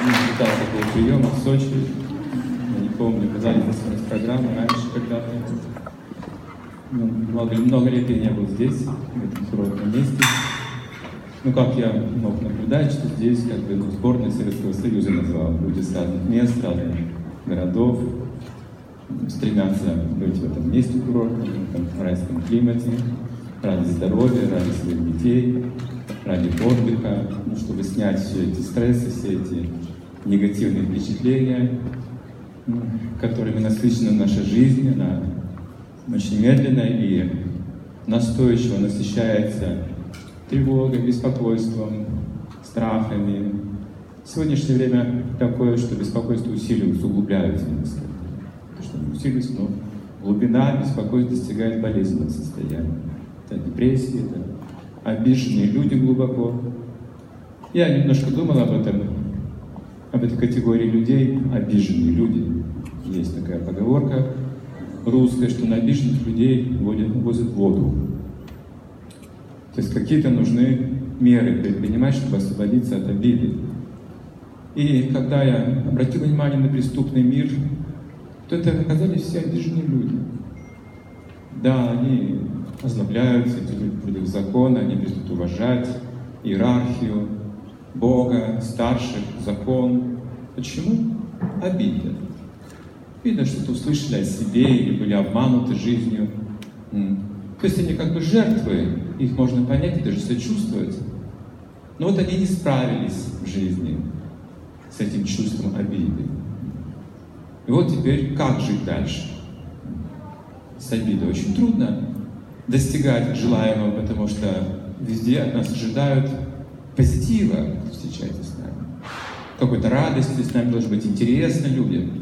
читал такого приема в Сочи. Я не помню, когда называлась программа, раньше когда-то. Много лет я не был здесь, в этом курортном месте. Ну, как я мог наблюдать, что здесь как бы сборная Советского Союза назвала. Люди с разных мест, разных городов стремятся быть в этом месте курортном, в райском климате, ради здоровья, ради своих детей, ради отдыха, ну, чтобы снять все эти стрессы, все эти негативные впечатления, которыми насыщена наша жизнь. Она очень медленно и настойчиво насыщается тревогой, беспокойством, страхами. В сегодняшнее время такое, что беспокойство усиливается, углубляется несколько. Потому что оно усиливается, но глубина беспокойства достигает болезненного состояния. Это депрессия, это обиженные люди глубоко. Я немножко думал об этой категории людей, обиженные люди. Есть такая поговорка русская, что на обиженных людей возят воду. То есть какие-то нужны меры предпринимать, чтобы освободиться от обиды. И когда я обратил внимание на преступный мир, то это оказались все обиженные люди. Да, они озлобляются, эти люди против закона, они перестают уважать иерархию, Бога, старших, закон. Почему? Обида. Видно, что-то услышали о себе или были обмануты жизнью. То есть они как бы жертвы, их можно понять и даже сочувствовать. Но вот они не справились в жизни с этим чувством обиды. И вот теперь как жить дальше? С обидой очень трудно достигать желаемого, потому что везде от нас ожидают позитива, встречайтесь с нами, какой-то радости, с нами должно быть интересно людям.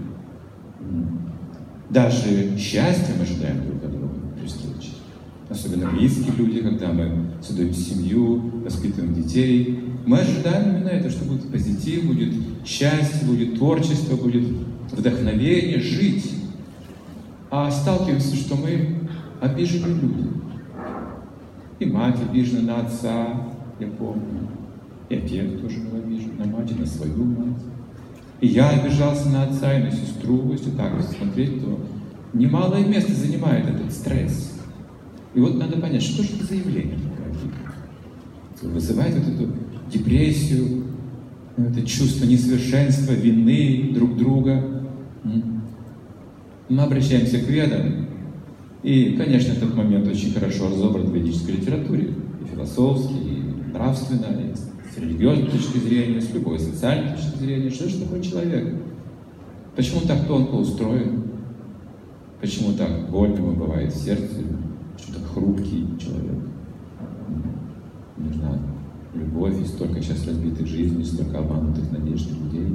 Даже счастья мы ожидаем друг от друга при встрече. Особенно близкие люди, когда мы создаем семью, воспитываем детей. Мы ожидаем именно это, что будет позитив, будет счастье, будет творчество, будет вдохновение, жить. А сталкиваемся, что мы обиженные люди. И мать обижена на отца, я помню. И отец тоже был обижен на мать, и на свою мать. И я обижался на отца и на сестру. Если так смотреть, то немалое место занимает этот стресс. И вот надо понять, что же это за явление такое? Вызывает вот эту депрессию, это чувство несовершенства, вины друг друга. Мы обращаемся к ведам. И, конечно, этот момент очень хорошо разобран в ведической литературе. И философски, и нравственно, и с религиозной точки зрения, с любой социальной точки зрения. Что же такое человек? Почему он так тонко устроен? Почему так больно ему бывает в сердце? Почему так хрупкий человек? Нужна любовь, и столько сейчас разбитых жизней, столько обманутых надежд людей.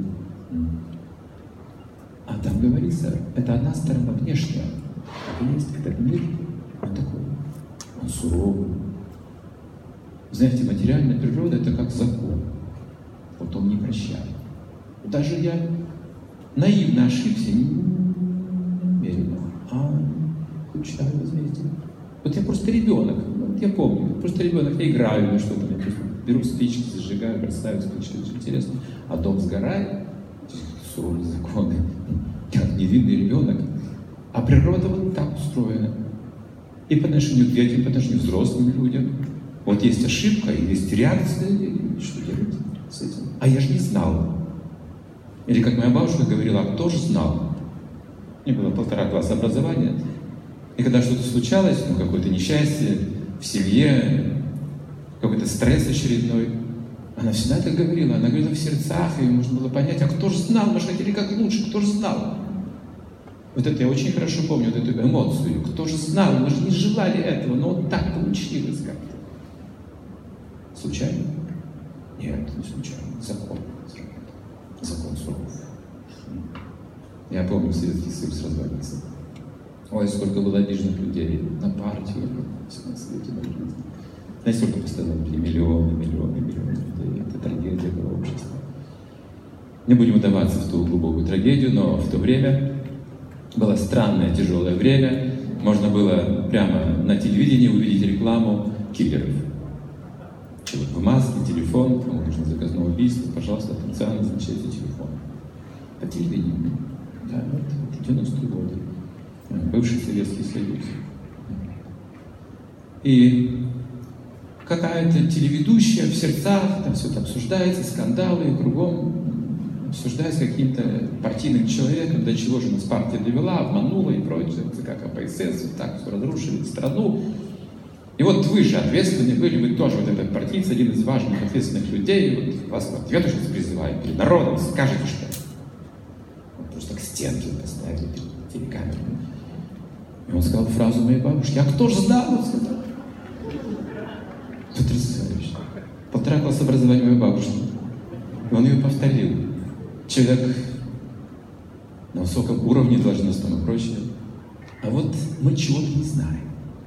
А там говорится, это одна сторона внешняя. А есть этот мир, он такой, он суровый. Знаете, материальная природа — это как закон. Вот он не прощает. Даже я наивно ошибся, немерено. Читаю возмездие. Вот я просто ребенок, вот я помню, просто ребенок, я играю или что-то, я просто беру спички, зажигаю, бросаю спички, очень интересно. А дом сгорает, суровые законы. Я невинный ребенок. А природа вот так устроена. И по отношению к детям, по отношению к взрослым людям. Вот есть ошибка, и есть реакция, и что делать с этим? А я же не знал. Или как моя бабушка говорила, а кто же знал? Мне было 1,5 класса образования. И когда что-то случалось, какое-то несчастье в семье, какой-то стресс очередной, она всегда так говорила. Она говорила в сердцах, и можно было понять, а кто же знал? Мы же хотели как лучше, кто же знал? Вот это я очень хорошо помню, вот эту эмоцию. Кто же знал? Мы же не желали этого, но вот так получилось как-то. Случайно? Нет, не случайно. Закон. Закон суров. Я помню, Советский Союз развалился. Ой, сколько было обиженных людей на партию, на свете, на жизнь. Знаете, сколько пострадало людей? Миллионы людей. Это трагедия этого общества. Не будем вдаваться в ту глубокую трагедию, но в то время было странное, тяжелое время. Можно было прямо на телевидении увидеть рекламу киллеров. в маске, телефон, кому нужно заказное убийство, пожалуйста, потенциально назначайте телефон. По телевидению. Да, вот 90-е годы. Бывший Советский Союз. И какая-то телеведущая в сердцах, там все это обсуждается, скандалы, и кругом обсуждается каким-то партийным человеком, до чего же нас партия довела, обманула и прочее, ЦК КПСС, вот так все разрушили страну. И вот вы же ответственны были, вы тоже вот этот партиец, один из важных ответственных людей, вот вас в ответ сейчас призывает перед народом, скажете, что вот просто к стенке поставили перед телекамерой. И он сказал фразу моей бабушки: «А кто же знал?» Он сказал. Потрясающе. 1,5 класса образования моей бабушки. И он ее повторил. Человек на высоком уровне должностном и прочее. А вот мы чего-то не знаем.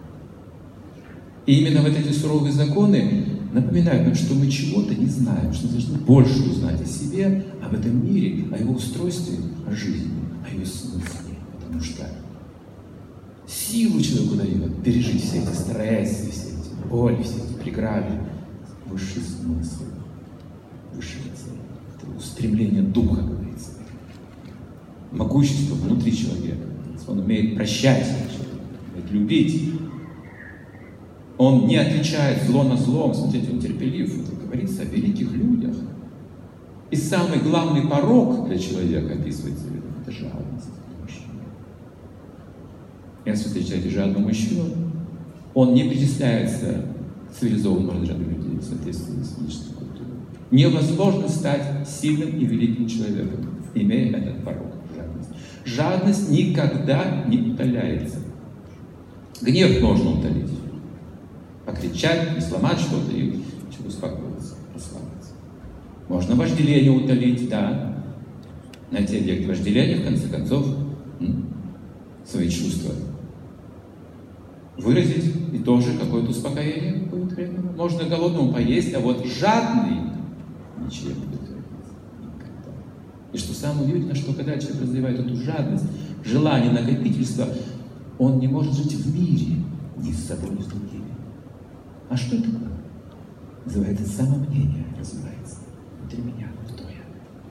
И именно вот эти суровые законы напоминают нам, что мы чего-то не знаем, что мы должны больше узнать о себе, об этом мире, о его устройстве, о жизни, о ее смысле. Потому что силу человеку дает пережить все эти стрессы, все эти боли, все эти преграды. Высший смысл, высшая цель. Это устремление духа, говорится. Могущество внутри человека. Он умеет прощать, умеет любить. Он не отвечает зло на зло. Смотрите, он терпелив. Это говорится о великих людях. И самый главный порок для человека, описывается, это жадность. Если встречаете жадного мужчину, он не причисляется к цивилизованному ряду людей в соответствии с личной культурой. Невозможно стать сильным и великим человеком, имея этот порок, жадность. Жадность никогда не утоляется. Гнев можно утолить. Покричать, не сломать что-то и успокоиться, расслабиться. Можно вожделение утолить, да. Найти объект вожделения, в конце концов, свои чувства выразить, и тоже какое-то успокоение будет временно. Можно голодному поесть, а вот жадный ничего не будет никогда. И что самое удивительное, что когда человек развивает эту жадность, желание накопительства, он не может жить в мире ни с собой, ни с другими. А что это такое? Называется самомнение, развивается внутри меня, кто я.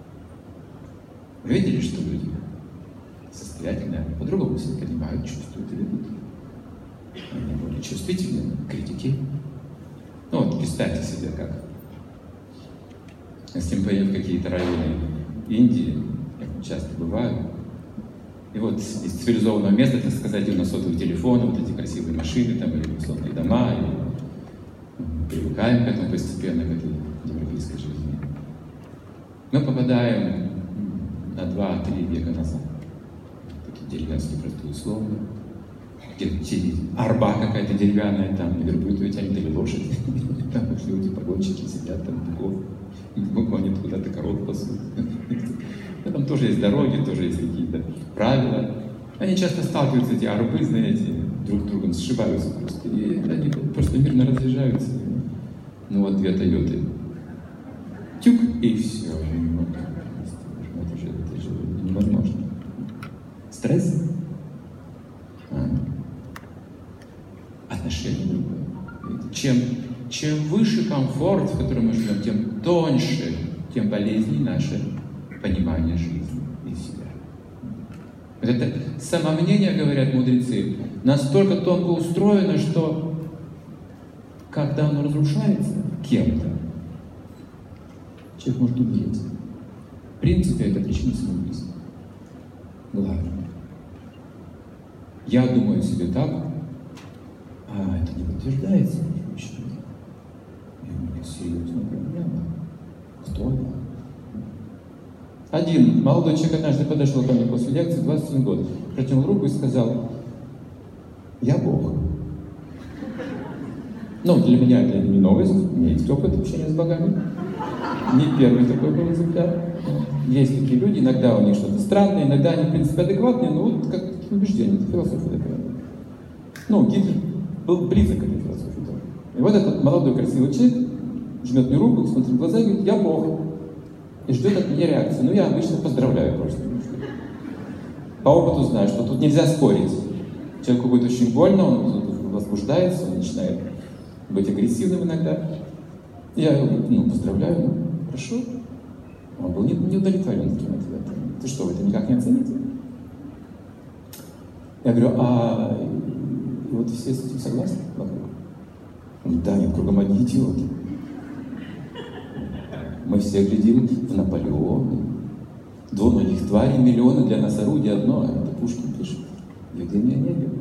Вы видели, что люди состоятельные, они по-другому себя понимают, чувствуют и ведут. Они более чувствительны к критике. Ну вот, представьте себе, как если мы поедем в какие-то районы Индии, я часто бываю, и вот из цивилизованного места, так сказать, у нас сотовые телефоны, вот эти красивые машины, там, или условные дома, и мы привыкаем к этому постепенно, к этой европейской жизни. Мы попадаем на 2-3 века назад. Такие деревенские простые условия. Где-то арба какая-то деревянная, там, наверху вытянут или лошадь. Там люди, погонщики сидят, там, быков. Они куда-то коров пасут. Там тоже есть дороги, тоже есть какие-то правила. Они часто сталкиваются, эти арбы, знаете, друг с другом сшибаются просто. И они просто мирно разъезжаются. Ну вот 2 Тойоты. Тюк, и все. Это же невозможно. Стресс? Отношения другое. Чем выше комфорт, в котором мы живем, тем тоньше, тем болезней наше понимание жизни и себя. Вот это самомнение, говорят мудрецы, настолько тонко устроено, что когда оно разрушается кем-то, человек может умереть. В принципе, это причина самоубийства. Главное. Я думаю о себе так, а это не подтверждается мужчиной. И у меня серьезная проблема. Кто я? Один молодой человек однажды подошел ко мне после лекции, 21 год, протянул руку и сказал: «Я Бог». Ну, для меня это не новость, у меня есть опыт общения с богами. Не первый такой был экземпляр. Есть такие люди, иногда у них что-то странное, иногда они, в принципе, адекватные, но вот как убеждение, это философия такая. Ну, Гитлер был близок к этой философии тоже. И вот этот молодой красивый человек жмет мне руку, смотрит в глаза и говорит: «Я Бог». И ждет от меня реакции. Ну, я обычно поздравляю просто. По опыту знаю, что тут нельзя спорить. Человеку будет очень больно, он возбуждается, он начинает быть агрессивным иногда. Я его поздравляю, хорошо. Он был не удовлетворен таким ответом. Ты что, вы это никак не оцените? Я говорю, вот все с этим согласны вокруг? Да, нет, кругом одни идиоты. Мы все глядим в Наполеона. Двуногих тварей миллионы, для нас орудие одно, это Пушкин пишет. Евгений Онегин.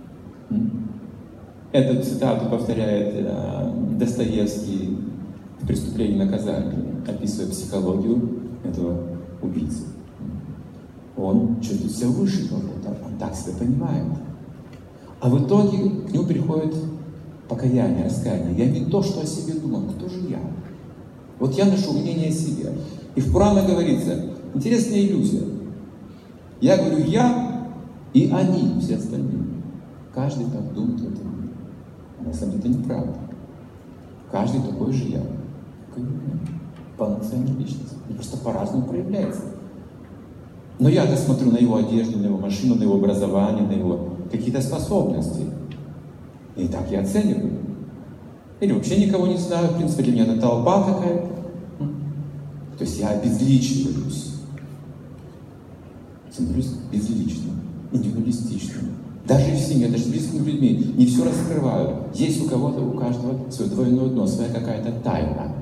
Эту цитату повторяет Достоевский в «Преступлении и наказании», описывая психологию этого убийцы. Он чувствует себя выше кого-то, он так себя понимает. А в итоге к нему приходит покаяние, раскаяние. Я не то, что о себе думал, кто же я? Вот я ношу мнение о себе. И в Пуране говорится, интересная иллюзия. Я говорю «я» и «они», все остальные. Каждый так думает в этом мире. А на самом деле это неправда. Каждый такой же я. Полноценная личность. Он просто по-разному проявляется. Но я-то смотрю на его одежду, на его машину, на его образование, на его какие-то способности. И так я оцениваю. Или вообще никого не знаю, в принципе, для меня это толпа какая-то. То есть я обезличиваюсь. Становлюсь безличным, индивидуалистичным. Даже в семье, даже с близкими людьми не все раскрываю. Есть у кого-то, у каждого свое двойное дно, своя какая-то тайна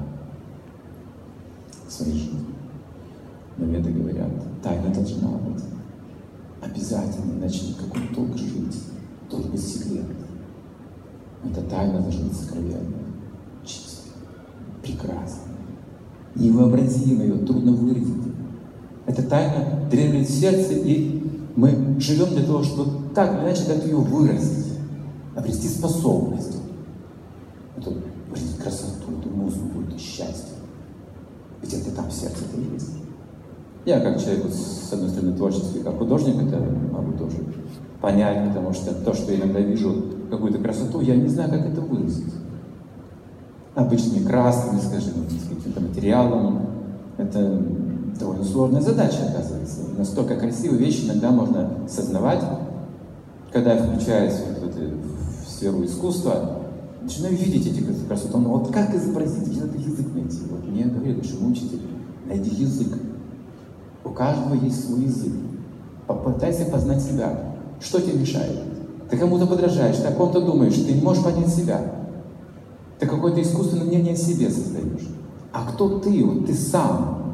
в своей жизни. Но веды говорят, тайна должна быть обязательно, иначе никакой толк жить, должен быть секрет. Эта тайна должна быть сокровенная, чистая, прекрасная, невообразимая, ее трудно выразить. Эта тайна дремлет в сердце, и мы живем для того, чтобы так или иначе как ее выразить, обрести способность, эту красоту, эту музыку, это счастье. Ведь это там в сердце-то есть. Я как человек, с одной стороны, творческий, как художник, это могу тоже понять, потому что то, что я иногда вижу какую-то красоту, я не знаю, как это выразить. Обычными красками, скажем, с каким-то материалом. Это довольно сложная задача, оказывается. Настолько красивые вещи иногда можно сознавать. Когда я включаюсь в сферу искусства, начинаю видеть эти красоты. Но вот как изобразить? Где надо язык найти? Вот мне говорили, что учитель, найди язык. У каждого есть свой язык. Попытайся познать себя. Что тебе мешает? Ты кому-то подражаешь, ты о ком-то думаешь, ты не можешь понять себя. Ты какое-то искусственное мнение о себе создаешь. А кто ты? Вот ты сам.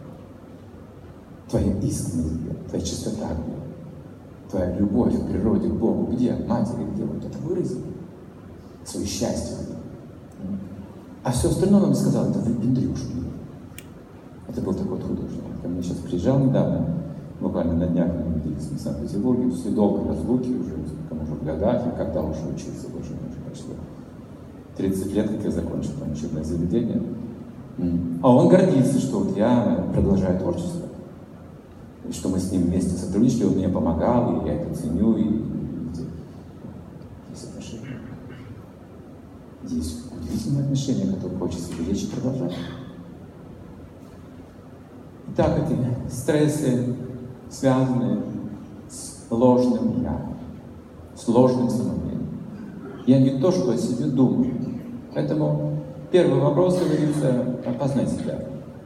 Твоя искренность, твоя чистота, твоя любовь к природе, к Богу, где? К матери, где? Вот это вырази. Свое счастье. А все остальное он мне сказал, это выпендрюш. Это был такой художник. Ко мне сейчас приезжал недавно, буквально на днях мы виделись в Санкт-Петербурге, после долгой разлуки уже, кому уже в годах, и когда уже учился, боже мой, уже прошло 30 лет, как я закончил там учебное заведение. А он гордится, что вот я продолжаю творчество, и что мы с ним вместе сотрудничали, он мне помогал, и я это ценю, и есть отношения. Есть удивительные отношения, которые хочется беречь и продолжать. Итак, эти стрессы, связанные с ложным «я», с ложным самомнением. Я не то, что о себе думаю. Поэтому первый вопрос, говорится, опознать себя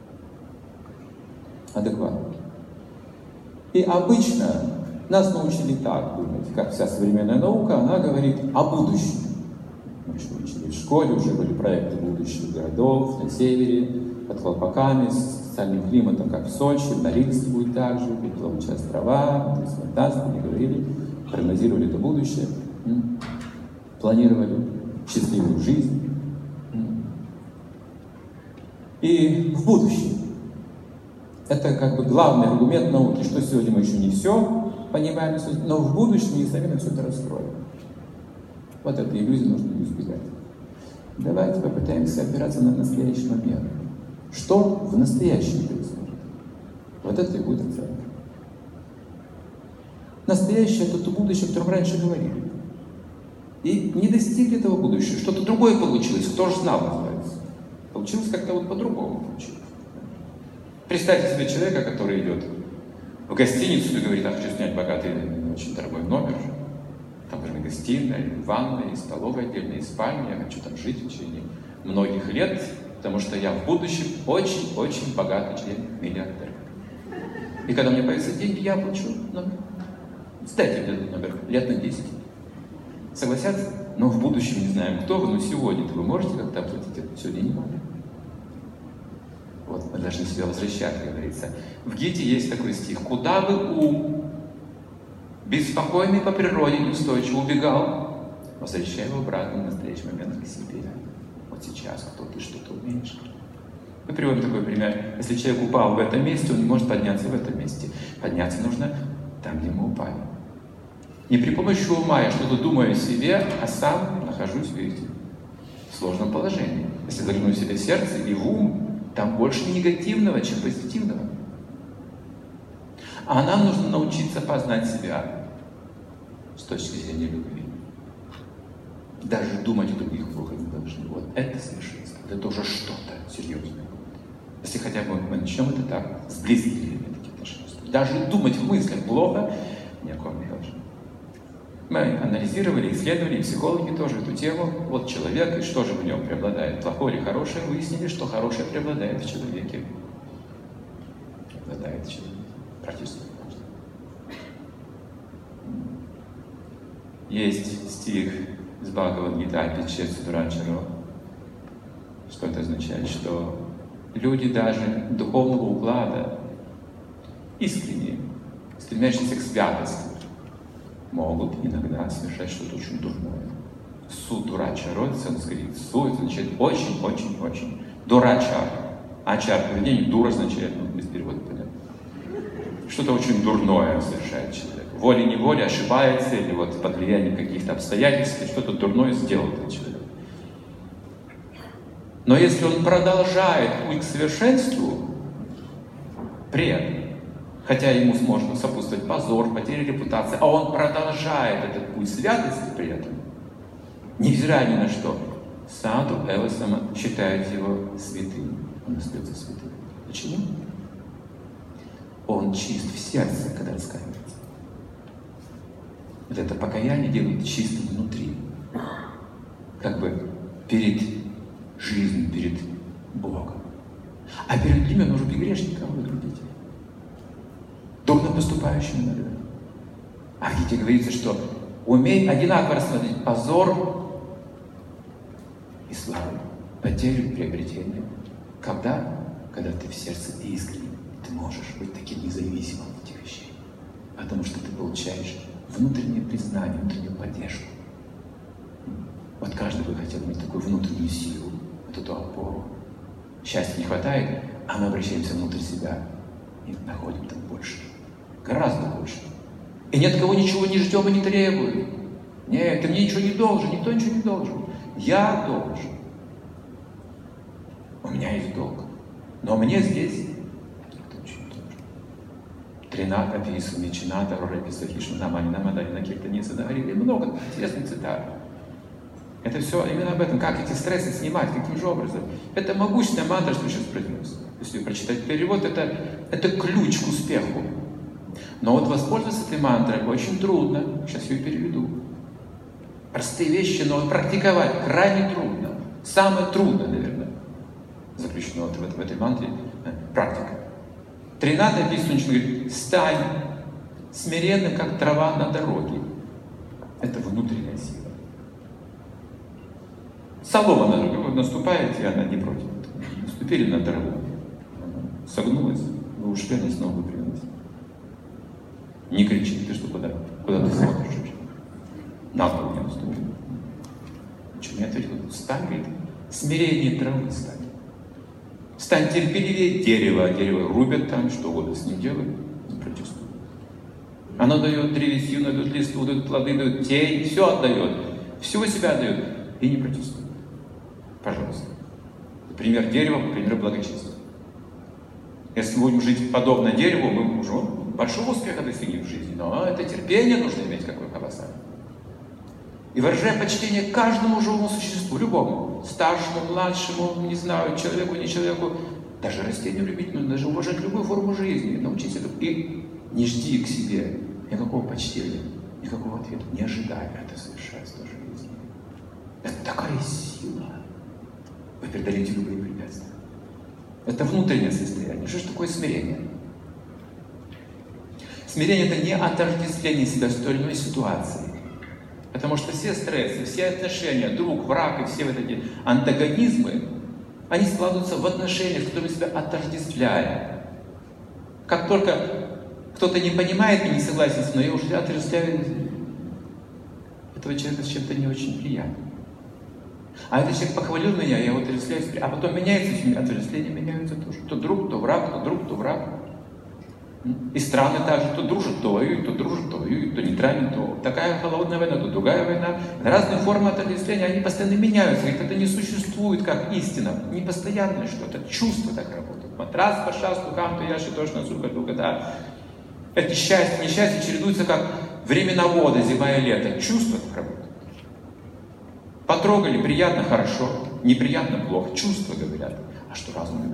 адекватно. И обычно нас научили так думать, как вся современная наука, она говорит о будущем. Мы что учили в школе, уже были проекты будущих городов на севере, под колпаками, с социальным климатом, как в Сочи, в Норильске будет так же, будут плавучие острова, то есть фантастику, не говорили, прогнозировали это будущее, планировали счастливую жизнь. И в будущем. Это как бы главный аргумент науки, что сегодня мы еще не все понимаем, но в будущем, несомненно, все это раскроем. Вот эту иллюзию нужно избегать. Давайте попытаемся опираться на настоящий момент. Что в настоящем происходит? Вот это и будет оценка. Настоящее — это то будущее, о котором раньше говорили. И не достигли этого будущего. Что-то другое получилось. Кто же знал, называется. Получилось как-то вот по-другому получилось. Представьте себе человека, который идет в гостиницу и говорит: хочу снять богатый, очень дорогой номер. Там должна быть гостиная, ванная, и столовая отдельная, и спальня. Я хочу там жить в течение многих лет. Потому что я в будущем очень-очень богатый член миллиардер. И когда мне появятся деньги, я получу номер. Сдайте мне этот номер лет на 10. Согласятся? Но в будущем не знаем, кто вы, но сегодня-то вы можете как-то оплатить это? Сегодня не можете. Вот, мы должны себя возвращать, как говорится. В Гите есть такой стих. Куда бы ум, беспокойный по природе, неустойчиво убегал, возвращай его обратно в настоящий момент к себе. Вот сейчас, кто ты, что ты умеешь. Мы приводим такой пример. Если человек упал в этом месте, он не может подняться в этом месте. Подняться нужно там, где мы упали. Не при помощи ума я что-то думаю о себе, а сам нахожусь, видите, в сложном положении. Если заглянуть в себе в сердце и в ум, там больше негативного, чем позитивного. А нам нужно научиться познать себя с точки зрения любви. Даже думать о других плохо не должны. Вот это совершенство. Это уже что-то серьезное. Если хотя бы мы начнем это так, с близкими людьми такие отношения. Даже думать в мыслях плохо ни о ком не должны. Мы анализировали, исследовали, и психологи тоже эту тему. Вот человек, и что же в нем преобладает, плохое или хорошее, выяснили, что хорошее преобладает в человеке. Преобладает в человеке. Практически каждый. Есть стих из Бхагавад-гиты «Апичет Дурачаро». Что это означает? Что люди даже духовного уклада, искренние, стремящиеся к святости, могут иногда совершать что-то очень дурное. Су-дурачаро, санскрит. Су означает очень-очень-очень. Дурачар. Ачар поведение, дур означает, без перевода понятно. Что-то очень дурное совершает человек. Волей-неволей ошибается, или вот под влиянием каких-то обстоятельств что-то дурное сделал этот человек. Но если он продолжает путь к совершенству, при этом, хотя ему может сопутствовать позор, потеря репутации, а он продолжает этот путь святости при этом, невзирая ни на что, Саду Эвасама считает его святым. Он остается святым. Почему? Он чист в сердце, когда раскаивается. Вот это покаяние делает чистым внутри. Как бы перед жизнью, перед Богом. А перед людьми он уже быть грешником, вы видите. Дурно поступающим иногда. А в Гите говорится, что умей одинаково рассмотреть позор и славу, потерю и приобретение. Когда? Когда ты в сердце искренне, ты можешь быть таким независимым от этих вещей. Потому что ты получаешь внутреннее признание, внутреннюю поддержку. Вот каждый бы хотел иметь такую внутреннюю силу, вот эту опору. Счастья не хватает, а мы обращаемся внутрь себя и находим там больше. Гораздо больше. И ни от кого ничего не ждем и не требуем. Нет, ты мне ничего не должен, никто ничего не должен. Я должен. У меня есть долг. Но мне здесь никто ничего не должен. Трината, Пису, Мечината, Рора, Писахишна, Намани, Намадани, Накирта, Ниса, говорили много интересных цитат. Это все именно об этом, как эти стрессы снимать, каким же образом. Это могущественная мантра, что сейчас произнес. Если прочитать перевод, это ключ к успеху. Но вот воспользоваться этой мантрой очень трудно. Сейчас я ее переведу. Простые вещи, но практиковать крайне трудно. Самое трудное, наверное, заключено вот в этой мантре практика. Трината Пису говорит: стань смиренным, как трава на дороге. Это внутренняя сила. Солома на дороге. Вы наступаете, и она не против. Наступили на траву. Она согнулась, вы ушли, она снова выпрямилась. Не кричи, ты что, куда ты смотришь вообще? На пол не наступил. Ничего не ответил. Встань, говорит, смирение травы стань. Стань терпеливее дерева. Дерево рубят там, что угодно с ним делают, не протестуют. Оно дает древесину, дает листву, дает плоды, дает тень, все отдает. Всего себя отдает и не протестует. Пожалуйста. Пример дерева, пример благочестия. Если мы будем жить подобно дереву, мы уже большого успеха достигнем в жизни. Но это терпение нужно иметь, какое колоссальное. И выражая почтение каждому живому существу, любому, старшему, младшему, не знаю, человеку, не человеку, даже растению любить, но даже уважать любую форму жизни, научиться этому. И не жди к себе никакого почтения, никакого ответа, не ожидай это совершенство жизни. Это такая сила. вы преодолеете любые препятствия. Это внутреннее состояние. Что же такое смирение? Смирение — это не отождествление себя с той или иной ситуацией. Потому что все стрессы, все отношения, друг, враг и все вот эти антагонизмы, они складываются в отношениях, с которыми себя отождествляем. Как только кто-то не понимает и не согласен со мной, я уже отождествляю этого человека с чем-то не очень приятным. А этот человек похвалил меня, я его отождествляю, а потом меняется, отождествления меняются тоже. То друг, то враг, то друг, то враг. И страны также то дружат, то воюют, то дружат, то воюют, то нейтральны, то такая холодная война, то другая война. Разные формы отождествления, они постоянно меняются. Ведь это не существует как истина, не постоянное что-то, чувство так работает. Матрас, пожалуйста, камто, я ще точно супер, да. Это счастье, несчастье чередуется как времена года, зима и лето. Чувство так работает. Потрогали, приятно, хорошо, неприятно, плохо. Чувства говорят. А что разум говорит?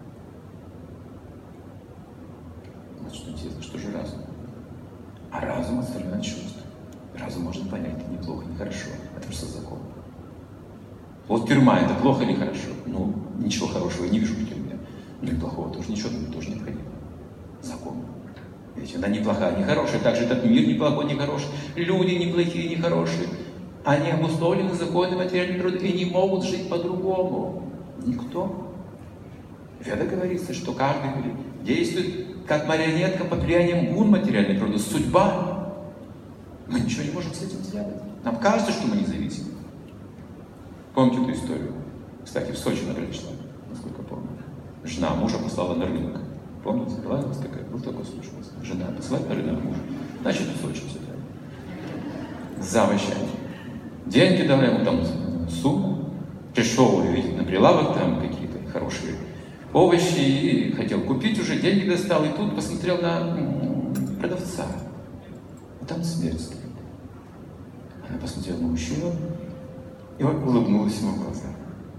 Что интересно, что же разум? А разум отстранен от чувств. Разум можно понять, это неплохо, не хорошо. Это просто закон. Вот тюрьма, это плохо или хорошо? Ну, ничего хорошего не вижу в тюрьме. Ну и плохого тоже ничего, тоже необходимо. Закон. Ведь она неплохая, не хорошая. Также этот мир неплохой, не хороший. Люди неплохие, не хорошие. Они обусловлены законами материальной природы и не могут жить по-другому. Никто. В Ведах говорится, что каждый действует как марионетка под влиянием гун материальной природы. Судьба. Мы ничего не можем с этим сделать. Нам кажется, что мы независимы. Помните эту историю? Кстати, в Сочи она произошла, насколько помню. Жена мужа послала на рынок. Помните? Была у вас такая? Был такой случай? Жена посылает на рынок мужа. Значит, в Сочи все так. За овощами. Деньги дала ему там сумму. Пришел увидеть на прилавок там какие-то хорошие овощи и хотел купить уже, деньги достал, и тут посмотрел на продавца. А там смерть стоит. Она посмотрела на мужчину и улыбнулась ему в глаза.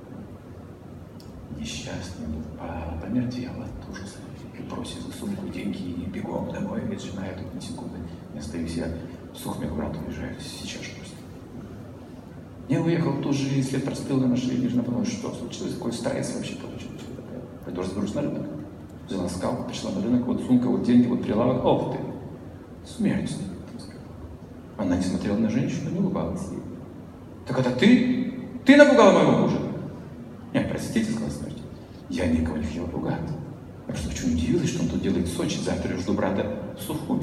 Несчастный был, помертвел от ужаса. И бросил сумку, деньги и бегом домой. Ведь жена, я тут ни секунды не остаюсь, я в Сухме к брату уезжаю, сейчас же просто. Я уехал тут же, след простыл на машине, жена подумала, что случилось, какой стресс вообще получился. Пойду разберусь на рынок. Взяла скалку, пришла на рынок, вот сумка, вот деньги, вот прилавок. Ох ты! Смерть стоит. Она не смотрела на женщину, не улыбалась ей. Так это ты? Ты напугала моего мужа? Нет, простите, сказала смерть. Я никого не хотела пугать. Я просто почему удивилась, что он тут делает в Сочи. Завтра я жду брата в Сухуми.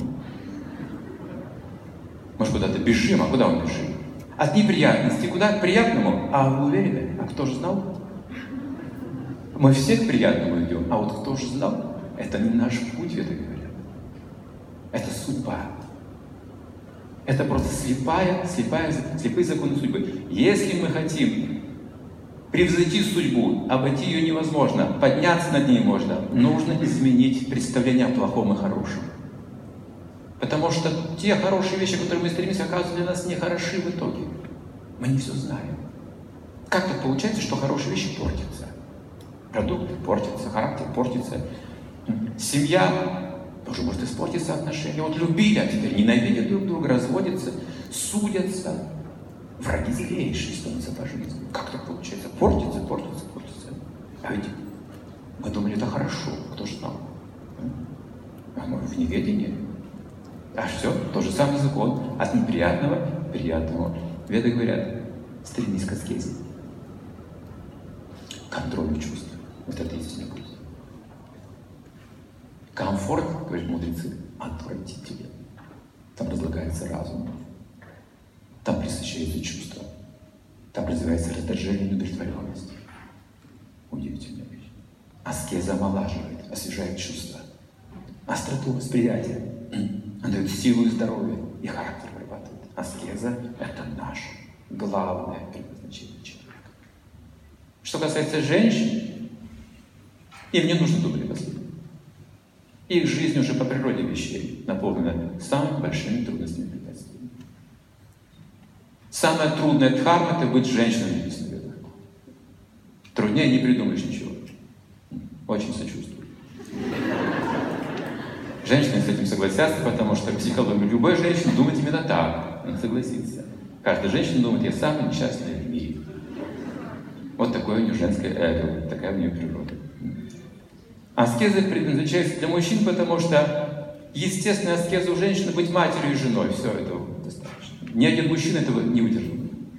Может, куда-то бежим, а куда он бежит? От неприятности куда? К приятному? А вы уверены? А кто же знал? Мы все к приятному идем, а вот кто же знал? Это не наш путь, это говорят. Это судьба. Это просто слепые законы судьбы. Если мы хотим превзойти судьбу, обойти ее невозможно, подняться над ней можно, нужно изменить представление о плохом и хорошем. Потому что те хорошие вещи, к которым мы стремимся, оказываются для нас нехороши в итоге. Мы не все знаем. Как так получается, что хорошие вещи портятся? Продукты портятся, характер портится. Семья тоже может испортиться, отношения. Вот любили, а теперь ненавидят друг друга, разводятся, судятся. Враги злейшие становятся по жизни. Как так получается? Портится. А ведь мы думали, это хорошо. Кто же знал? А мы в неведении. А все, тот же самый закон. От неприятного к приятному. Веды говорят, стремись к аскезе. Контролю чувств. Вот это истинный путь. Комфорт, говорят мудрецы, отвратителен. Там разлагается разум. Там пресыщается чувство. Там развивается раздражение и удовлетворенность. Удивительная вещь. Аскеза омолаживает, освежает чувства. Остроту восприятия. Она дает силу и здоровье, и характер вырабатывает. Аскеза – это наше главное предназначение человека. Что касается женщин, им не нужно думать о последнем. Их жизнь уже по природе вещей наполнена самыми большими трудностями и препятствиями. Самое трудное дхарма – это быть женщиной, написано в Ведах. Труднее не придумаешь ничего. Очень сочувствую. Женщины с этим согласятся, потому что психология любой женщины думает именно так. Она согласится. Каждая женщина думает, я самая несчастная в мире. Вот такое у нее женское эго, такая у нее природа. Аскеза предназначается для мужчин, потому что естественная аскеза у женщины быть матерью и женой. Все, этого достаточно. Ни один мужчина этого не выдержит.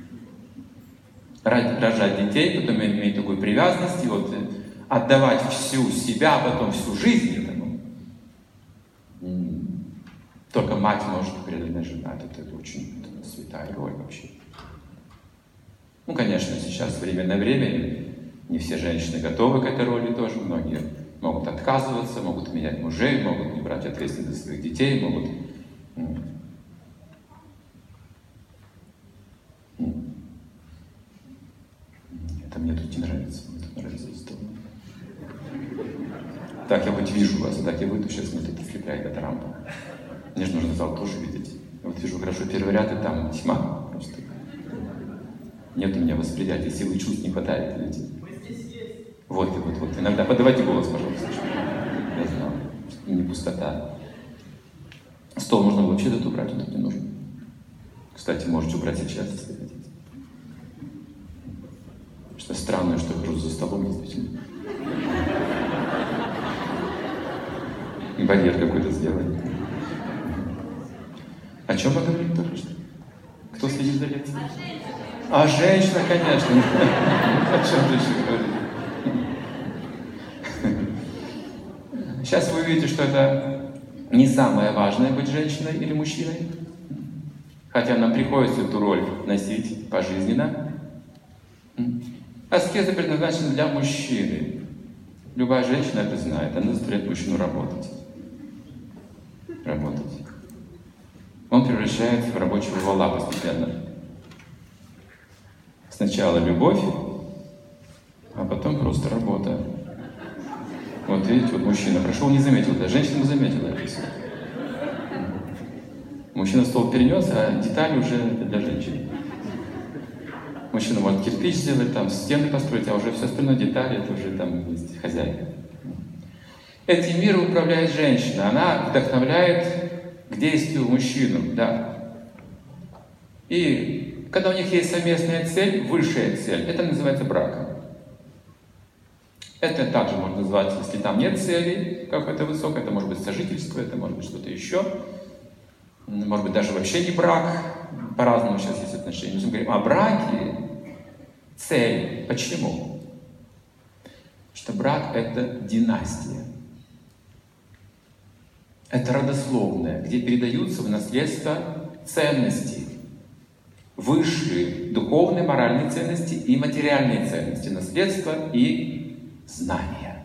Рожать детей, потом иметь такую привязанность, и вот отдавать всю себя, а потом всю жизнь этому. Только мать может преданно жена. Это очень святая роль вообще. Ну, конечно, сейчас современное время, не все женщины готовы к этой роли тоже. Многие могут отказываться, могут менять мужей, могут не брать ответственность за своих детей, могут... Это мне тут не нравится. Мне тут нравится стол. Так я хоть вижу вас, а так я выйду, сейчас мне тут ослепляет эта рампа. Мне же нужно зал тоже видеть. Я вот вижу хорошо первый ряд, и там тьма просто. Нет у меня восприятия, силы чувств не хватает. Видите? Вот. Иногда подавайте голос, пожалуйста. Я знал, что не пустота. Стол можно вообще тут убрать, он тут не нужен. Кстати, можете убрать сейчас, если хотите. Что странное, что я хожу за столом, действительно. И барьер какой-то сделали. О чем мы говорим только что? Кто следит за лекцией? А женщина, конечно. О чем ты еще говоришь? Сейчас вы увидите, что это не самое важное быть женщиной или мужчиной. Хотя нам приходится эту роль носить пожизненно. Аскеза предназначена для мужчины. Любая женщина это знает. Она заставляет мужчину работать. Он превращается в рабочего вола постепенно. Сначала любовь, а потом просто работа. Вот видите, вот мужчина прошел, не заметил, да, женщина бы заметила это все. Мужчина стол перенес, а детали уже для женщин. Мужчина может кирпич сделать, там стены построить, а уже все остальное детали, это уже там есть хозяин. Этим миром управляет женщина, она вдохновляет к действию мужчину, да. И когда у них есть совместная цель, высшая цель, это называется браком. Это также можно назвать, если там нет цели какой-то высокой, это может быть сожительство, это может быть что-то еще. Может быть, даже вообще не брак. По-разному сейчас есть отношения. Мы говорим о браке. Цель. Почему? Потому что брак — это династия. Это родословное, где передаются в наследство ценности. Высшие духовные, моральные ценности и материальные ценности. Наследство и знания.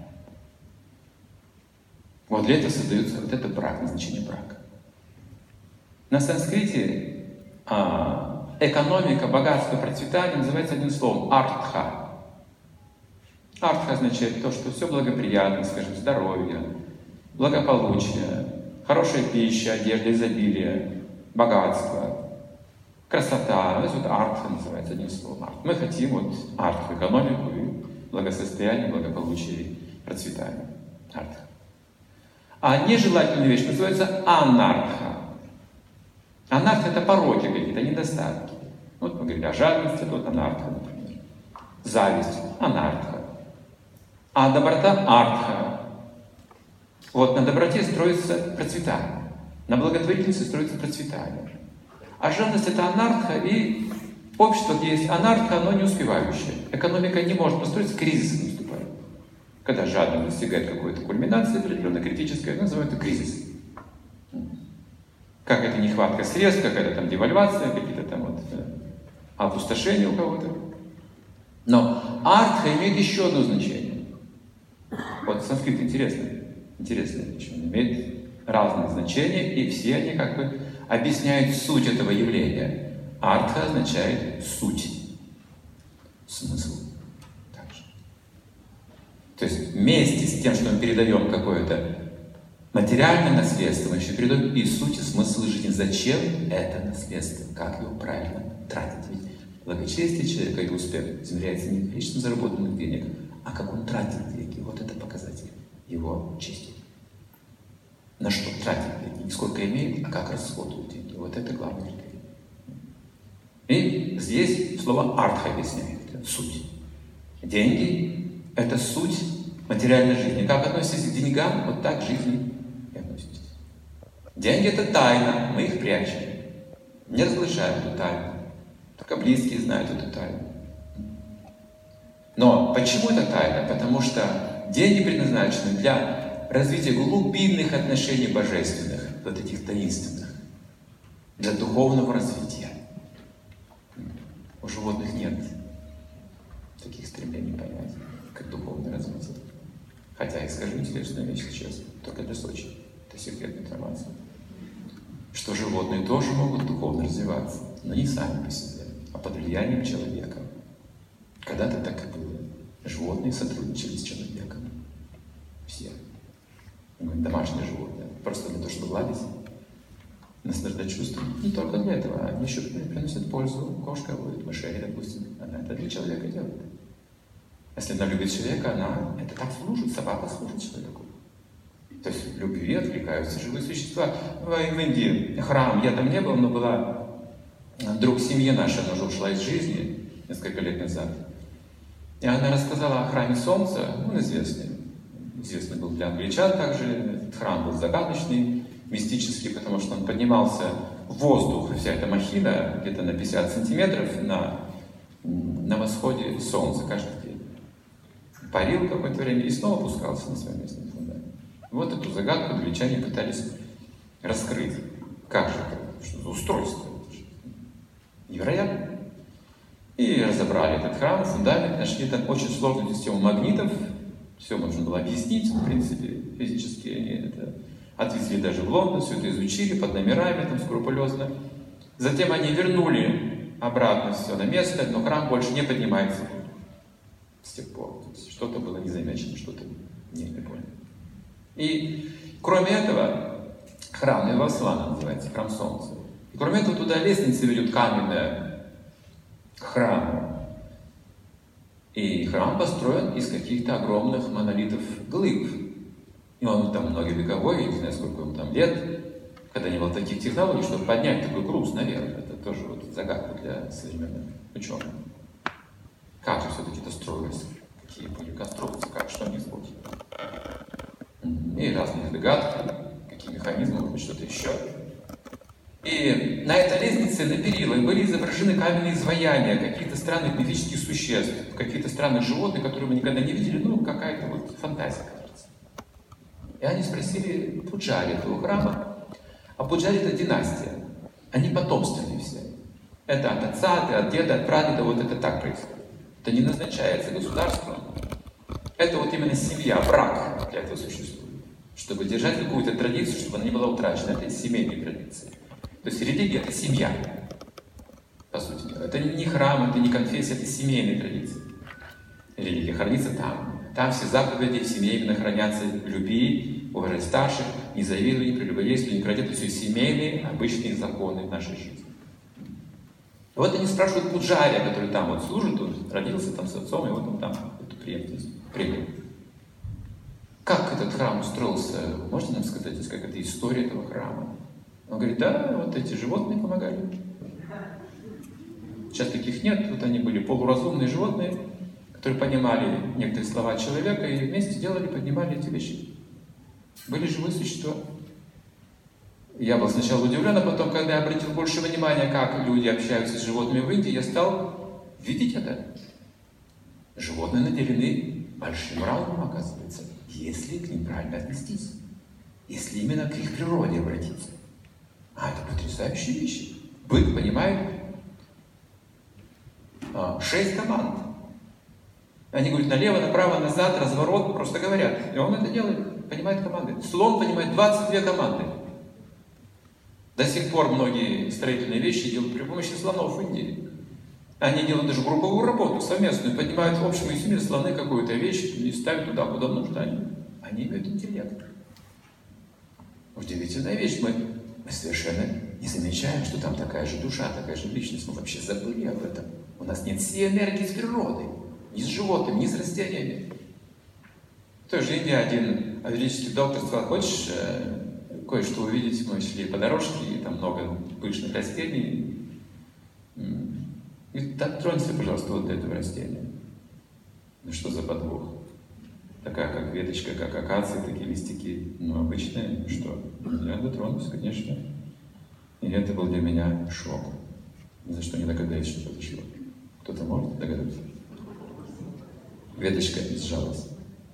Вот для этого создается вот это брак, назначение брака. На санскрите экономика, богатство, процветание называется одним словом — артха. Артха означает то, что все благоприятно, скажем, здоровье, благополучие, хорошая пища, одежда, изобилие, богатство, красота. Вот артха называется одним словом. Арт. Мы хотим вот артху, экономику, и благосостояние, благополучие, и процветание. Артха. А нежелательная вещь называется анарха. Анарха — это пороки какие-то, недостатки. Вот мы говорили о жадности, вот анарха, например. Зависть — анарха. А доброта — артха. Вот на доброте строится процветание. На благотворительности строится процветание. А жадность — это анарха, и общество, где есть анарха, оно не успевающее. Экономика не может построиться, кризис наступает. Когда жадность достигает какой-то кульминации, определенно критической, называют это кризис. Как это нехватка средств, какая-то там девальвация, какие-то там вот опустошения у кого-то. Но артха имеет еще одно значение. Вот санскрит интересная вещь. Он имеет разные значения, и все они как бы объясняют суть этого явления. Артха означает суть, смысл. Также. То есть вместе с тем, что мы передаем какое-то материальное наследство, мы еще передаем и суть, и смысл жизни. Зачем это наследство? Как его правильно тратить? Ведь благочестие человека и успех измеряется не количеством заработанных денег, а как он тратит деньги. Вот это показатель его чести. На что тратит деньги, не сколько имеет, а как расходует деньги. Вот это главный критерий. И здесь слово артха объясняет суть. Деньги – это суть материальной жизни. Как относитесь к деньгам, вот так к жизни и относитесь. Деньги – это тайна, мы их прячем. Не разглашаем эту тайну. Только близкие знают эту тайну. Но почему это тайна? Потому что деньги предназначены для развития глубинных отношений божественных, вот этих таинственных, для духовного развития. У животных нет таких стремлений понять, как духовное развитие. Хотя я скажу интересную вещь сейчас, только для Сочи. Это секретная информация. Что животные тоже могут духовно развиваться, но не сами по себе, а под влиянием человека. Когда-то так и было. Животные сотрудничали с человеком. Все. Домашние животные. Просто для того, чтобы гладить, наслаждать чувствами. Не только для этого. Они еще приносят пользу. Кошка ловит мышей, допустим. Она это для человека делает. Если она любит человека, она это так служит. Собака служит человеку. То есть в любви откликаются живые существа. В Индии храм, я там не был, но была друг семьи нашей, она уже ушла из жизни несколько лет назад. И она рассказала о храме Солнца, он известный был для англичан также. Этот храм был загадочный, мистический, потому что он поднимался в воздух, вся эта махина, где-то на 50 сантиметров на восходе Солнца каждый день. Парил какое-то время и снова опускался на свое место. Вот эту загадку англичане пытались раскрыть. Как же это? Что за устройство? Невероятно. И разобрали этот храм, фундамент, нашли там очень сложную систему магнитов. Все можно было объяснить, в принципе, физически. Они это отвезли даже в Лондон, все это изучили под номерами, там скрупулезно. Затем они вернули обратно все на место, но храм больше не поднимается с тех пор. То есть что-то было незамечено, что-то не понял. И кроме этого, храм Невасвана называется, храм Солнца. И кроме этого, туда лестница ведет каменная к храму. И храм построен из каких-то огромных монолитов глыб. И он там многовековой, я не знаю, сколько ему там лет, когда не было таких технологий, чтобы поднять такой груз наверх. Это тоже вот загадка для современных ученых. Как же все-таки это строилось? Какие были конструкции, как, что они сбоку? И разные догадки, какие механизмы, может быть, что-то еще. И на этой лестнице, на перилах, были изображены каменные изваяния каких-то странных мифических существ, каких-то странных животных, которые мы никогда не видели, ну, какая-то вот фантазия, кажется. И они спросили пуджари этого храма, а пуджари — это династия. Они потомственные все. Это от отца, от деда, от прадеда, вот это так происходит. Это не назначается государством. Это вот именно семья, брак для этого существует. Чтобы держать какую-то традицию, чтобы она не была утрачена. Это семейные традиции. То есть религия — это семья, по сути дела. Это не храм, это не конфессия, это семейные традиции. Религия хранится там. Там все заповеди в семье именно хранятся: люби, уважай старших, не завидуй, не прелюбодействуй, не кради. Это все семейные, обычные законы в нашей жизни. И вот они спрашивают пуджаря, который там вот служит, он родился там с отцом, и вот он там эту преемственность принял. Как этот храм устроился? Можете нам сказать, как это история этого храма? Он говорит: да, вот эти животные помогали. Сейчас таких нет, вот они были полуразумные животные, которые понимали некоторые слова человека и вместе делали, поднимали эти вещи. Были живые существа. Я был сначала удивлен, а потом, когда я обратил больше внимания, как люди общаются с животными в Индии, я стал видеть это. Животные наделены большим разумом, оказывается, если к ним правильно отнестись, если именно к их природе обратиться. А это потрясающие вещи. Бык понимает 6 команд. Они говорят: налево, направо, назад, разворот, просто говорят. И он это делает, понимает команды. Слон понимает 22 команды. До сих пор многие строительные вещи делают при помощи слонов в Индии. Они делают даже групповую работу, совместную, поднимают в общем и семье слоны какую-то вещь и ставят туда, куда нужно. Они имеют интеллект. Удивительная вещь. Мы совершенно не замечаем, что там такая же душа, такая же личность. Мы вообще забыли об этом. У нас нет всей энергии с природы, ни с животными, ни с растениями. В той же Индии один велический доктор сказал: хочешь кое-что увидеть? Мы шли по дорожке, и там много пышных растений. И так тронься, пожалуйста, вот до этого растения. Ну что за подвох? Такая, как веточка, как акация, такие листики, ну, обычные, что? Я дотронулся, конечно. И это был для меня шок. Ни за что не догадаюсь, что произошло. Кто-то может догадаться? Веточка сжалась.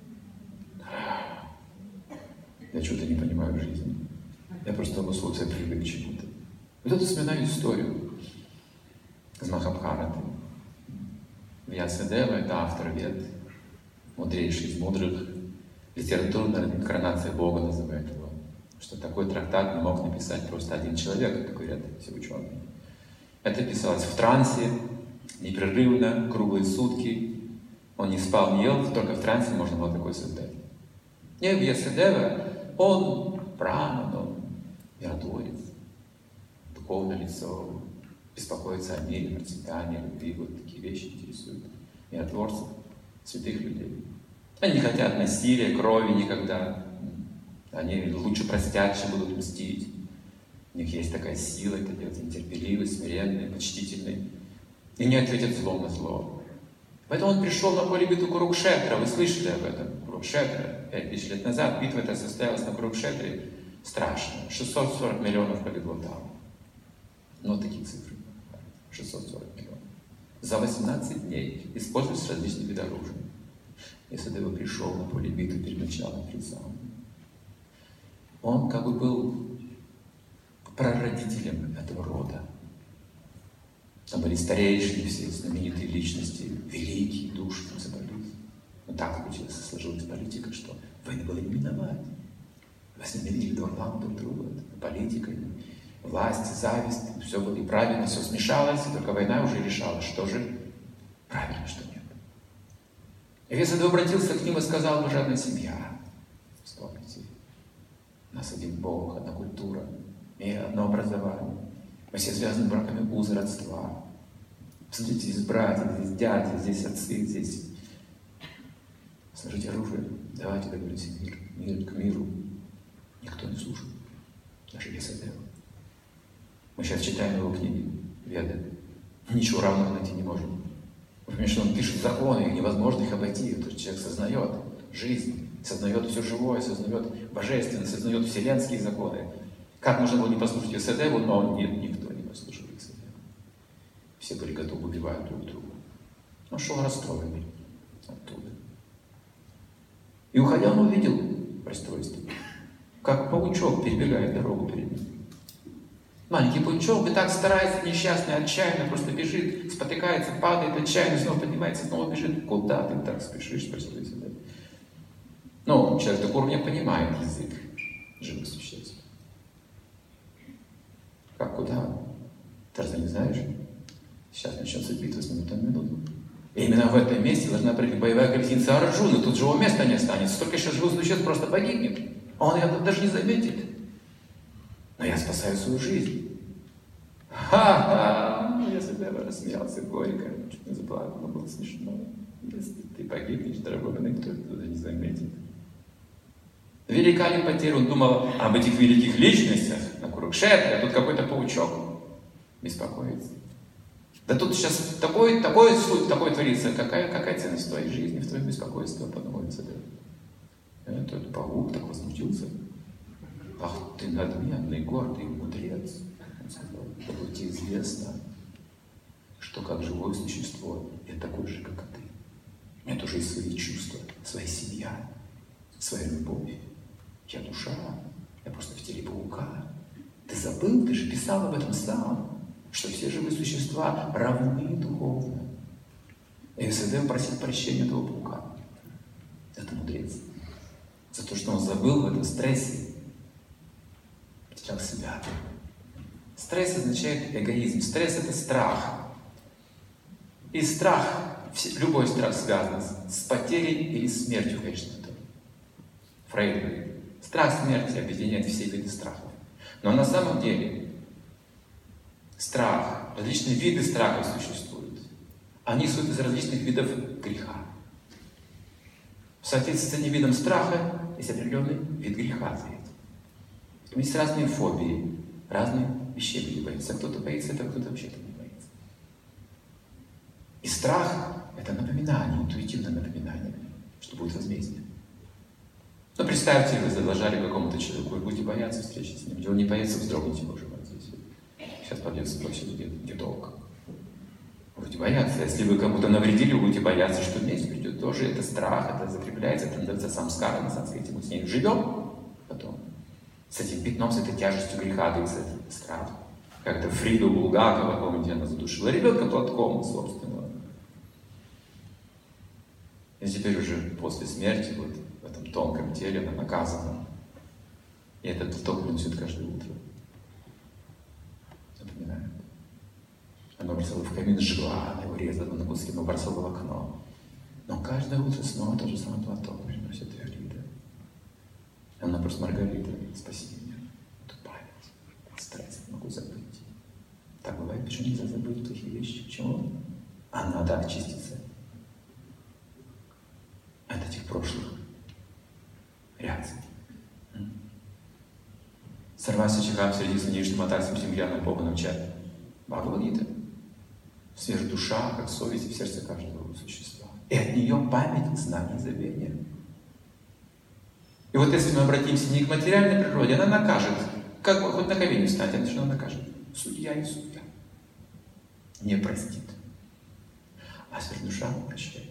Я что-то не понимаю в жизни. Я просто обусловился привык к чему-то. Вот эту вспоминаю историю из Махабхараты. Вьясадева — это автор Вед, мудрейший из мудрых. Литературная инкарнация Бога называют его. Что такой трактат не мог написать просто один человек, как говорят все ученые. Это писалось в трансе, непрерывно, круглые сутки. Он не спал, не ел, только в трансе можно было такое создать. И Вьясадева, он браман, он миротворец, духовное лицо, беспокоится о мире, процветании, любви, вот такие вещи интересуют миротворцев, святых людей. Они не хотят насилия, крови никогда. Они лучше простят, чем будут мстить. У них есть такая сила это делать, они терпеливые, смиренные, почтительные. И не ответят злом на зло. Поэтому он пришел на поле битвы Курукшетра. Вы слышали об этом? Курукшетра. 5000 лет назад битва эта состоялась на Курукшетре. Страшно. 640 миллионов полегло там. Ну, такие цифры. 640 миллионов. За 18 дней используются различные виды оружия. Если ты пришел на поле битвы перед началом призыва, он как бы был прародителем этого рода. Там были старейшие, все знаменитые личности, великие души там собрались. Но так сложилась политика, что войны было не миновать. Возненавидели два глава друг друга. Политика, власть, зависть, все было и правильно, все смешалось, и только война уже решала, что же правильно, что нет. И Вьясадева обратился к ним и сказал: мы же одна семья. Вспомните. У нас один Бог, одна культура, и одно образование. Мы все связаны браками узы родства. Смотрите, здесь братья, здесь дяди, здесь отцы, здесь. Сложите оружие, давайте договоримся мир к миру. Никто не слушает, даже Вьясадева. Мы сейчас читаем его книги, Веды. Ничего равного найти не можем. Потому что он пишет законы, и невозможно их обойти. То есть человек сознает жизнь, сознает все живое, сознает божественное, сознает вселенские законы. Как можно было не послушать Вьясадеву, но никто не послушал Вьясадеву. Все были готовы убивать друг друга. Он шел расстроенный оттуда. И уходя, он увидел расстройство. Как паучок перебегает дорогу перед ним. Маленький паучок и так старается, несчастный, отчаянно, просто бежит, спотыкается, падает, отчаянно, снова поднимается, снова бежит. Куда ты так спешишь, спросил Вьясадева. Ну, человек такого не понимает язык живых существ. Как, куда? Ты разве не знаешь? Сейчас начнется битва с минуты на минуту. И именно в этом месте должна пройти боевая колесница Арджуны. Тут живого места не останется. Столько сейчас живых существ просто погибнет. А он это даже не заметит. Но я спасаю свою жизнь. Ха-ха! Вьясадева рассмеялся горько, чуть не заплакал, но было смешно. Если ты погибнешь, дорогой, никто это не заметит. Велика ли потеря? Он думал об этих великих личностях на Курукшетре, а тут какой-то паучок беспокоится. Да тут сейчас такой творится. Какая ценность в твоей жизни, в твоем беспокойстве, подумал Вьясадева. Этот паук так возмутился. Ах ты надменный, гордый мудрец. Он сказал: чтобы тебе известно, что как живое существо я такой же, как и ты. У меня тоже есть свои чувства, своя семья, своя любовь. Я душа, я просто в теле паука. Ты забыл, ты же писал об этом сам, что все живые существа равны духовно. И Вьясадева просил прощения этого паука. Это мудрец. За то, что он забыл в этом стрессе, потерял себя. Стресс означает эгоизм. Стресс — это страх. И страх, любой страх связан с потерей или смертью, конечно. Фрейд говорит, страх смерти объединяет все виды страхов. Но на самом деле страх, различные виды страхов существуют. Они существуют из различных видов греха. В соответствии с этим видом страха есть определенный вид греха. Есть разные фобии, разные вещей люди боятся. Кто-то боится этого, кто-то вообще-то не боится. И страх — Это напоминание, интуитивное напоминание, что будет возмездие. Но представьте, вы задолжали какому-то человеку, и будете бояться встречи с ним. И он не боится, вздрогните, Боже мой, здесь. Сейчас пойдет спросить, где долг. Будете бояться. Если вы кому-то навредили, вы будете бояться, что месть придет. Тоже это страх, это закрепляется, это называется самскара на санскрите. Мы с ней живем потом. С этим пятном, с этой тяжестью греха, говорится, это страх. Как-то Фриду Булгакова, помните, она задушила ребенка платком собственного. И теперь уже после смерти, вот в этом тонком теле, она наказана. И этот платок принесет каждое утро. Напоминает. Она бросала в камин, жгла, она его резала на куски, но бросала в окно. Но каждое утро снова тот же самый платок приносит Иолида. Она просто Маргарита, спаси меня. Эту память, страсть могу забыть. Так бывает, почему нельзя забыть плохие вещи? Почему? А надо очиститься от этих прошлых реакций. Сарвася Чахам среди Саништы Матаксим Симгьяна Бога научат. Бхагавад-гита. Свежая душа, как совесть в сердце каждого существа. И от нее память, знание, забвение. И вот если мы обратимся не к материальной природе, она накажет. Как бы хоть на колени встать, она что накажет? Судья и судья. Не простит. А сверхдуша прощает.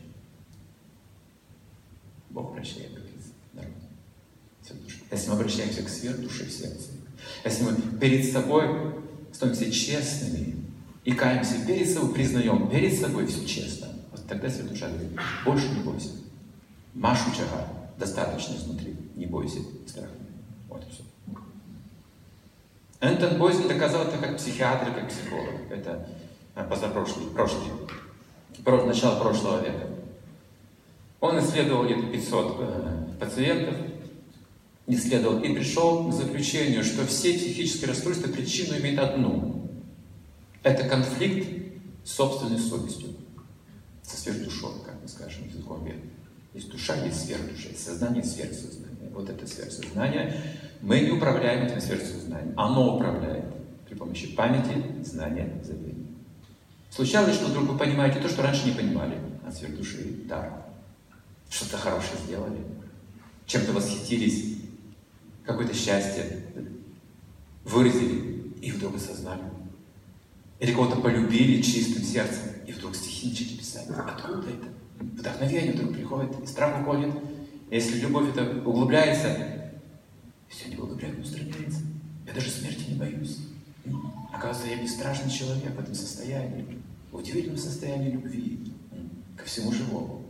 Бог прощает, как из народа. Если мы обращаемся к сверхдуше в сердце, если мы перед собой становимся честными и каемся перед собой, признаем перед собой все честно, вот тогда сверхдуша говорит, больше не бойся. Машу чага, достаточно изнутри, не бойся страха. Вот и все. Энтон Бойзен доказал это как психиатр и как психолог. Это начало прошлого века. Он исследовал где-то 500 пациентов, исследовал и пришел к заключению, что все психические расстройства причину имеют одну. Это конфликт с собственной совестью, со сверхдушой, как мы скажем языком века. Есть душа, есть сверхдуша, есть сознание, есть сверхсознание. Вот это сверхсознание. Мы не управляем этим сверхсознанием. Оно управляет при помощи памяти, знания, забвения. Случалось, что вдруг вы понимаете то, что раньше не понимали от сверхдуши, дар. Что-то хорошее сделали, чем-то восхитились, какое-то счастье выразили и вдруг осознали. Или кого-то полюбили чистым сердцем и вдруг стихи начали писать. Откуда это? Вдохновение вдруг приходит, и страх уходит. Если любовь это углубляется, все неблагоприятно устраняется. Я даже смерти не боюсь. Оказывается, я бесстрашный человек в этом состоянии, в удивительном состоянии любви ко всему живому.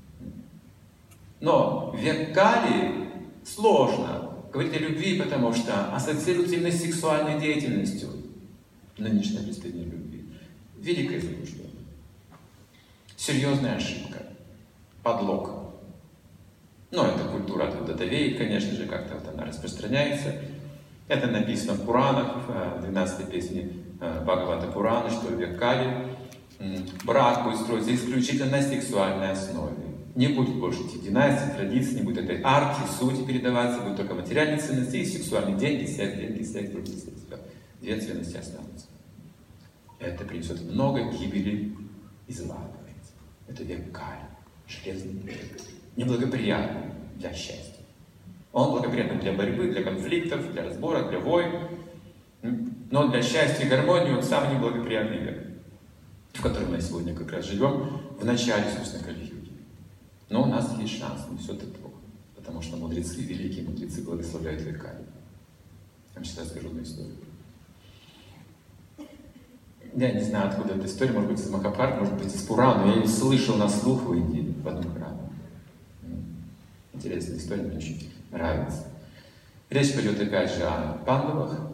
Но в век Кали сложно говорить о любви, потому что ассоциируется именно с сексуальной деятельностью. Нынешнее представление любви. Великое заблуждение. Серьезная ошибка. Подлог. Но это культура откуда-то веет, конечно же, как-то вот она распространяется. Это написано в Пуранах, в 12-й песне Бхагавата Пурана, что в век Кали брак будет строиться исключительно на сексуальной основе. Не будет больше этих династий, традиций, не будет этой арки, сути передаваться, будут только материальные ценности и сексуальные деньги, секс, деньги, секс, деньги, секс. Две ценности останутся. Это принесет много гибели и зла. Это век Кали, железный век. Неблагоприятный для счастья. Он благоприятный для борьбы, для конфликтов, для разбора, для войн. Но для счастья и гармонии он самый неблагоприятный век, в котором мы сегодня как раз живем, в начале, собственно, Кали-юги. Но у нас есть шанс, не все так плохо. Потому что мудрецы, великие мудрецы благословляют век Кали. Я вам сейчас расскажу одну историю. Я не знаю, откуда эта история, может быть, из Махабхараты, может быть, из Пурана, но я ее слышал на слух в Индии, в одном храме. Интересная история, мне очень нравится. Речь пойдет опять же о Пандавах.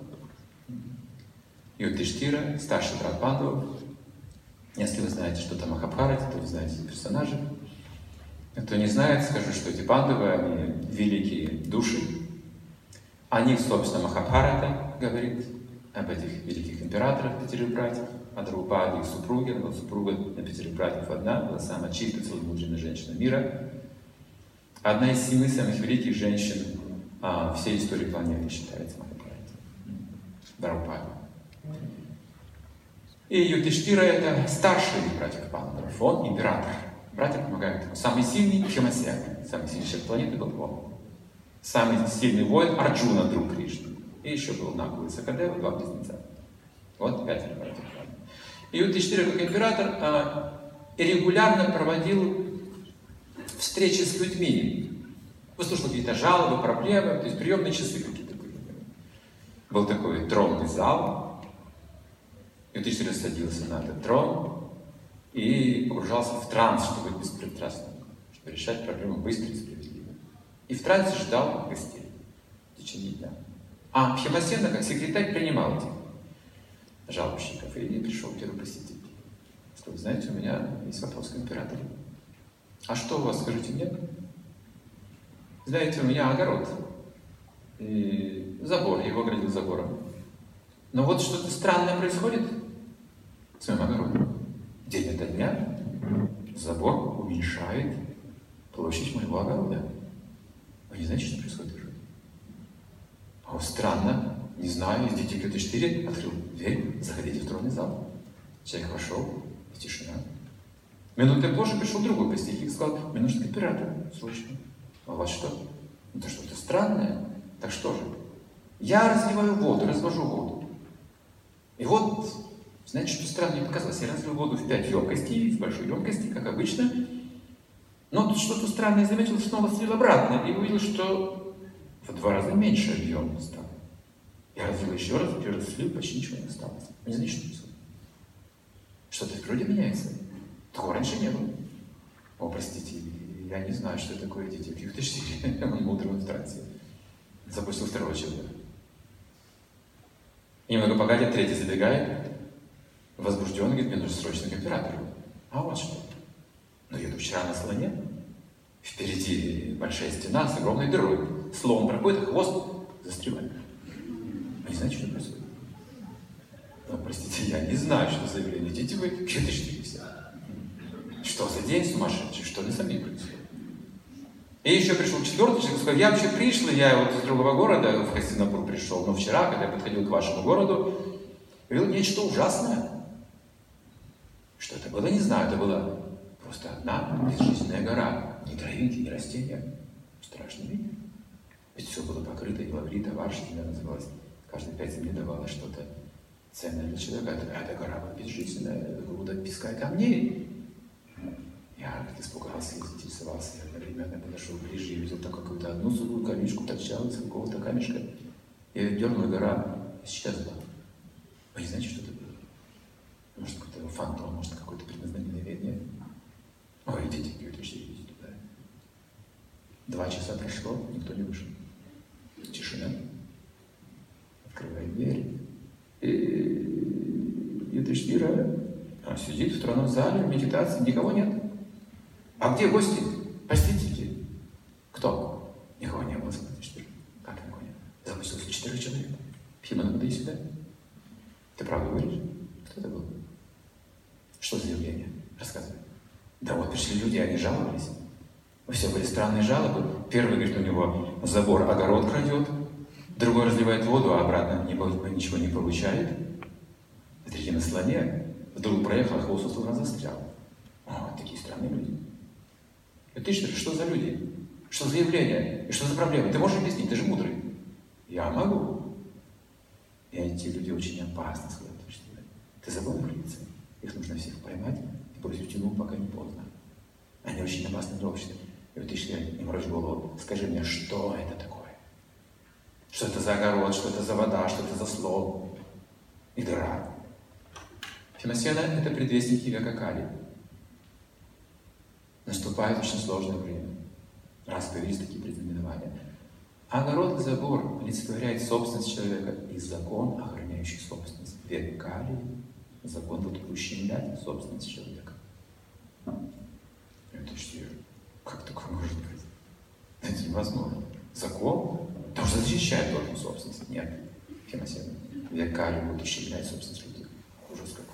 Юдхиштира, старший брат Пандавов. Если вы знаете что-то о Махабхарате, то вы знаете персонажей. Кто не знает, скажу, что эти Пандавы, они великие души. О них, собственно, Махабхарата говорит, об этих великих императорах, 5 братьев, о Драупаде, их супруге. Она была супруга на 5 братьев одна, была самая чистая, целомудренная женщина мира. Одна из 7 самых великих женщин всей истории планеты считается Махабхарата. Драупаде. И Юдхиштира — это старший из братьев Пандавов, он император. братья помогают. Самый сильный Пхимасена, самый сильнейший планеты был он. Самый сильный воин Арджуна, друг Кришны. И еще был Накул и Сакадева, 2 близнеца. Вот 5 братьев. И Юдхиштхира, как император, регулярно проводил встречи с людьми. Выслушал какие-то жалобы, проблемы, то есть приемные часы какие-то были. Был такой тронный зал. Юдхиштхира садился на этот трон и погружался в транс, чтобы быть беспристрастным, чтобы решать проблемы быстро и справедливо. И в трансе ждал гостей в течение дня. А Пхимасена, как секретарь, принимал этих жалобщиков. И пришел первый посетитель. Сказал: знаете, у меня есть вопрос к императору. А что у вас, скажите мне? Знаете, у меня огород. И забор, я его оградил забором. Но вот что-то странное происходит с моим огородом. День ото дня забор уменьшает площадь моего огорода. Вы не знаете, что происходит уже? О, странно. Не знаю, идите к Юдхиштхире, открыл дверь, заходите в тронный зал. Человек вошел, и тишина. Минуты позже пришел другой посетитель и сказал: мне нужно к императору, срочно. А у вас что? Это что-то странное. Так что же? Я разливаю воду, развожу воду. И вот, знаете, что странно мне показалось? Я разлил воду в 5 емкостей, в большой емкости, как обычно. Но тут что-то странное заметил, снова слил обратно. И увидел, что в 2 раза меньше объем стал. Я разлил еще раз слил, почти ничего не осталось. Вы не знаете, что происходит? Что-то в природе меняется. Такого раньше не было. О, простите, я не знаю, что такое идите к Юдхиштхире. Он мудрый в трансе. Запустил 2-го человека. Немного погодя, 3-й забегает, возбужденный, говорит: мне нужно срочно к императору. А вот что? Ну, еду вчера на слоне. Впереди большая стена с огромной дырой. Слон проходит, а хвост застревает. Вы не знаете, что происходит? Ну, простите, я не знаю, что за явление. Идите вы к Юдхиштхире все. Что за день сумасшедший? Что на самом деле происходит? И еще пришел 4-й человек, сказал: я вообще пришлый, я вот из другого города, в Хастинапур пришел, но вчера, когда я подходил к вашему городу, видел нечто ужасное. Что это было, не знаю, это была просто одна безжизненная гора. Ни травинки, ни растения. Страшный вид. Ведь все было покрыто, и лаврита, варш, земля называлась. Каждые 5 земли давала что-то ценное для человека. Эта гора была безжизненная, груда песка и камней. Я испугался, заинтересовался, я одновременно подошел ближе и видел так какую-то одну сухую камешку, торчала из какого-то камешка. Я дернул, и гора исчезла. Вы не знаете, что это было? Может, какой-то фантом, может, какое-то предназначение. Ой, идите к Юдхиштхире, идите туда. 2 часа прошло, никто не вышел. Тишина. Открывает дверь. И Юдхиштхира сидит в тронном зале, в медитации, никого нет. А где гости? Посетители. Кто? Никого не было, сказать, как никого нет? Запустился 4 человек. Пхимана, подай сюда. Ты правду говоришь? Кто это был? Что за явление? Рассказывай. Да вот пришли люди, они жаловались. Все были странные жалобы. Первый говорит, у него забор огород крадет. Другой разливает воду, а обратно ничего не получает. Третий на слоне. Вдруг проехал, а хвост у слона застрял. О, такие странные люди. И ты что за люди? Что за явление? И что за проблемы? Ты можешь объяснить? Ты же мудрый. Я могу. И эти люди очень опасны, сказал Юдхиштхира. Ты забыл их лица? Их нужно всех поймать и бросить в тюрьму, пока не поздно. Они очень опасны для общества. И Юдхиштхира им морочит голову. Скажи мне, что это такое? Что это за огород? Что это за вода? Что это за слон? И дыра. Пхимасена — это предвестники века Кали. Наступает очень сложное время, раз появились такие предзнаменования. Огород и забор олицетворяет собственность человека и закон, охраняющий собственность. Век Кали — закон, будет ущемлять собственность человека. Это что? Как такое может быть? Это невозможно. Закон тоже защищает только собственность. Нет, Пхимасена. Век Кали будет ущемлять собственность людей. Ужас какой.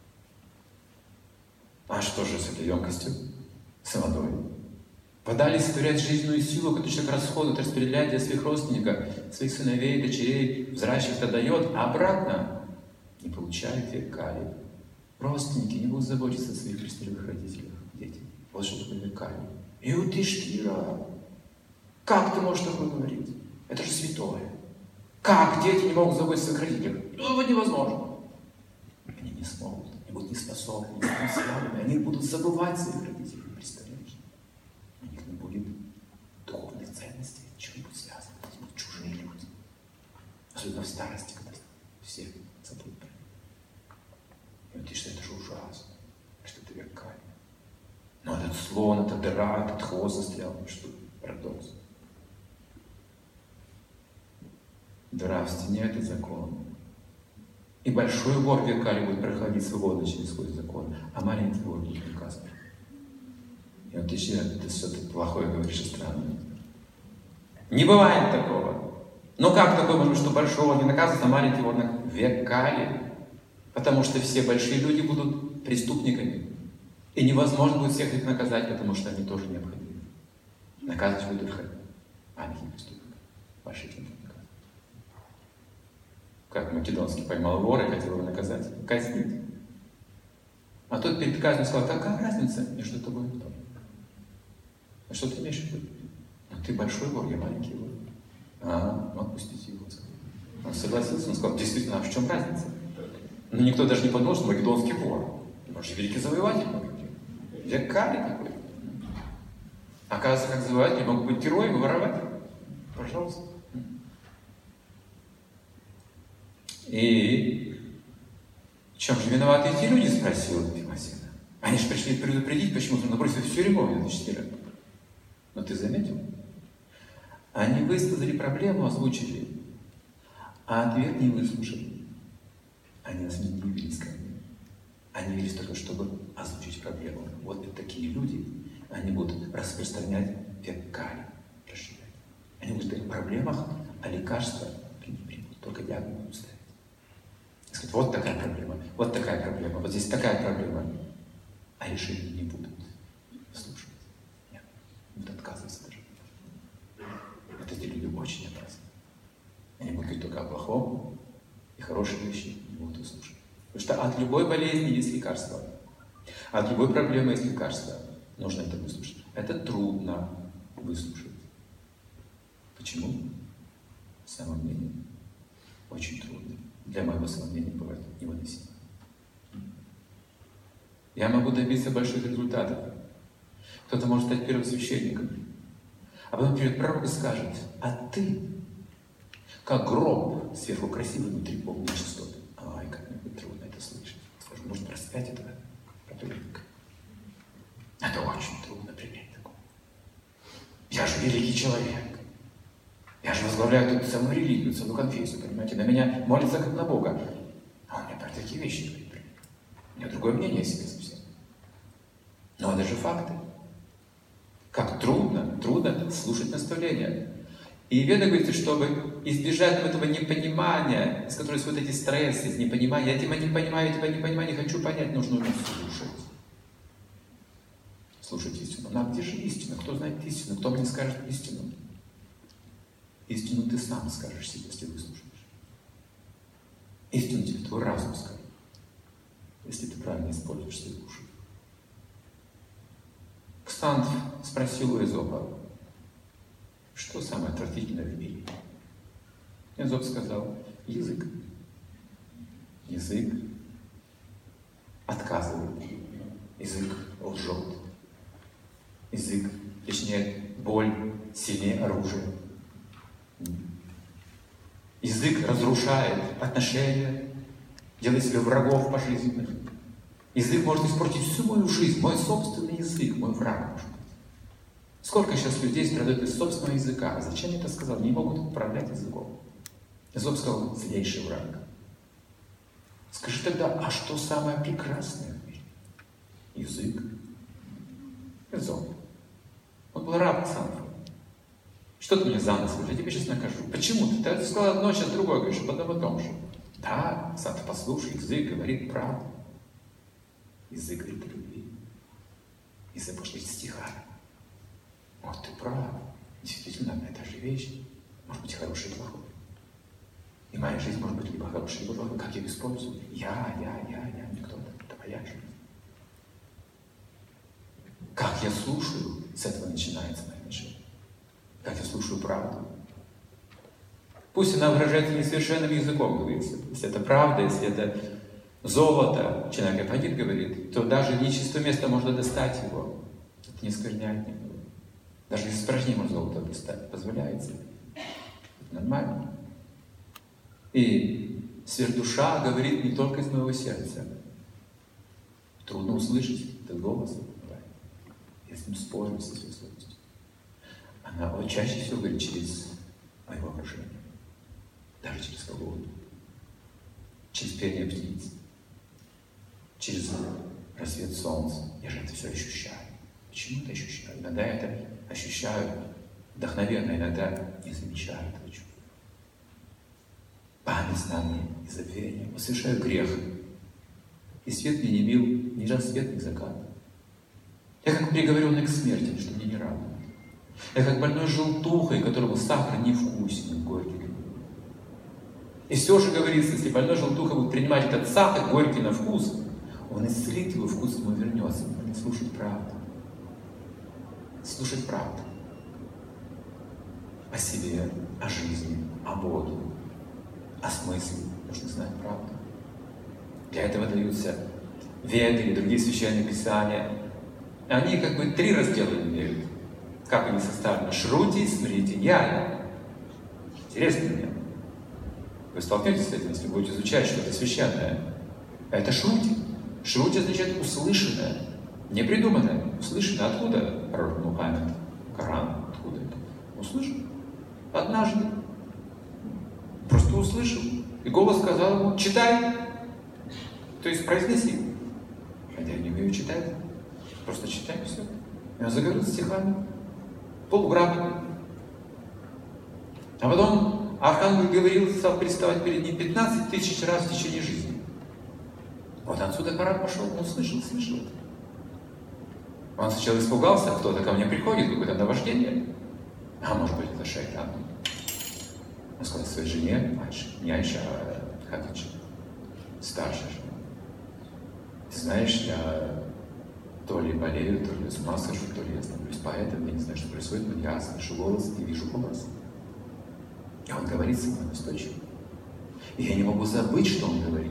А что же с этой емкостью? С водой. Вода олицетворяет жизненную силу, которую человек расходует, распределяет для своих родственников, своих сыновей, дочерей, взращивает, отдает, а обратно не получает век Кали. Родственники не будут заботиться о своих престарелых родителях, дети. Вот что такое веккалий. Юдхиштира, как ты можешь такое говорить? Это же святое. Как дети не могут забыть своих родителей? Ну, это невозможно. Они не смогут, они будут не способны, они будут слабыми, они будут забывать своих родителей. Представляешь? У них не будет духовных ценностей, ничего-нибудь связано, они будут чужие люди. Особенно в старости, когда все забудут про них. И вот что это же ужасно, что это веккалий. Но этот слон, эта дыра, этот хвост застрял, что парадокс. Дыра в стене – это закон. И большой вор веккалий будет проходить свободно через свой закон, а маленький вор будет наказан. И вот еще ты что-то плохое говоришь и странное. Не бывает такого. Ну как такое может, что большой вор не наказан, а маленький вор наказан? Веккалий. Потому что все большие люди будут преступниками. И невозможно будет всех их наказать, потому что они тоже необходимы. Наказывать будут только маленьких преступников. Больших не будут наказывать. Как Македонский поймал вора и хотел его наказать. Казнить. А тот перед казнью сказал: какая разница между тобой и тобой? А что ты имеешь в виду? Ну, ты большой вор, я маленький вор. Ну отпустите его. Он согласился, он сказал: действительно, а в чем разница? Но никто даже не подумал, что Македонский вор. Он же великий завоеватель. Веккалий такой. Оказывается, как завоеватель могут быть героем и воровать. Пожалуйста. И в чем же виноваты эти люди, спросила Тимофеевна. Они же пришли предупредить, почему-то набросили всю любовь на 4. Но ты заметил? Они высказали проблему, озвучили, а ответ не выслушали. Они нас не явились ко мне. Они явились только, чтобы озвучить проблему. Вот такие люди, они будут распространять веккалий, расширять. Они будут говорить о проблемах, а лекарства не примут, только диагноз будут ставить. И сказать: вот такая проблема, вот здесь такая проблема. А решения не будут слушать. Нет, будут отказываться даже. Вот эти люди очень опасны. Они будут говорить только о плохом, и хорошие вещи не будут услышать. Потому что от любой болезни есть лекарство. От любой проблемы есть лекарство. Нужно это выслушать. Это трудно выслушать. Почему? Самомнение. Очень трудно. Для моего самомнения бывает невыносимо. Я могу добиться больших результатов. Кто-то может стать первосвященником. А потом придет пророк и скажет: а ты, как гроб, сверху красивый, внутри полный чистоты. Ай, как мне будет трудно это слышать. Скажу: может распять этого проповедника? Это очень трудно принять такое. Я же великий человек. Я же возглавляю тут самую религию, самую конфессию, понимаете? На меня молятся как на Бога. А он мне про такие вещи говорит. У меня другое мнение о себе совсем. Но это же факты. Как трудно слушать наставления. И Веда говорит, чтобы избежать этого непонимания, из которого есть вот эти стрессы, из непонимания. Я тебя не понимаю, не хочу понять, нужно уметь слушать. Слушать истину. Ну, а где же истина? Кто знает истину? Кто мне скажет истину? Истину ты сам скажешь себе, если выслушаешь. Истину тебе твой разум скажет, если ты правильно используешь свои уши. Ксанф спросил у Эзопа: что самое отвратительное в мире? Эзоп сказал: язык. Язык отказывает. Язык лжет. Язык причиняет боль сильнее оружия. Язык разрушает отношения, делает себе врагов пожизненных. Язык может испортить всю мою жизнь, мой собственный язык, мой враг может быть. Сколько сейчас людей страдают из собственного языка? Зачем я это сказал? Не могут управлять языком. Эзоп сказал: злейший враг. Скажи тогда, а что самое прекрасное в мире? Язык. Эзоп. Он был раб Ксанфа. Что ты мне за нос говоришь? Я тебя сейчас накажу. Почему ты? Ты сказал одно, сейчас другое говоришь, об одном и том же. Да, Ксанф, послушай, язык говорит правду. Язык говорит о любви. Язык может быть стихами. Вот ты прав. Действительно, одна и та же вещь. Может быть хорошей и плохой. И моя жизнь может быть либо хорошей, либо плохой. Как я ее использую? Я, никто. Это моя жизнь. Как я слушаю, с этого начинается мое отношение. Как я слушаю правду. Пусть она выражается несовершенным языком, говорится. Если это правда, если это золото, Чанакапандит говорит, то даже нечистое место можно достать его. Это не скверняет никого. Даже из испражнеемого золота достать позволяется. Это нормально. И сверхдуша говорит не только из моего сердца. Трудно услышать этот голос. Я с ним спорю со своей совестью. Она чаще всего говорит через мое воображение. Даже через погоду. Через пение птиц. Через рассвет солнца. Я же это все ощущаю. Почему это ощущаю? Иногда я это ощущаю вдохновенно, иногда не замечаю этого чувства. Память на мне и забвение. Я совершаю грех. И свет мне не мил ни рассвет, ни закат. Я как приговоренный к смерти, что мне не радует. Я как больной желтухой, которому сахар не вкусен, горький. И все же говорится, если больной желтуха будет принимать этот сахар горький на вкус, он исцелит его, вкус ему вернется. Он не слушает правду. Слушать правду. О себе, о жизни, о Боге, о смысле. Нужно знать правду. Для этого даются Веды и другие священные писания. Они как бы 3 раздела имеют. Как они составлены? Шрути, Смрити, Ньяя. Интересно мне. Вы столкнетесь с этим, если будете изучать что-то священное. Это шрути. Шрути означает услышанное, не придуманное. Услышанное. Откуда пророк Мухаммед? Коран. Откуда это? Услышал. Однажды. Просто услышал. И голос сказал ему: читай. То есть произнеси. Хотя я не умею читать. Просто читай все. И он заговорил стихами. Полуграмотно. А потом Архангел говорил, стал приставать перед ним 15 000 раз в течение жизни. Вот отсюда Коран пошел, он слышал. Он сначала испугался, кто-то ко мне приходит, какое-то наваждение. А может быть, это шайтан. Он сказал своей жене, не Айша, а Хадиджа, старшая жена. Ты знаешь, я то ли болею, то ли с ума схожу, то ли я становлюсь поэтом, я не знаю, что происходит, но я слышу голос и вижу голос. И он говорит со мной настойчиво. И я не могу забыть, что он говорит.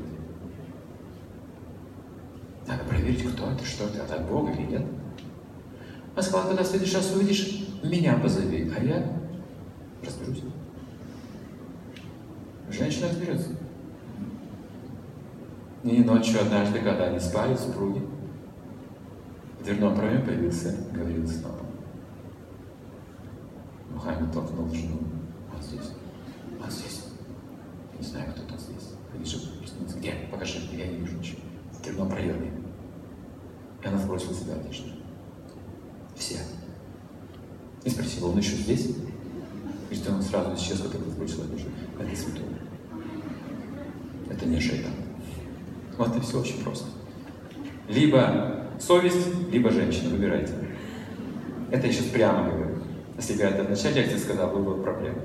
Надо проверить, кто это, что это от Бога или нет. Он сказал, когда в следующий раз увидишь, меня позови, а я разберусь. Женщина разберется. И ночью однажды, когда они спали, супруги, в дверном проеме появился, говорил снова. Мухаммед толкнул жену. Он здесь. Он здесь. Я не знаю, кто там здесь. Вижу, где? Покажи. Я не вижу ничего. В дверном проеме. И она сбросила себя одежду. Все. И спросила, он еще здесь? И что он сразу исчез, как это сбросила одежду. Это святой. Это не шайтан. Вот и все очень просто. Либо совесть, либо женщина. Выбирайте. Это я сейчас прямо говорю. Если бы я это в начале лекции сказал, бы была проблема.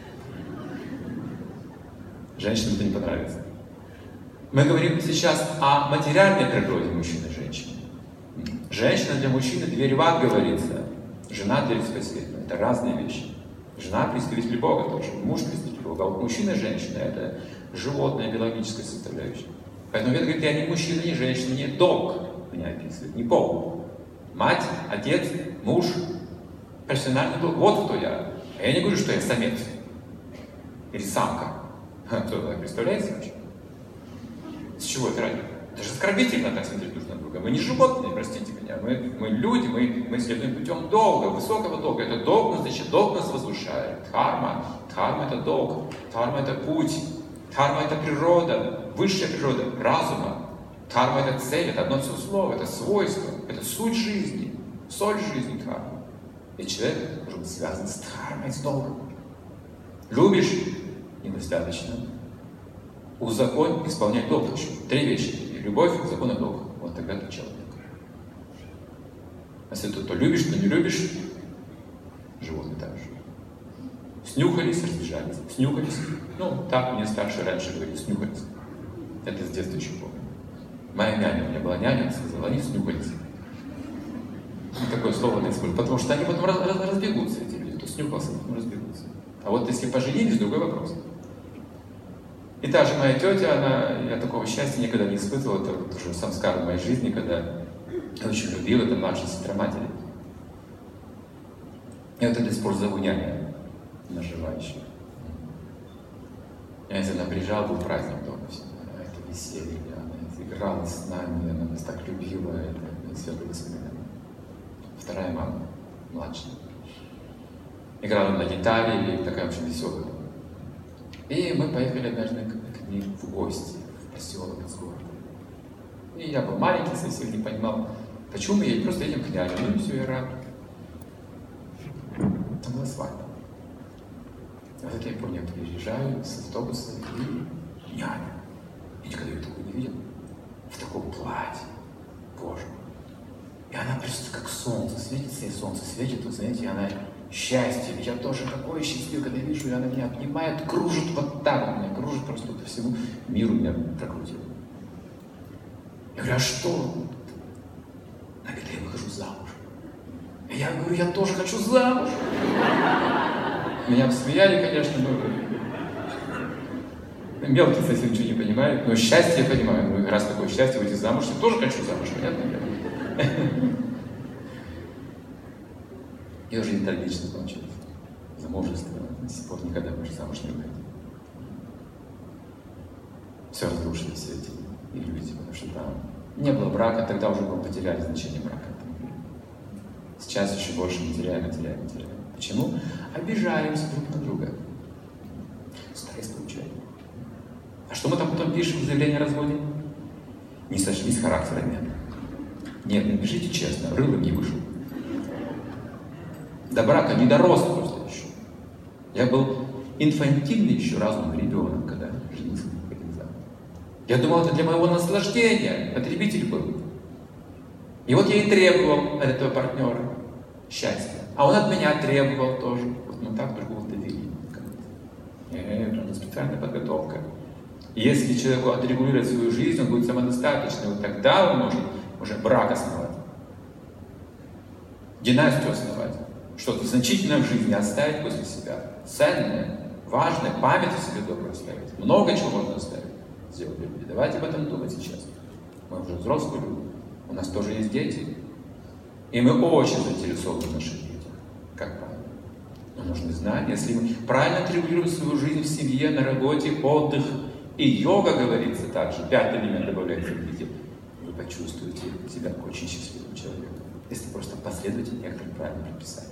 Женщинам это не понравится. Мы говорим сейчас о материальной природе мужчины и женщины. Женщина для мужчины дверь в ад, говорится. Жена дверь в свет. Это разные вещи. Жена представитель Бога тоже. Муж представитель Бога. А вот мужчина и женщина это животная, биологическая составляющая. Поэтому Вед говорит, я не мужчина, не женщина, не долг меня описывает, не пол. Мать, отец, муж, профессиональный долг. Вот кто я. А я не говорю, что я самец. Или самка. Кто вы представляете вообще? С чего это ради? Это же оскорбительно так смотреть друг на друга. Мы не животные, простите меня. Мы люди, мы следуем путем долга, высокого долга. Это долг, значит, долг нас возвышает. Дхарма. Дхарма это долг. Дхарма это путь. Дхарма это природа, высшая природа разума. Дхарма это цель, это одно все слово, это свойство, это суть жизни, соль жизни дхарма. И человек должен быть связан с дхармой, с долгом. Любишь? Недостаточно. Узаконь, исполнять долг. 3 вещи. Любовь, закон и долг. Вот тогда ты человек. Если ты то любишь, то не любишь, животные так же. Снюхались, разбежались. Снюхались. Ну, так мне старшие раньше говорили, снюхались. Это с детства еще помню. Моя няня, у меня была няня, она сказала, они снюхались. Такое слово не использую. Потому что они потом разбегутся, эти люди. Кто снюхался, потом разбегутся. А вот если поженились, другой вопрос. И та же моя тетя, я такого счастья никогда не испытывал. Это вот уже самскар в моей жизни, когда я очень любил, это младшая сестра матери. Я вот до сих пор зову няня. Она жива еще. Я, если она приезжала, был праздник дома всегда. Это веселье, она играла с нами, она нас так любила, это светлые воспоминания. Вторая мама, младшая. Играла на гитаре, и такая очень веселая. И мы поехали однажды к ней в гости, в поселок из города. И я был маленький, совсем не понимал, почему мы едем, просто едем к няне. Ну и все, я рад. Там была свадьба. Вот я помню, я приезжаю с автобуса, и няня. Я никогда ее такой не видел. В таком платье. Боже мой. И она просто как солнце светится, и солнце светит, вы знаете, и она счастье. Я тоже какое счастье, когда вижу, и она меня обнимает, кружит вот так, меня кружит просто по всему миру, меня прокрутила. Я говорю, а что? Она говорит, я выхожу замуж. И я говорю, я тоже хочу замуж. Меня обсмеяли, конечно, но мелкий совсем ничего не понимает, но счастье я понимаю. Ну, раз такое счастье выйти замуж, я тоже хочу замуж, понятно? И уже трагично получилось. Замужество до сих пор никогда больше замуж не выходит. Все разрушили, все эти иллюзии, потому что там не было брака, тогда уже мы потеряли значение брака. Сейчас еще больше мы теряем. Почему? Обижаемся друг на друга. Стресс получаем. А что мы там потом пишем в заявлении о разводе? Не сошлись характерами. Нет, напишите честно, рылом не вышел. До брака не дорос просто еще. Я был инфантильный еще разумный ребенок, когда женился на организаторе. Я думал, это для моего наслаждения, потребитель был. И вот я и требовал от этого партнера счастья. А он от меня требовал тоже. Вот мы так друг друга довели. Это специальная подготовка. И если человеку отрегулировать свою жизнь, он будет самодостаточный. Вот тогда он может уже брак основать. Династию основать. Что-то значительное в жизни оставить после себя. Ценное, важное, память о себе добрую оставить. Много чего можно оставить. Сделать люди. Давайте об этом думать сейчас. Мы уже взрослые люди. У нас тоже есть дети. И мы очень заинтересованы в наших детях. Как правильно? Но нужны знания. Если мы правильно отрегулируем свою жизнь в семье, на работе, отдых и йога, говорится также, 5-й элемент добавляется в виде, вы почувствуете себя очень счастливым человеком. Если просто последуйте некоторым правильным предписаниям.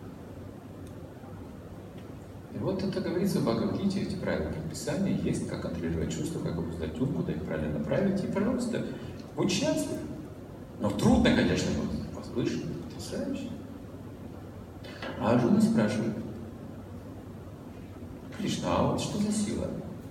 И вот это говорится в Бхагавад-гите, эти правильные предписания есть, как контролировать чувства, как обуздать ум, куда их правильно направить. И, пожалуйста, будь счастлив. Но трудно, конечно, но возвышенно, потрясающе. А Арджуна спрашивает: Кришна, а вот что за сила,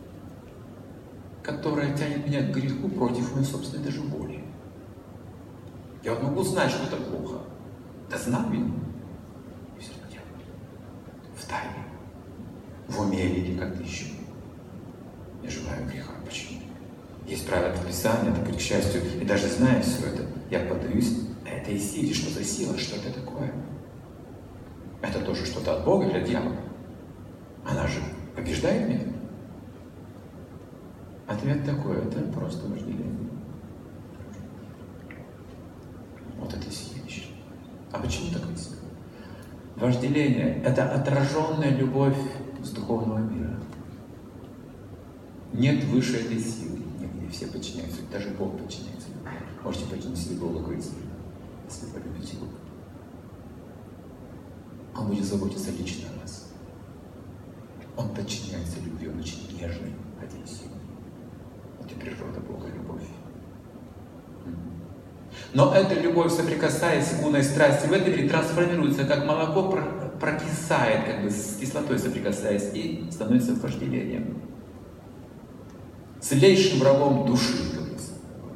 которая тянет меня к греху против моей собственной даже воли? Я вот могу знать, что это плохо. Да знал ведь. И все равно делаю. В тайне. В уме или как-то еще. Я желаю греха. Почему? Есть правила предписания, это, к счастью, и даже зная все это, я поддаюсь этой силе. Что за сила? Что это такое? Это тоже что-то от Бога или от дьявола? Она же побеждает меня? Ответ такой: это просто вожделение. Вот это силище. А почему такое сила? Вожделение – это отраженная любовь с духовного мира. Нет выше этой силы. Нигде все подчиняются. Даже Бог подчиняется. Можете подчинить себе Бога, если полюбите Бога. Он будет заботиться лично о вас. Он подчиняется любви, он очень нежный, хотя и сильный. Это природа Бога, любовь. Но эта любовь, соприкасаясь с гуной страсти, в этом мире трансформируется, как молоко прокисает, как бы с кислотой соприкасаясь, и становится вожделением. Злейшим врагом души, говорится.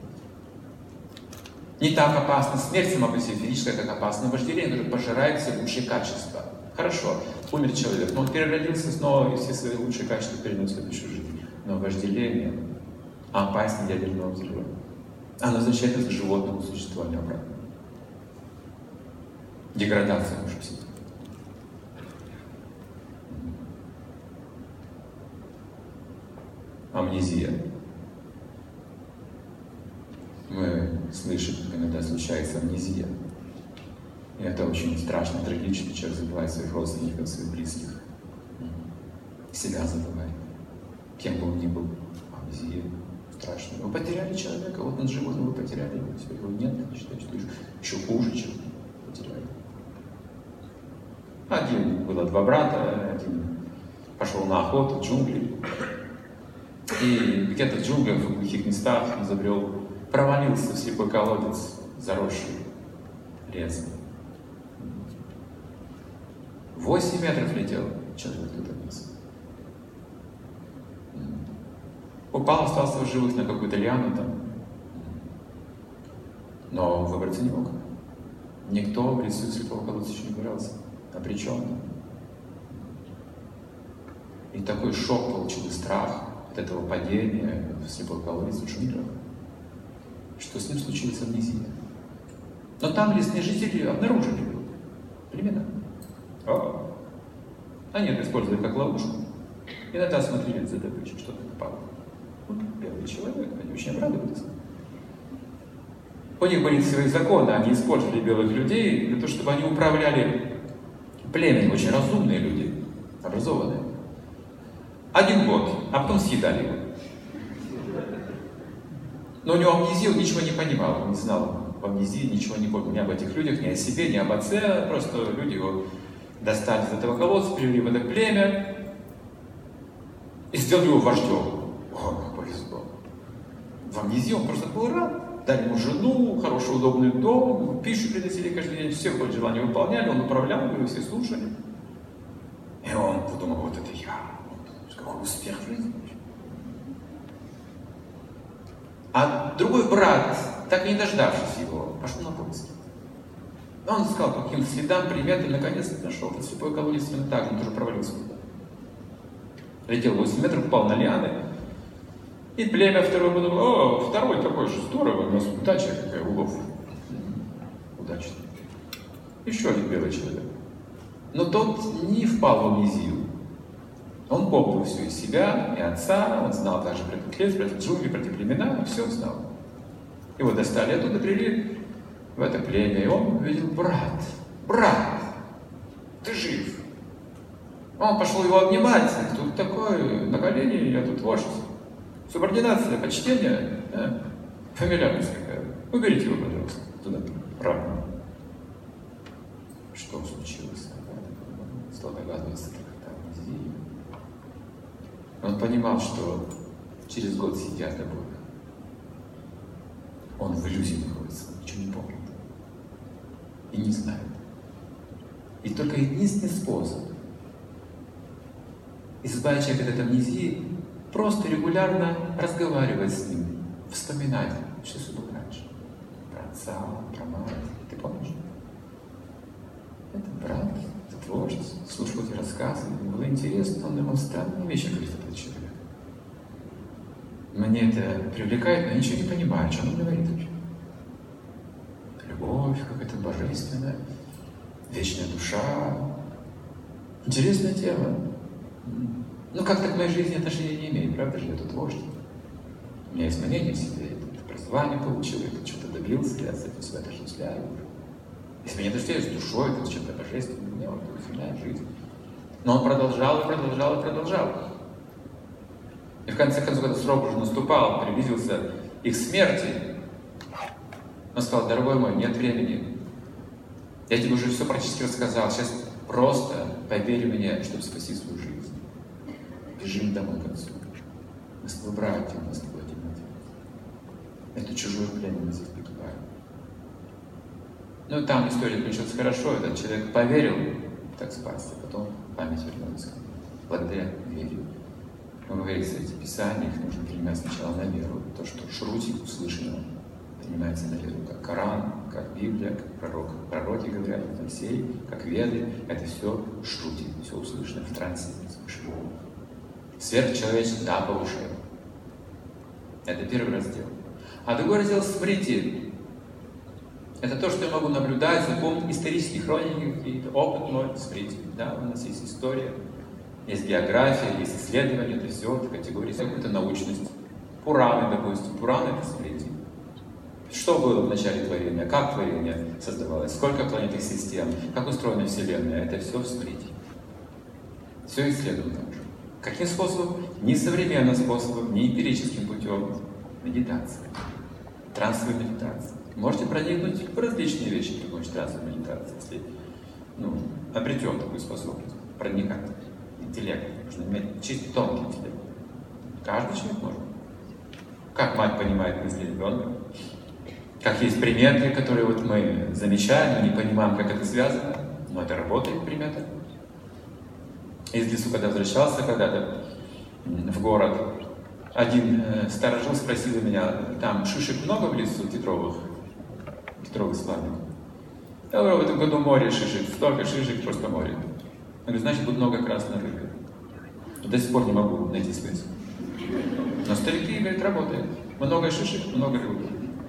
Не так опасна смерть сама по себе физическая, как опасно вожделение, которое пожирает все лучшие качества. Хорошо, умер человек, но он переродился снова, и все свои лучшие качества переносит в следующую жизнь. Но вожделение опаснее ядерного взрыва. Оно возвращает нас к животному существованию обратно. Деградация уже все. Амнезия. Мы слышим, иногда случается амнезия. И это очень страшно, трагично. Человек забывает своих родственников, своих близких. Себя забывает. Кем бы он ни был. Амнезия. Страшно. Вы потеряли человека, вот он живой, но вы потеряли его. Все, его нет, считаете, что еще хуже, чем потеряли. Было два брата, один пошел на охоту в джунгли. И где-то в джунглях, в глухих местах он провалился в слепой колодец, заросший лесом. 8 метров летел человек туда вниз. Упал, остался в живых на какую-то лиану там. Но выбраться не мог. Никто в лесу слепого колодца еще не выбирался. Обреченно. И такой шок получил, и страх от этого падения в слепой колодец в джунглях, что с ним случилась амнезия. Но там лесные жители обнаружили его. Племена. Они это использовали как ловушку. Иногда смотрели за добычей, что-то попало. Белый человек, они очень обрадовались. У них были свои законы, они использовали белых людей для того, чтобы они управляли племенем. Очень разумные люди, образованные. 1 год, а потом съедали его. Но у него амнезия, он ничего не понимал, он не знал об амнезии, ничего не понял ни об этих людях, ни о себе, ни об отце. Просто люди его достали из этого колодца, привели в это племя и сделали его вождем. Как повезло. В амнезии он просто был рад. Дали ему жену, хороший удобный дом, пищу приносили каждый день, все хоть желания выполняли, он управлял, его все слушали. И он подумал, вот это я, какой успех в жизни. А другой брат, так и не дождавшись его, пошел на поиски. Он искал по каким-то следам, приметам, наконец-то нашел этот слепой колодец, именно так, он тоже провалился туда. Летел 8 метров, упал на лианы. И племя второе подумало, второй такой же, здорово, у нас удача какая, улов. Удачно. Еще один белый человек. Но тот не впал в амнезию. Он помнил все из себя, и отца, он знал также про этот лес, про этот джунгли, про эти племена, он все знал. Его достали оттуда, привели в это племя, и он увидел: брат, ты жив. Он пошел его обнимать, тут такой, на колени, я тут вождь. Субординация, почтение, да? Фамильярность какая. Уберите его, пожалуйста, туда, правильно. Что случилось? Стал догадываться, как это амнезия. Он понимал, что через год сидят обоих. Он в иллюзии находится, ничего не помнит. И не знает. И только единственный способ избавить человека от амнезии — просто регулярно разговаривать с ним, вспоминать, что все было раньше. Про отца, про мать. Ты помнишь? Это брат, это вождь. Слушал эти рассказы, ему было интересно, он думал, странные вещи говорит этот человек. Мне это привлекает, но я ничего не понимаю, о чем он говорит вообще. Любовь какая-то божественная, вечная душа. Интересная тема. Ну, как-то к моей жизни отношения не имеет, правда же? Я тут вождь. У меня есть мнение в себе, я образование получил, я что-то добился, я с этим себя отождествляю. Если меня отождествляют с душой, то с чем-то божественным, меня вот удивляет жизнь. Но он продолжал. И в конце концов, когда срок уже наступал, приблизился их смерти, он сказал: дорогой мой, нет времени. Я тебе уже все практически рассказал, сейчас просто поверь мне, чтобы спасти свою жизнь. Бежим домой к отцу. Мы с тобой братья, у нас с тобой один. Это чужое племя, мы здесь погибаем. Ну, там история кончилась хорошо, этот человек поверил, так спасся, потом память вернулась благодаря вере. Как говорится, эти писания, их нужно принимать сначала на веру. То, что шрутик услышано, принимается на веру, как Коран, как Библия, как пророки говорят, как Моисей, как Веды. Это все шрутик, все услышано в трансе, свыше. Сверхчеловечество, да, по ушам. Это первый раздел. А другой раздел — Смрити. Это то, что я могу наблюдать, запомнить, исторические хроники какие-то, опыт мой, смотрите, да, у нас есть история, есть география, есть исследования, это все, это категории, какая-то научность. Пураны, допустим, Пураны, это смотрите. Что было в начале творения, как творение создавалось, сколько планетных систем, как устроена Вселенная, это все смотрите. Все исследовано уже. Каким способом? Не современным способом, не эмпирическим путем. Медитация. Трансовая медитация. Можете проникнуть в различные вещи при помощи трансовой медитации, если обретем такую способность проникать. Интеллект. Нужно иметь чисто тонкий интеллект. Каждый человек может. Как мать понимает мысли ребенка. Как есть приметы, которые вот мы замечаем, но не понимаем, как это связано. Но это работает, примета. Из лесу, когда возвращался когда-то в город, один старожил спросил у меня, там шишек много в лесу кедровый славик? Я говорю, в этом году море шишек, столько шишек, просто море. Я говорю, значит, будет много красной рыбы. До сих пор не могу найти смысл. Но старики, говорят, работает. Много шишек, много рыбы.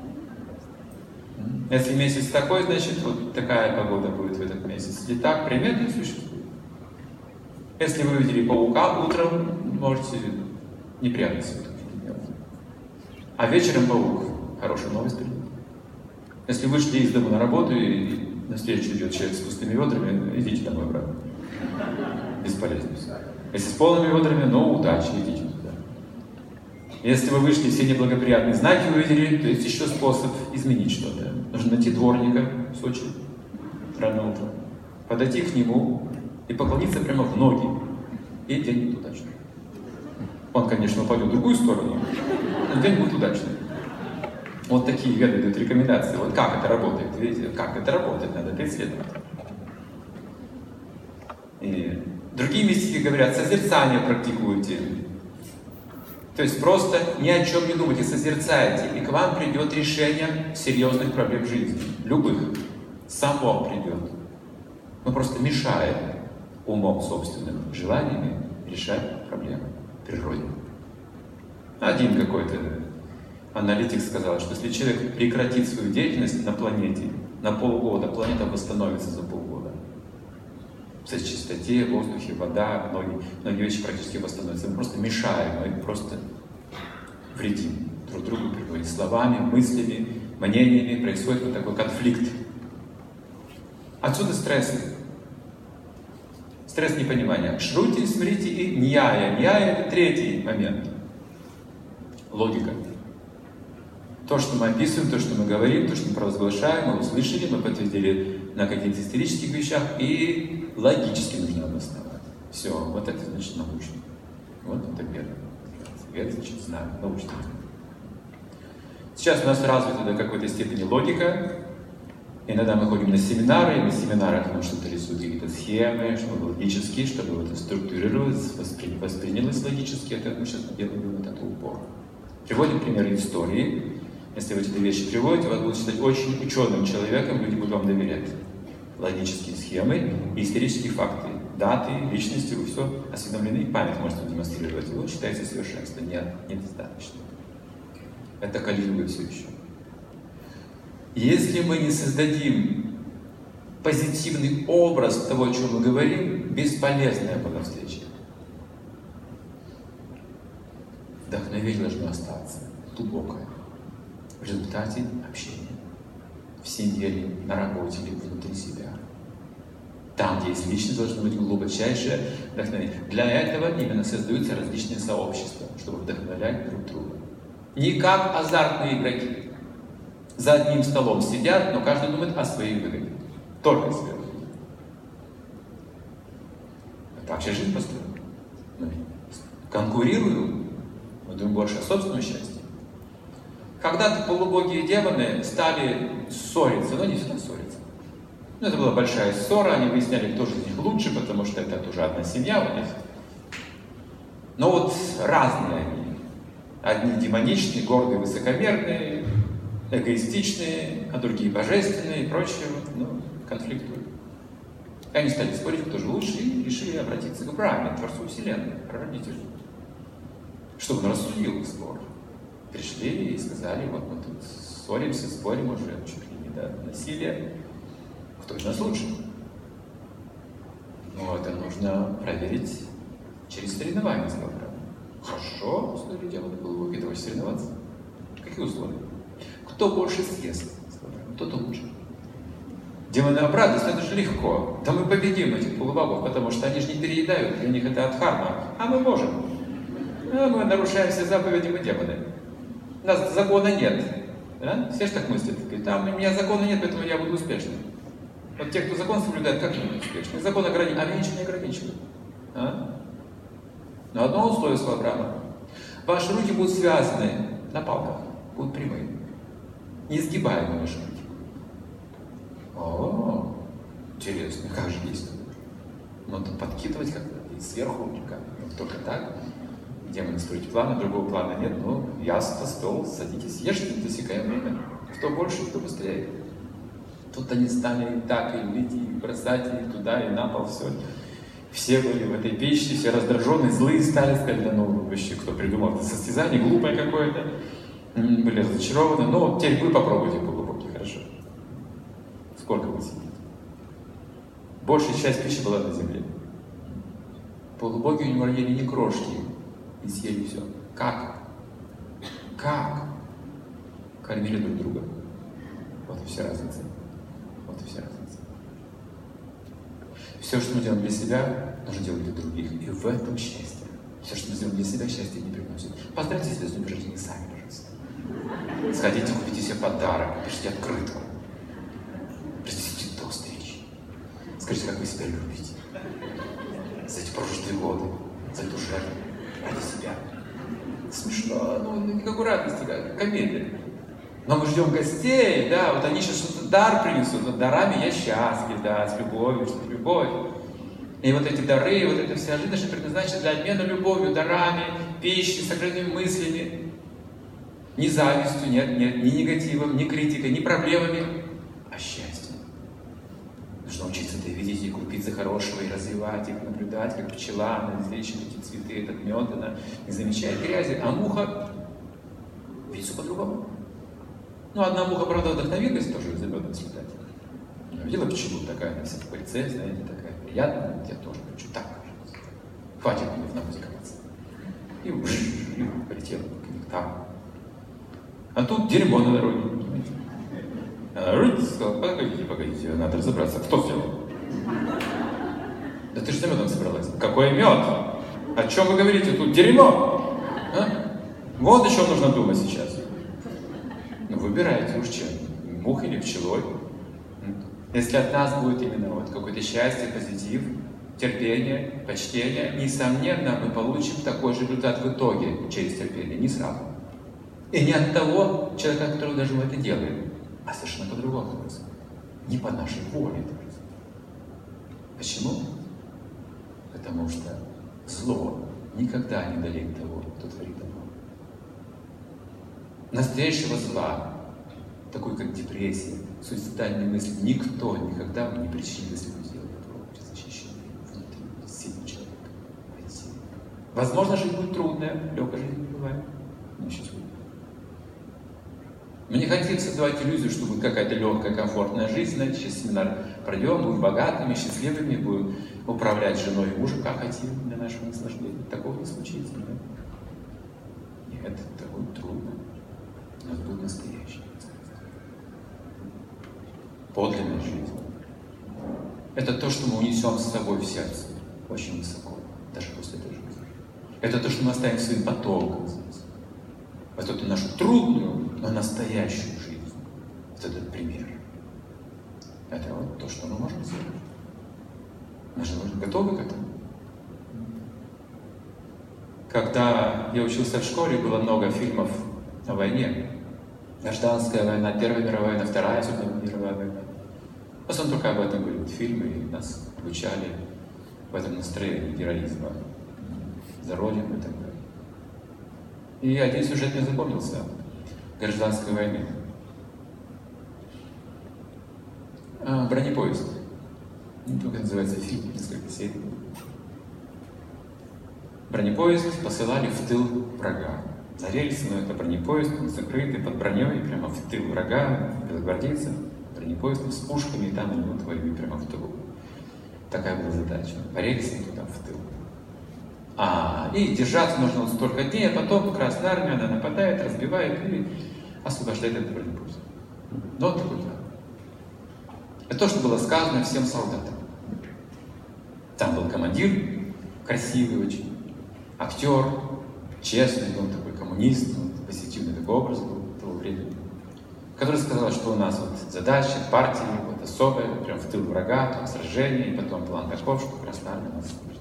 Если месяц такой, значит, вот такая погода будет в этот месяц. И так приметы существуют. Если вы увидели паука утром, можете неприятности делать. А вечером паук. Хорошая новость. Если вышли из дома на работу и навстречу идет человек с пустыми ведрами, идите домой обратно. Бесполезно все. Если с полными ведрами, ну удачи, идите туда. Если вы вышли, все неблагоприятные знаки увидели, то есть еще способ изменить что-то. Нужно найти дворника в Сочи рано утром, подойти к нему и поклониться прямо в ноги. И день будет удачный. Он, конечно, упадет в другую сторону, но день будет удачный. Вот такие веды дают рекомендации. Вот как это работает, видите? Как это работает, надо это исследовать. И другие мистики говорят, созерцание практикуйте. То есть просто ни о чем не думайте, созерцайте, и к вам придет решение серьезных проблем жизни. Любых. Само придет. Но просто мешает умом собственным желаниями решать проблемы природы. Один какой-то аналитик сказал, что если человек прекратит свою деятельность на планете, на полгода планета восстановится за полгода. В чистоте, воздухе, вода, многие вещи практически восстановятся. Мы просто мешаем, мы просто вредим друг другу природе. Словами, мыслями, мнениями происходит вот такой конфликт. Отсюда стресс. Стресс непонимания. Шрути, смрити и ньяя. Ньяя — это третий момент. Логика. То, что мы описываем, то, что мы говорим, то, что мы провозглашаем, мы услышали, мы подтвердили на каких-то исторических вещах, и логически нужно обосновать. Все, вот это значит научно. Вот это верно. Это значит знаю, научно. Сейчас у нас развита до какой-то степени логика. Иногда мы ходим на семинары, и на семинарах нам что-то рисуют, какие-то схемы, чтобы логически, чтобы это структурировалось, воспринялось логически. Это мы сейчас делаем вот этот упор. Приводим примеры истории. Если вы эти вещи приводите, вас будут считать очень ученым человеком, люди будут вам доверять. Логические схемы и исторические факты, даты, личности, вы все осведомлены, и память можете демонстрировать. Вы считаете совершенство. Нет, недостаточно. Это Кали-юга все еще. Если мы не создадим позитивный образ того, о чем мы говорим, бесполезная была встреча. Вдохновение должно остаться глубокое в результате общения. В семье ли, на работе ли, внутри себя. Там, где есть личность, должно быть глубочайшее вдохновение. Для этого именно создаются различные сообщества, чтобы вдохновлять друг друга. Не как азартные игроки. За одним столом сидят, но каждый думает о своей выгоде. Только себе. Это вообще жизнь построена. Мы конкурируем, мы думаем больше о собственном счастье. Когда-то полубоги и демоны стали ссориться, но не всегда ссориться. Это была большая ссора, они выясняли, кто же из них лучше, потому что это тоже одна семья у них. Но вот разные они. Одни демоничные, гордые, высокомерные, эгоистичные, а другие божественные и прочее. Конфликтуют. И они стали спорить, кто же лучше, и решили обратиться к Брахме, Творцу Вселенной, Прародителю, чтобы он рассудил их спор. Пришли и сказали, вот мы тут ссоримся, спорим уже, чуть ли не до насилия. Кто из нас лучше? Ну, это нужно проверить через соревнования, сказал Брахма. Хорошо, сказали демоны полубоги, давайте соревноваться. Какие условия? Кто больше съест, сказал Брахма, тот лучше. Демоны обрадовались, это же легко. Да мы победим этих полубогов, потому что они же не переедают, для них это адхарма, а мы можем. А мы нарушаем все заповеди, мы демоны. У нас закона нет. Да? Все же так мыслят. Там у меня закона нет, поэтому я буду успешным. Вот те, кто закон соблюдает, как они будут успешны? Закон ограничивает, а меня ничего не ограничивает. А? Но одно условие, сказал Брахма. Ваши руки будут связаны на палках, будут прямые. Неизгибаемые ваши руки. О, интересно, как же действует? Надо подкидывать как-то и сверху, как? Ну, только так. Демоны строить планы, другого плана нет. Ну, ясно, стол, садитесь, ешьте, засекаем время. Кто больше, кто быстрее. Тут они стали и так, и лить, и бросать, и туда, и на пол, все. Все были в этой пище, все раздраженные, злые стали, сказали, да ну, вообще, кто придумал это состязание, глупое какое-то. Были разочарованы. Ну, теперь вы попробуйте полубоги, хорошо. Сколько вы съедите? Большая часть пищи была на земле. Полубоги у него ели не крошки и съели все. Как? Как? Кормили друг друга. Вот и вся разница. Вот и вся разница. Все, что мы делаем для себя, нужно делать для других. И в этом счастье. Все, что мы сделаем для себя, счастье не приносит. Поздравьте себя с днем рождения сами, пожалуйста. Сходите, купите себе подарок, напишите открытку. Произнесите тост речи. Скажите, как вы себя любите. За эти прожитые годы, за эту жертву, ради себя. Смешно, ну, никакой радости, как комедия. Но мы ждем гостей, да, вот они сейчас что-то дар принесут, вот дарами я счастлив, да, с любовью, что-то любовь. И вот эти дары, вот эта вся жизнь наша предназначена для обмена любовью, дарами, пищей, сокровенными мыслями. Ни завистью, нет, ни негативом, ни критикой, ни проблемами, а счастьем. Нужно учиться это видеть и крупицы хорошего, и развивать их, наблюдать, как пчела, она извлечет эти цветы, этот мед, она не замечает грязи, а муха видит все по-другому. Ну, одна муха, правда, вдохновилась тоже за медом слетать. Видела пчелу такая, она вся в пыльце, знаете, такая приятная, я тоже хочу так, кажется. Хватит мне в навозе копаться. И полетела к нектару. А тут дерьмо на дороге, понимаете? Она сказала, погодите, надо разобраться, кто сделал? Да ты же за медом собралась. Какой мед? О чем вы говорите? Тут дерьмо! А? Вот о чем нужно думать сейчас. Ну, выбирайте уж чем, мух или пчелой. Если от нас будет именно вот какое-то счастье, позитив, терпение, почтение, несомненно, мы получим такой же результат в итоге через терпение, не сразу. И не от того человека, который даже мы это делаем, а совершенно по-другому. Не по нашей воле. Почему? Потому что зло никогда не одолеет того, кто творит добро. Настоящего зла, такой как депрессия, суицидальные мысли, никто никогда вам не причинит, если вы сделаете добро, защищенный внутри, сильный человек. Возможно, жизнь будет трудная, легкой жизни не бывает, но счастливая. Мы не хотим создавать иллюзию, что будет какая-то легкая, комфортная жизнь, знаете, сейчас семинар пройдем, будем богатыми, счастливыми, будем управлять женой и мужем, как хотим, для нашего наслаждения. Такого не случится, да? Нет, это будет трудно. У нас будет настоящая, подлинная жизнь. Это то, что мы унесем с собой в сердце очень высоко, даже после этой жизни. Это то, что мы оставим своим потомкам здесь. Вот эту нашу трудную, но настоящую жизнь. Вот этот пример. Это вот то, что мы можем сделать. Мы же готовы к этому. Когда я учился в школе, было много фильмов о войне. Гражданская война, Первая мировая война, Вторая мировая война. В основном только об этом были вот фильмы, и нас обучали в этом настроении героизма за Родину и так далее. И один сюжет мне запомнился. Гражданской войны. Бронепоезд. Только называется фильм, несколько серий. Бронепоезд посылали в тыл врага. на рельсы, но это бронепоезд, он закрытый, под броней, прямо в тыл врага, белогвардейцев, бронепоезд с пушками, и там идут воюют прямо в тылу. Такая была задача. По рельсам туда, в тыл. И держаться нужно вот столько дней, а потом Красная Армия, она нападает, разбивает и освобождает этот бронепоезд. Но вот такой план. Это то, что было сказано всем солдатам. Там был командир, красивый очень, актер, честный, он такой коммунист, позитивный такой образ был того времени, который сказал, что у нас вот задача партии вот особая, прям в тыл врага, там сражение, и потом план таков, что Красная Армия нас освобождает.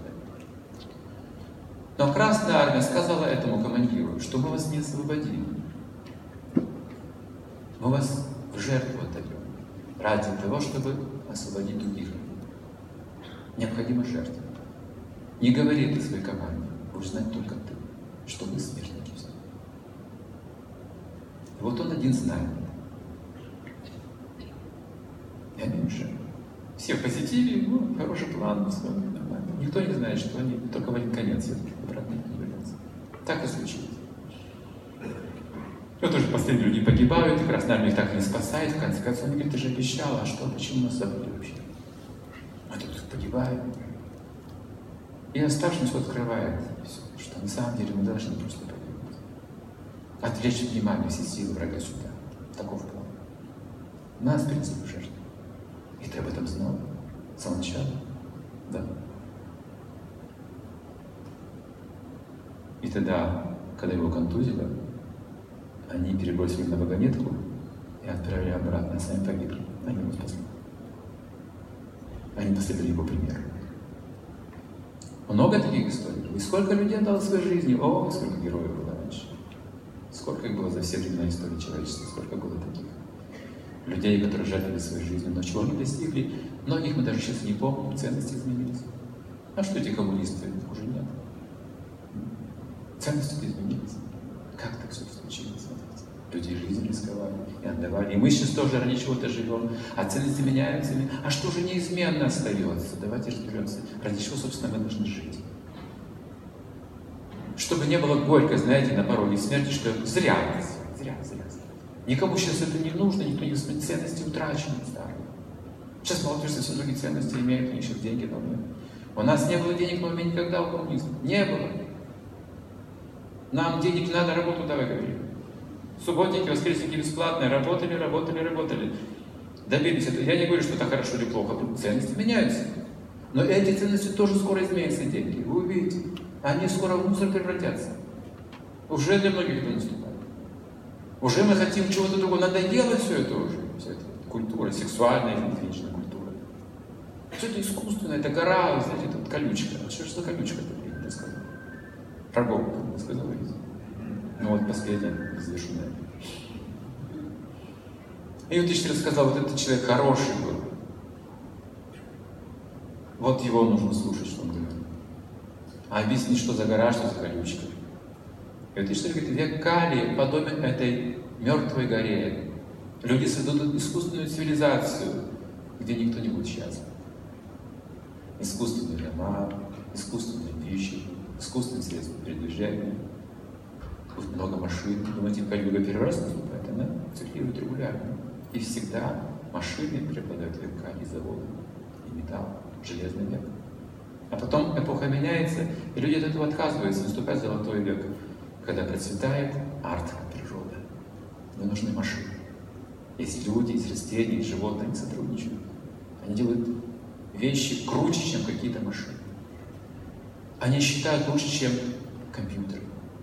Но Красная Армия сказала этому командиру, что мы вас не освободим, мы вас в жертву отдаем ради того, чтобы освободить других людей. Необходима жертва. Не говори ты своей команде, будешь знать только ты, что вы смертники все. И вот он один знает. И они уже все в позитиве, хороший план, все нормально. Никто не знает, что они только в один конец обратно не вернутся. Так и случилось. И вот уже последние люди погибают, и Красная Армия их так не спасает. В конце концов, они говорят, ты же обещала, а что, почему нас забыли вообще? Мы тут погибаем. И оставшимся открывает все, что на самом деле мы должны просто погибнуть. Отвлечь внимание, все силы врага сюда. Таков план. Нас принесли в жертву. И ты об этом знал? С самого начала? Да. И тогда, когда его контузило, они перебросили на вагонетку и отправили обратно, а сами погибли. Они его спасли. Они последовали его примеру. Много таких историй. И сколько людей отдало своей жизни? О, сколько героев было раньше. Сколько их было за все времена истории человечества, сколько было таких людей, которые жертвовали своей жизнью, но чего они достигли. Многих мы даже сейчас не помним, ценности изменились. А что эти коммунисты? Уже нет. Ценности изменились. Как так все случилось? Люди жизнь рисковали и отдавали. И мы сейчас тоже ради чего-то живем, а ценности меняются. А что же неизменно остается? Давайте разберемся. Ради чего, собственно, мы должны жить? Чтобы не было горько, знаете, на пороге смерти, что зря. Никому сейчас это не нужно, никто не знает, ценности утрачены старые. Сейчас молодежь совсем другие ценности имеют, они сейчас деньги давно. У нас не было денег, но никогда у коммунистов. Не было. Нам денег не надо, работу давай, говорили. Субботники, воскресники бесплатные, работали. Добились этого. Я не говорю, что это хорошо или плохо, ценности меняются. Но эти ценности тоже скоро изменятся, деньги. Вы увидите, они скоро в мусор превратятся. Уже для многих это наступает. Уже мы хотим чего-то другого. Надоело все это уже. Вся эта культура, сексуальная, физическая культура. Все это искусственное, это гора, знаете, это колючка. Что же за колючка-то, я рассказал? Врагов, рассказал, видите? Ну вот последнее, завершенное. И вот учитель рассказал, вот этот человек хороший был. Вот его нужно слушать, что он говорит. А объяснить, что за гора, что за колючка. И вот учитель говорит, век Кали подобен этой мертвой горе. Люди создадут искусственную цивилизацию, где никто не будет счастлив. Искусственные дома, искусственные пищи, искусственные средства передвижения. Будет много машин. Думаете, Кали-юга первый раз наступает? Она циркулирует регулярно. И всегда машины преобладают в века, и заводы, и металл, железный век. А потом эпоха меняется, и люди от этого отказываются. Наступает золотой век, когда процветает арт, природа. Но нужны машины. Есть люди, есть растения, есть животные, они сотрудничают. Они делают вещи круче, чем какие-то машины. Они считают лучше, чем компьютеры.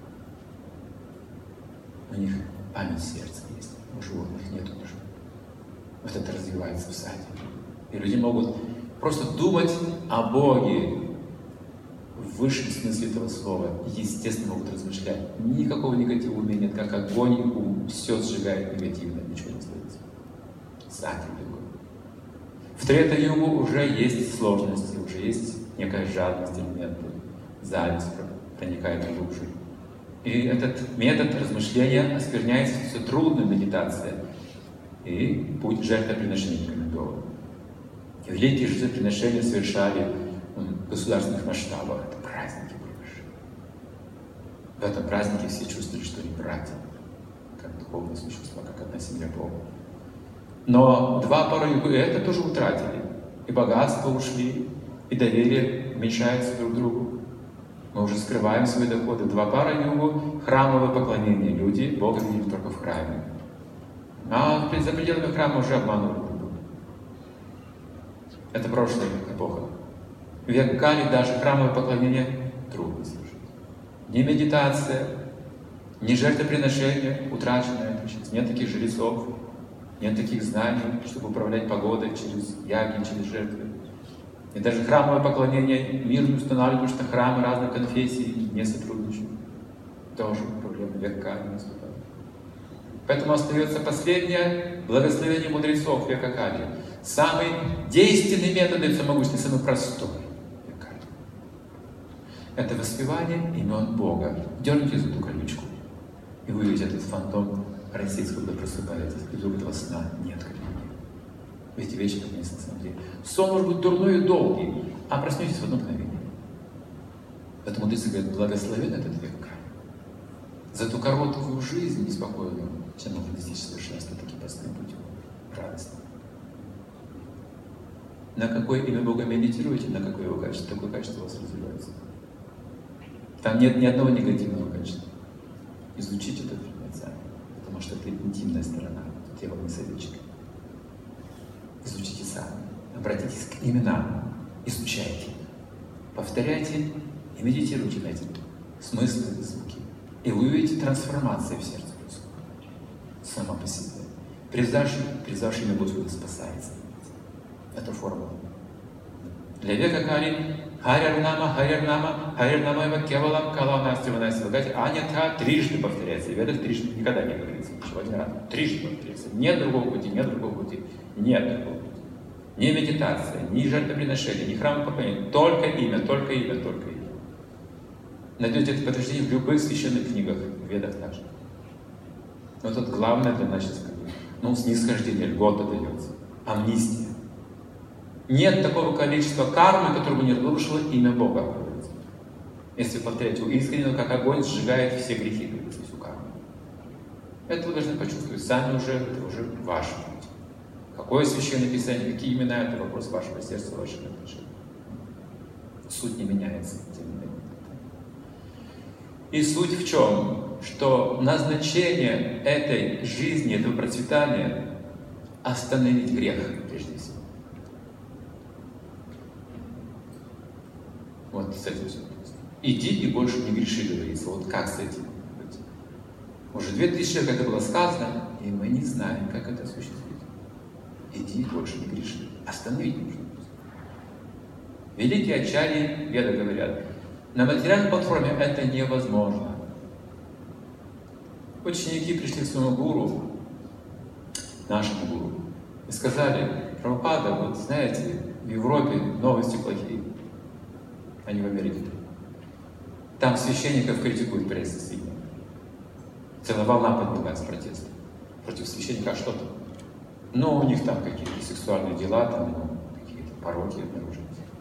У них память сердца есть, у животных нету даже. Вот это развивается в саде. И люди могут просто думать о Боге в высшем смысле этого слова. Естественно, могут размышлять. Никакого негатива у меня нет, как огонь, ум все сжигает негативно, ничего не остается. Сад другой. В Трета-югу уже есть сложности, уже есть некая жадность элемента, зависть проникает глубже. И этот метод размышления оскверняется все трудной медитацией. И путь жертвоприношения рекомендован. Великие жертвоприношения совершали в государственных масштабах. Это праздники были большие. В этом празднике все чувствовали, что они братья, как духовные существа, как одна семья Бога. Но два пары юга это тоже утратили. И богатства ушли, и доверие уменьшается друг к другу. Мы уже скрываем свои доходы. Два пара югу, храмовое поклонение. Люди Бога видели только в храме. А за пределами храма уже обманывали друг друга. Это прошлая эпоха. В век Кали даже храмовое поклонение трудно слушать. Ни медитация, ни жертвоприношение утраченное. Нет таких жрецов, нет таких знаний, чтобы управлять погодой через яги, через жертвы. И даже храмовое поклонение мир не устанавливает, потому что храмы разных конфессий не сотрудничают. Тоже проблема века не наступает. Поэтому остается последнее благословение мудрецов века Кали. Самый действенный метод и самогущный, самый простой века Кали. Это воспевание имен Бога. Дерните за эту колючку, и вы увидите этот фантом российского, когда просыпаетесь, и вдруг этого сна нет как нет. Ведь вечер вниз на самом деле. Сон может быть дурной и долгий, а проснетесь в одно мгновение. Поэтому мудрецы говорят, благословен этот век. За эту короткую жизнь неспокойную, чем можно достичь совершенства таким простым путем, радостно. На какое имя Бога медитируете, на какое его качество, такое качество у вас развивается. Там нет ни одного негативного качества. Изучите этот предмет сами, потому что это интимная сторона, тут я вам не советчик. Изучите сами, обратитесь к именам, изучайте, повторяйте и медитируйте на эти смыслы и звуки. И вы увидите трансформацию в сердце происходит. Сама по себе. Призвавший имя Господа спасается. Это формула. Для века Кали Харьярнама, Харьярнама, Харьярнама Эва Кевалам Каланасти Ванасти Вагати Анятха трижды повторяется. И в ведах трижды никогда не говорится. Еще один раз. Трижды повторяется. Нет другого пути, нет другого пути. Нет другого пути. Ни медитация, ни жертвоприношение, ни храм поклонения. Только имя, только имя, только имя. Найдете это подтверждение в любых священных книгах, в ведах также. Но тут главное для нас сейчас снисхождение, льгота дается. Амнистия. Нет такого количества кармы, которое бы не разрушило имя Бога. Если повторять его искренне, как огонь сжигает все грехи, всю карму. Это вы должны почувствовать сами уже, это уже ваш путь. Какое священное писание, какие имена, это вопрос вашего сердца, ваших отношений. Суть не меняется. И суть в чем? Что назначение этой жизни, этого процветания — остановить грех, прежде всего. Вот с этим все. Иди и больше не греши, говорится. Вот как с этим быть? Уже 2000 лет это было сказано, и мы не знаем, как это осуществить. Иди и больше не греши. Остановить нужно. Великие ачарьи Веды говорят, на материальной платформе это невозможно. Ученики пришли к своему гуру, нашему гуру, и сказали, Прабхупада, вот знаете, в Европе новости плохие, а не в Америке. Там священников критикуют пресса сильно. Целая волна поднимается протеста против священника, а что там? Ну, у них там какие-то сексуальные дела, там какие-то пороки обнаружены.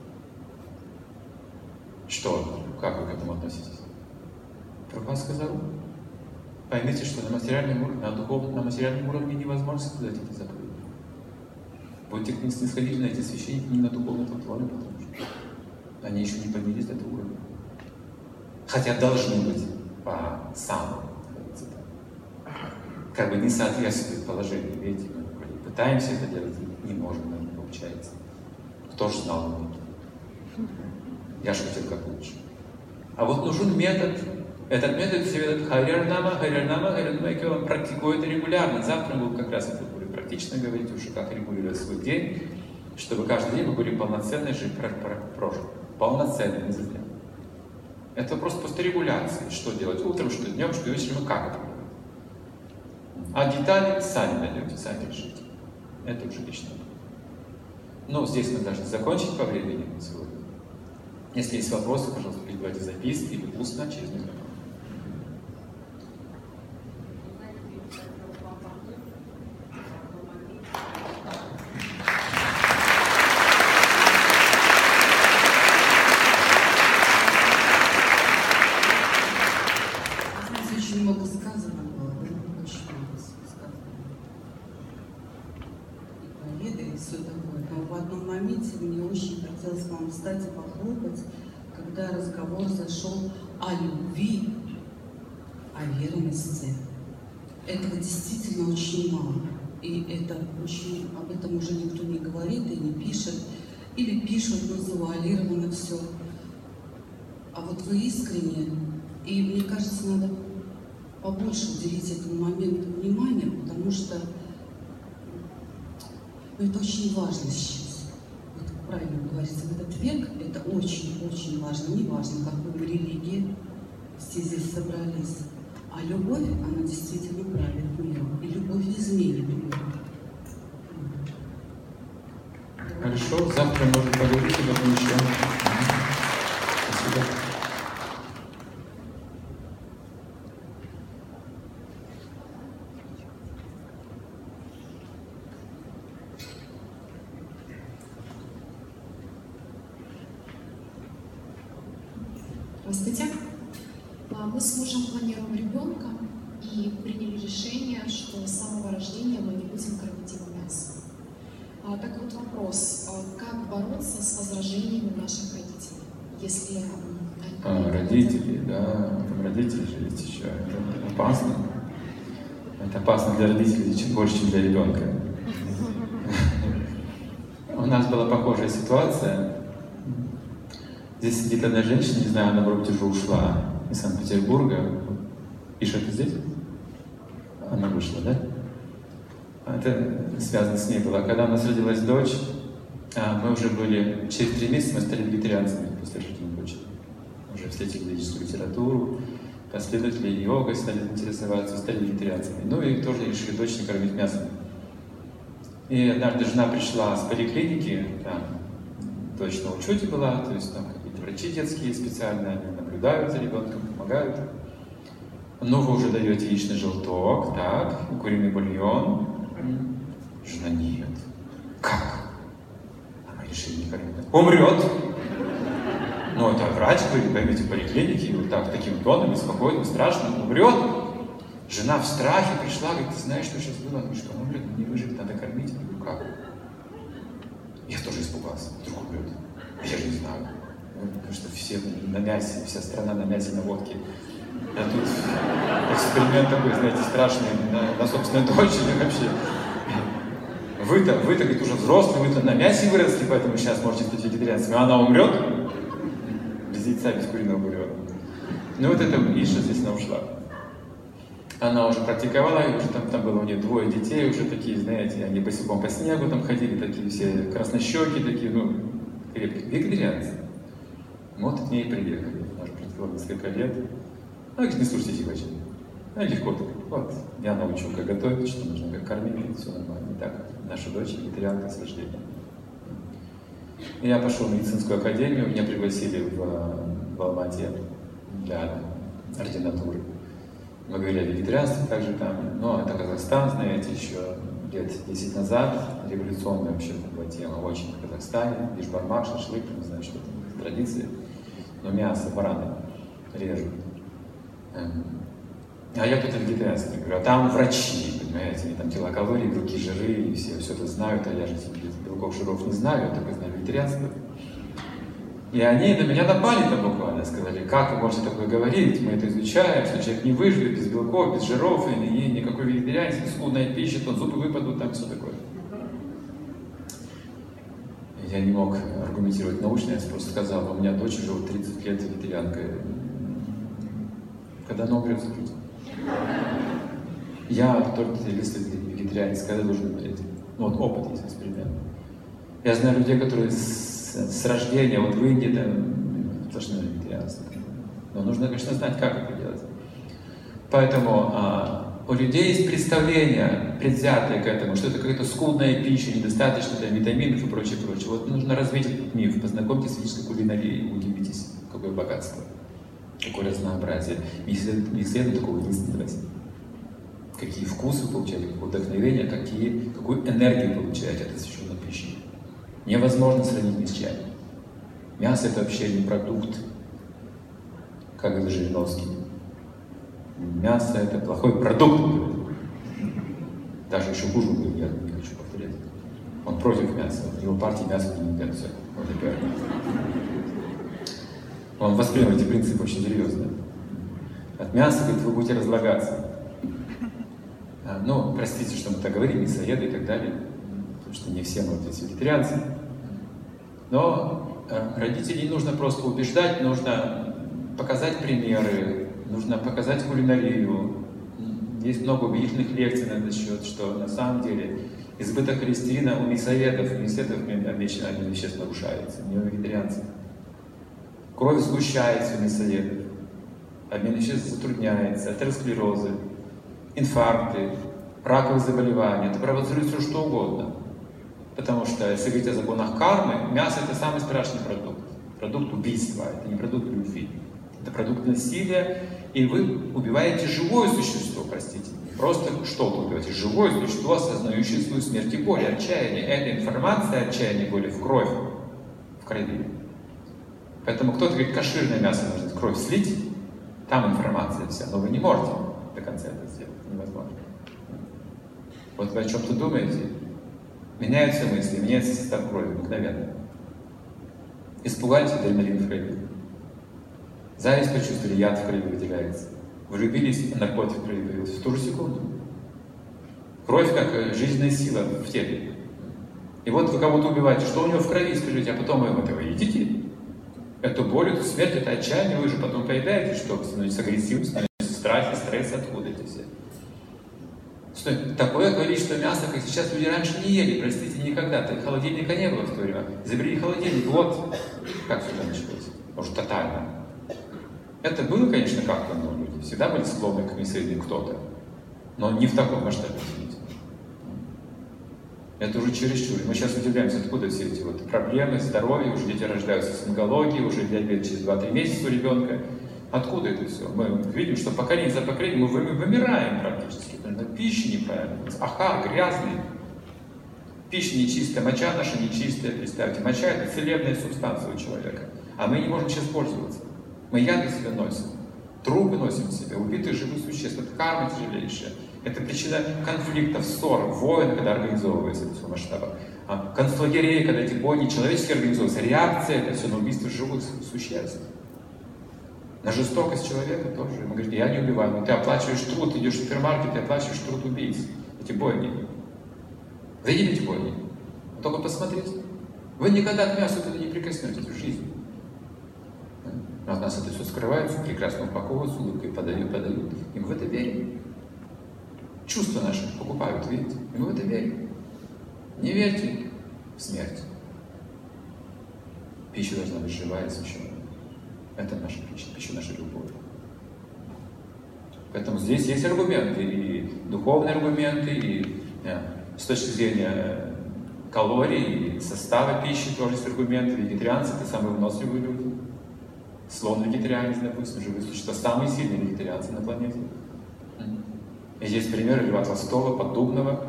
Что? Как вы к этому относитесь? Прабхупада сказал, поймите, что на материальном уровне, на материальном уровне невозможно соблюдать эти заповеди. Будьте снисходительны, эти священники не на духовной платформе, потому что они еще не поднялись до этого уровня. Хотя должны быть по самому, как бы не соответствует положению. Видите, мы пытаемся это делать, не можем, но не получается. Кто же знал меня? Я же хотел как лучше. А вот нужен метод. Этот метод советует Харьярнама, он практикует регулярно. Завтра мы как раз это будем практично говорить уже, как регулировать свой день, чтобы каждый день мы были полноценно жить прошлым. Полноценно, не зря. Это вопрос просто регуляции. Что делать утром, что днем, что вечером и как это делать. А детали сами найдете, сами решите. Это уже лично. Ну, здесь мы должны закончить по времени сегодня. Если есть вопросы, пожалуйста, передавайте записки или устно через микрофон. моменте мне очень хотелось вам встать и похлопать, когда разговор зашел о любви, о верности. Этого действительно очень мало. И это очень, об этом уже никто не говорит и не пишет. Или пишут, но завуалировано все. А вот вы искренне, и мне кажется, надо побольше уделить этому моменту внимания, потому что это очень важно сейчас. Вот правильно говорится, в этот век это очень-очень важно. Не важно, какой мы религии все здесь собрались. А любовь, она действительно правит миром. И любовь изменит мир. Хорошо, завтра можно поговорить об этом еще. Спасибо. Здравствуйте. Мы с мужем планируем ребенка и приняли решение, что с самого рождения мы не будем кормить его мясом. Так вот вопрос, как бороться с возражениями наших родителей, если они... Родители, да, там родители же есть еще, это опасно. Это опасно для родителей чуть больше, чем для ребенка. У нас была похожая ситуация. Здесь сидит одна женщина, не знаю, она вроде уже ушла из Санкт-Петербурга. Иша, ты здесь? Она вышла, да? Это связано с ней было. Когда у нас родилась дочь, мы уже были, через 3 месяца мы стали вегетарианцами после рождения дочери. Уже встретили ведическую литературу, последователи йогой стали интересоваться, стали вегетарианцами. Ну и тоже решили дочь не кормить мясом. И однажды жена пришла с поликлиники, там дочь на учете была, то есть там какие-то врачи детские специальные, они наблюдают за ребенком, помогают. Ну, вы уже даете яичный желток, так, куриный бульон. Жена: нет. Как? А мы решили не кормить. Умрет! Ну, это врач говорит, поймите, в поликлинике, и вот так, таким тоном, беспокойным, страшным, умрет. Жена в страхе пришла, говорит: ты знаешь, что сейчас было? Говорит, что он умрет, не выживет, надо кормить. Я говорю: как? Я тоже испугался, вдруг умрет. Я же не знаю. Потому что все на мясе, вся страна на мясе, на водке. А тут эксперимент такой, знаете, страшный на собственной дочери вообще. Вы-то, говорит, уже взрослый, вы-то на мясе выросли, поэтому сейчас можете стать вегетарианцами. А она умрет без яйца, без куриного бульона. Ну вот это Иша, естественно, ушла. Она уже практиковала, и уже там было у нее 2 детей, уже такие, знаете, они босиком по снегу там ходили, такие все краснощеки, такие, ну, крепкие, вегетарианцы. Вот к ней приехали, она уже практиковала несколько лет. Она говорит: не слушайте врачей. Она легко так, вот, я научу, как готовить, что нужно, как кормить, все нормально. И так, наша дочь вегетарианка с рождения. И я пошел в медицинскую академию, меня пригласили в Алмате для ординатуры. Мы говорили о вегетарианстве также там, но это Казахстан, знаете, еще лет 10 назад, революционная вообще была тема очень в Казахстане, бишбармак, шашлык, не знаю, что там, традиции, но мясо, бараны режут. А я тут вегетарианство говорю, а там врачи, понимаете, они там килокалории, белки, жиры, и все это знают, а я же белков, жиров не знаю, я только знаю вегетарианство. И они на меня напали-то буквально, сказали: как вы можете такое говорить, мы это изучаем, что человек не выживет без белков, без жиров, и никакой вегетарианство, скудная пища, то зубы выпадут, там все такое. Я не мог аргументировать научно, я просто сказал: у меня дочь уже 30 лет вегетарианка. Когда она умрет, закрыть. Я только если вегетарианец, когда должен умереть. Ну вот опыт есть, эксперимент. Я знаю людей, которые с рождения, вот в Индии, там, должны вегетарианство. Но нужно, конечно, знать, как это делать. Поэтому у людей есть представление, предвзятое к этому, что это какая-то скудная пища, недостаточно там, витаминов и прочее, прочее. Вот нужно развить этот миф, познакомьтесь с физической кулинарией, удивитесь, какое богатство, какое разнообразие. Не следует такого не исследовать. Какие вкусы получаете, какое вдохновение, какую энергию получаете от освященной пищи. Невозможно сравнить ни с чаем. Мясо — это вообще не продукт, как говорит Жириновский. Мясо — это плохой продукт. Даже еще хуже будет, я не хочу повторять. Он против мяса. Его партия мяса не едят. Все. Вот и первое. Он воспринял эти принципы очень серьезно. От мяса, говорит, вы будете разлагаться. Ну, простите, что мы так говорим, мясоеды и так далее. Потому что не все мы вот эти вегетарианцы. Но родителей нужно просто убеждать, нужно показать примеры, нужно показать кулинарию. Есть много убедительных лекций на этот счет, что на самом деле избыток холестерина у мясоедов обмен веществ нарушается, не у вегетарианцев. Кровь сгущается у мясоедов, обмен веществ затрудняется, атеросклерозы, инфаркты, раковые заболевания. Это провоцирует все что угодно. Потому что, если говорить о законах кармы, мясо — это самый страшный продукт. Продукт убийства, это не продукт любви. Это продукт насилия, и вы убиваете живое существо, простите. Просто что-то убиваете. Живое существо, осознающее свою смерть и боль, отчаяние. Эта информация отчаяния, боли в кровь, в крови. Поэтому кто-то говорит, кошерное мясо нужно кровь слить, там информация вся, но вы не можете до конца это сделать, невозможно. Вот вы о чем-то думаете, меняются мысли, меняется состав крови мгновенно. Испугались адреналин в крови. Зависть почувствовали, яд в крови выделяется. Влюбились, наркотик в крови появился в ту же секунду. Кровь как жизненная сила в теле. И вот вы кого-то убиваете, что у него в крови, скажите, а потом вы этого едите? Эту боль, эту смерть, это отчаяние, вы же потом поедаете, что вы становитесь агрессивным, становитесь в страхе, стресс, откуда это все? Такое количество мяса, как сейчас люди раньше не ели, простите, никогда. Холодильника не было в то время. Изобрели холодильник, вот как все это началось. Может, тотально. Это было, конечно, как-то, но люди всегда были склонны к мясоедению кто-то. Но не в таком масштабе, извините. Это уже чересчур. Мы сейчас удивляемся, откуда все эти вот проблемы здоровья, уже дети рождаются с онкологией, уже диабет через 2-3 месяца у ребенка. Откуда это все? Мы видим, что поколение за поколением мы вымираем практически. Пища неправильная, ахар грязный, пища нечистая, моча наша нечистая, представьте. Моча — это целебная субстанция у человека, а мы не можем сейчас пользоваться. Мы яды себе носим, трупы носим себе, убитых живых существ. Это карма тяжелейшая. Это причина конфликтов, ссор, войн, когда организовывается это все в масштабах. Концлагерей, когда эти бойни человеческие организуются. Реакция — это все на убийство живых существ. На жестокость человека тоже. Мы говорим, я не убиваю, но ты оплачиваешь труд, идешь в супермаркет, ты оплачиваешь труд убийц. Эти бойни. Зайди в эти бойни. Только посмотрите. Вы никогда к мясу туда не прикоснетесь в жизни. От нас это все скрывается, прекрасно упаковывают, с улыбкой подают. И мы в это верим. Чувства наши покупают, видите? И мы в это верим. Не верьте в смерть. Пища должна быть живая и священная. Это наша пища, наша любовь. Поэтому здесь есть аргументы, и духовные аргументы, и с точки зрения калорий, и состава пищи тоже есть аргументы. Вегетарианцы — это самые выносливые люди. Слон вегетарианец, допустим, живые существа, самые сильные вегетарианцы на планете. И здесь примеры Льва Толстого, Поддубного,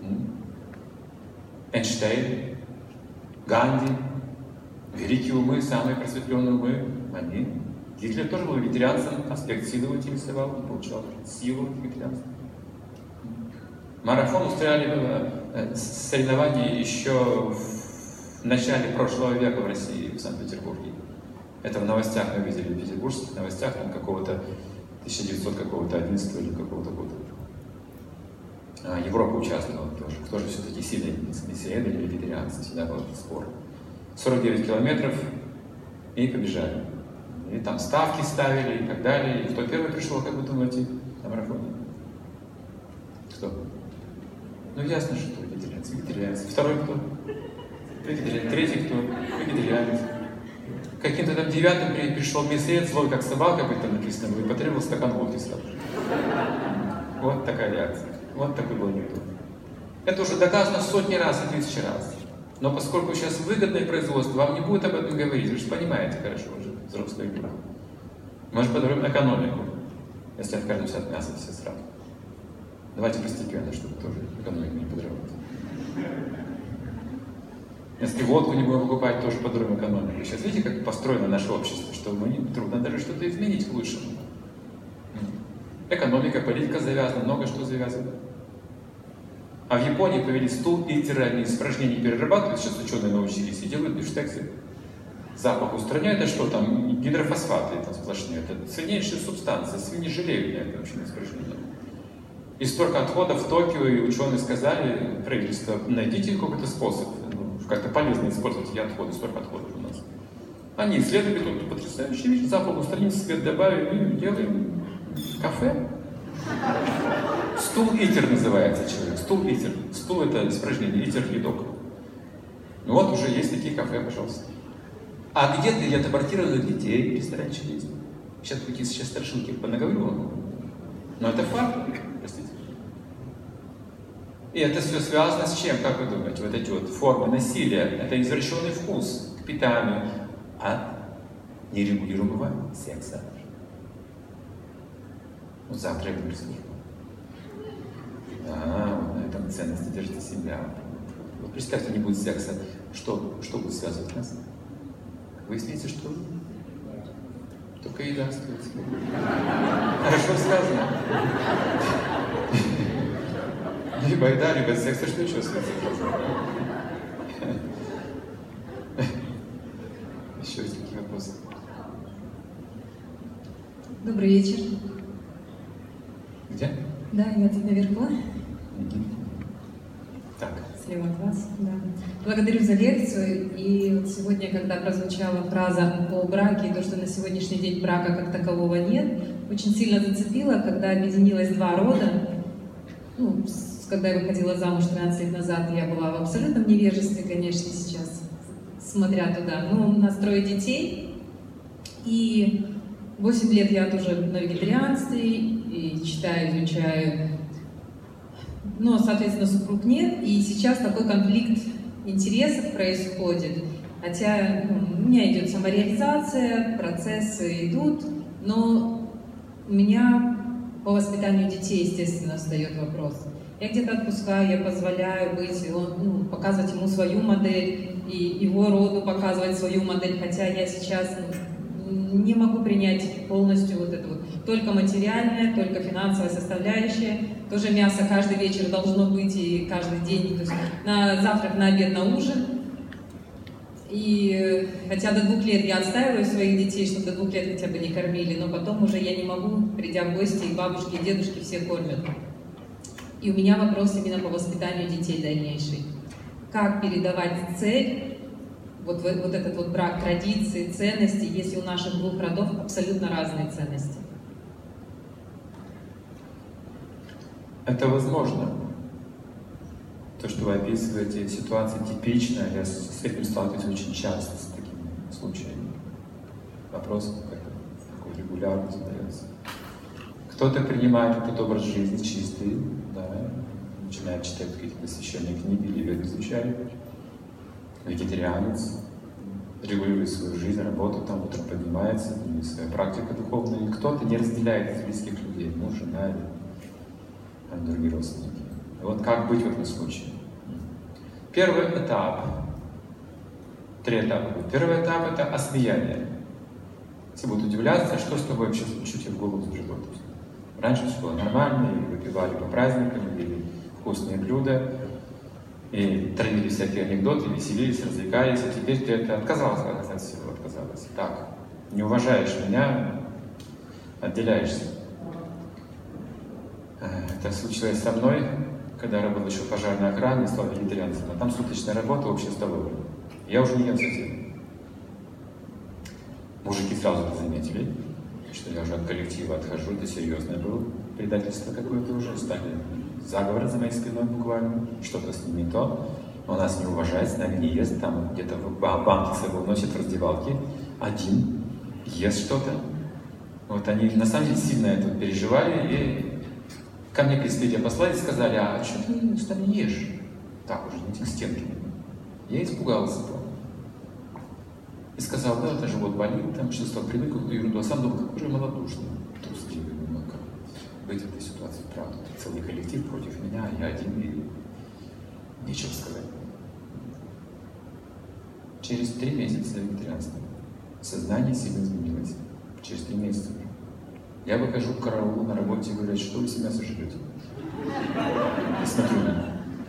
Эйнштейн, Ганди, великие умы, самые просветленные умы. Они. Гитлер тоже был вегетарианцем, аспект силы его интересовал, он получал силу вегетарианства. Марафон устраивали соревнования еще в начале прошлого века в России, в Санкт-Петербурге. Это в новостях мы видели, в петербургских новостях, там какого-то 1911 или какого-то года. Европа участвовала тоже. Кто же все-таки сильный, мясоеды или вегетарианцы? Всегда был спор. 49 километров и побежали. И там ставки ставили и так далее. И кто первый пришел, как вы думаете, на марафоне? Кто? Ну ясно, что вегетарианцы. Второй кто? Вегетарианец. Третий кто? Вегетарианец. Каким-то там девятым пришел мясоед, злой как собака, как там написано, и потребовал стакан водки сразу. Вот такая реакция. Вот такой был анекдот. Это уже доказано сотни раз и тысячи раз. Но поскольку сейчас выгодное производство, вам не будет об этом говорить. Вы же понимаете хорошо уже, взрослые люди. Мы же подумаем экономику, если откажемся от мяса все сразу. Давайте постепенно, чтобы тоже экономику не подрывать. Если водку не будем покупать, тоже подумаем экономику. Сейчас видите, как построено наше общество, что мы не трудно даже что-то изменить к лучшему. Экономика, политика завязана, много что завязано. А в Японии появились стул и тиральные испражнения перерабатывают, сейчас ученые научились, и делают бифштексы. Запах устраняют, а что там? Гидрофосфаты там сплошные. Это ценнейшая субстанция, свиньи жалеют на это вообще на испражнение. И столько отходов в Токио, и ученые сказали, правительство, найдите какой-то способ, как-то полезно использовать эти отходы, столько отходов у нас. Они исследуют, тут потрясающая вещь, запах устранить, свет добавим, и делаем кафе. Стул-итер называется человек, стул-итер. Стул — это испражнение, итер — едок. Ну вот уже есть такие кафе, пожалуйста. А где-то я абортированных детей в ресторанчик есть. Сейчас страшилки понаговорю. Но это факт, простите. И это все связано с чем, как вы думаете? Вот эти вот формы насилия, это извращенный вкус к питанию от нерегулируемого секса. Вот завтра я буду слушать. Вот на этом ценности держится семья. Вот представьте, не будет секса, что будет связывать нас? Выяснится, что только еда остается. Хорошо сказано. Либо еда, либо секс, а что еще сказать? Еще есть какие вопросы? Добрый вечер. Где? Да, я тут наверху. Так. Слева от вас, да. Благодарю за лекцию. И вот сегодня, когда прозвучала фраза о браке, и то, что на сегодняшний день брака как такового нет, очень сильно зацепило, когда объединилось два рода. Ну, когда я выходила замуж 13 лет назад, я была в абсолютном невежестве, конечно, сейчас, смотря туда. Но у нас 3 детей, и 8 лет я тоже на вегетарианстве, и читаю, изучаю. Но, соответственно, супруг нет, и сейчас такой конфликт интересов происходит. Хотя у меня идет самореализация, процессы идут, но у меня по воспитанию детей, естественно, встает вопрос. Я где-то отпускаю, я позволяю быть, показывать ему свою модель, и его роду показывать свою модель, хотя я сейчас не могу принять полностью вот это вот. Только материальное, только финансовая составляющая. Тоже мясо каждый вечер должно быть и каждый день, то есть на завтрак, на обед, на ужин. И хотя до 2 лет я отстаиваю своих детей, чтобы до 2 лет хотя бы не кормили, но потом уже я не могу, придя в гости, и бабушки, и дедушки все кормят. И у меня вопрос именно по воспитанию детей дальнейший. Как передавать цель, вот этот вот брак традиции, ценности, если у наших 2 родов абсолютно разные ценности? Это возможно. То, что вы описываете, ситуация типичная, я с этим сталкиваюсь очень часто, с такими случаями. Вопрос, какой регулярно задается. Кто-то принимает этот образ жизни чистый, да, начинает читать какие-то священные книги, или изучает, вегетарианец, регулирует свою жизнь, работу, там утром поднимается, и своя практика духовная. И кто-то не разделяет близких людей, муж, жена или другие родственники. И вот как быть в этом случае? Первый этап. 3 этапа. Первый этап — это осмеяние. Все будут удивляться, что с тобой вообще, что тебе в голову взбрело. Раньше все было нормально, и выпивали по праздникам, ели вкусные блюда, и травили всякие анекдоты, веселились, развлекались, а теперь ты это отказалась от всего, отказалась. Так, не уважаешь меня, отделяешься. Это случилось со мной, когда я работал еще в пожарной охране, стал вегетарианцем. А там суточная работа, общая столовая. Я уже не ем совсем. Мужики сразу это заметили, что я уже от коллектива отхожу, это серьезное было предательство какое-то уже, стали заговоры за моей спиной буквально, что-то с ним не то, он нас не уважает, с нами не ест, там где-то в банке с собой носит в раздевалке, один ест что-то. Вот они на самом деле сильно это переживали, и ко мне пресвития послали и сказали: а что ты что не ешь? Так уже, не к стенке. Я испугался этого. И сказал: да, это живот болит, там что-то привык к ерунду, а сам думал, какой же малодушный. Трусливый, ну как быть в этой ситуации, правда. Целый коллектив против меня, а я один, и нечего сказать. Через 3 месяца вегетарианства сознание сильно изменилось. Через 3 месяца. Я выхожу к караулу на работе и говорю: что вы себя сожрете? И смотрю на меня.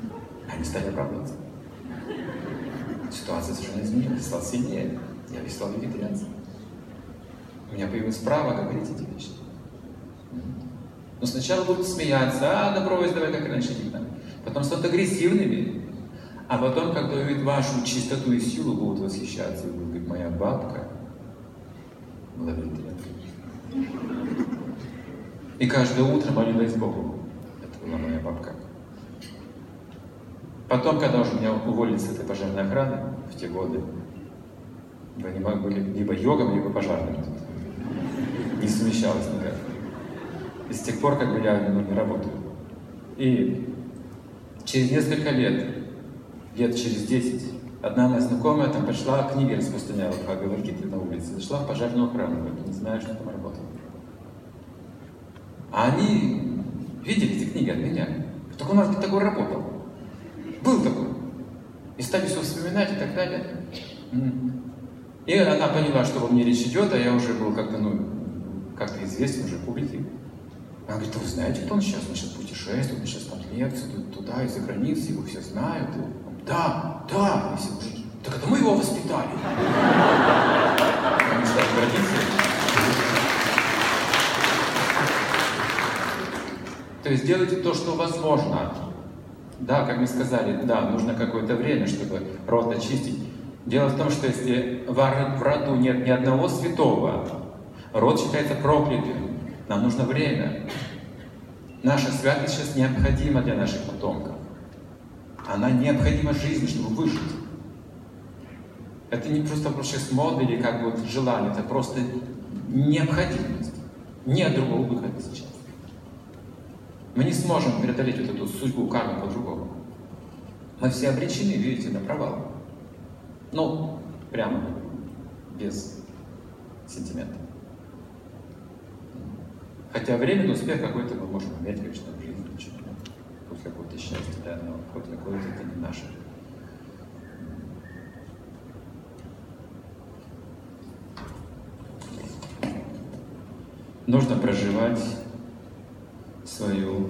они стали оправдываться. Ситуация совершенно изменилась, стал сильнее. Я перестал вегетарианцем. У меня появилось право говорить эти вещи. Но сначала будут смеяться, да брось, давай как раньше делали. Потом станут агрессивными. А потом, когда увидят вашу чистоту и силу, будут восхищаться. И будут говорить, моя бабка была вегетарианкой. И каждое утро молилась Богу. Это была моя бабка. Потом, когда уже меня уволили с этой пожарной охраны в те годы, вы были либо йогом, либо пожарным. Не совмещалось никак. И с тех пор как бы я не работаю. И через несколько лет через 10, одна моя знакомая там пошла, книги распространяла по Бхагавад-гите на улице, зашла в пожарную охрану, не знаю, что там работала. А они видели эти книги от меня. Только у нас такой работал. Был такой. И стали все вспоминать и так далее. И она поняла, что во мне речь идет, а я уже был как-то известен уже публике. Она говорит, вы знаете, кто он сейчас? Он сейчас путешествует, он сейчас там лекции, туда, из-за границы, его все знают. Да. И все уже, так это мы его воспитали. Они стали гордиться. То есть делайте то, что возможно. Да, как мы сказали, да, нужно какое-то время, чтобы род очистить. Дело в том, что если в роду нет ни одного святого, род считается проклятым. Нам нужно время. Наша святость сейчас необходима для наших потомков. Она необходима жизни, чтобы выжить. Это не просто сейчас мода или как бы желание, это просто необходимость. Нет другого выхода сейчас. Мы не сможем преодолеть вот эту судьбу кармы по-другому. Мы все обречены, видите, на провал. Ну, прямо, без сентимента. Хотя временный успех какой-то мы можем иметь, конечно, в жизни, хоть какое-то счастье, да, но хоть какое-то это не наше. Нужно проживать свою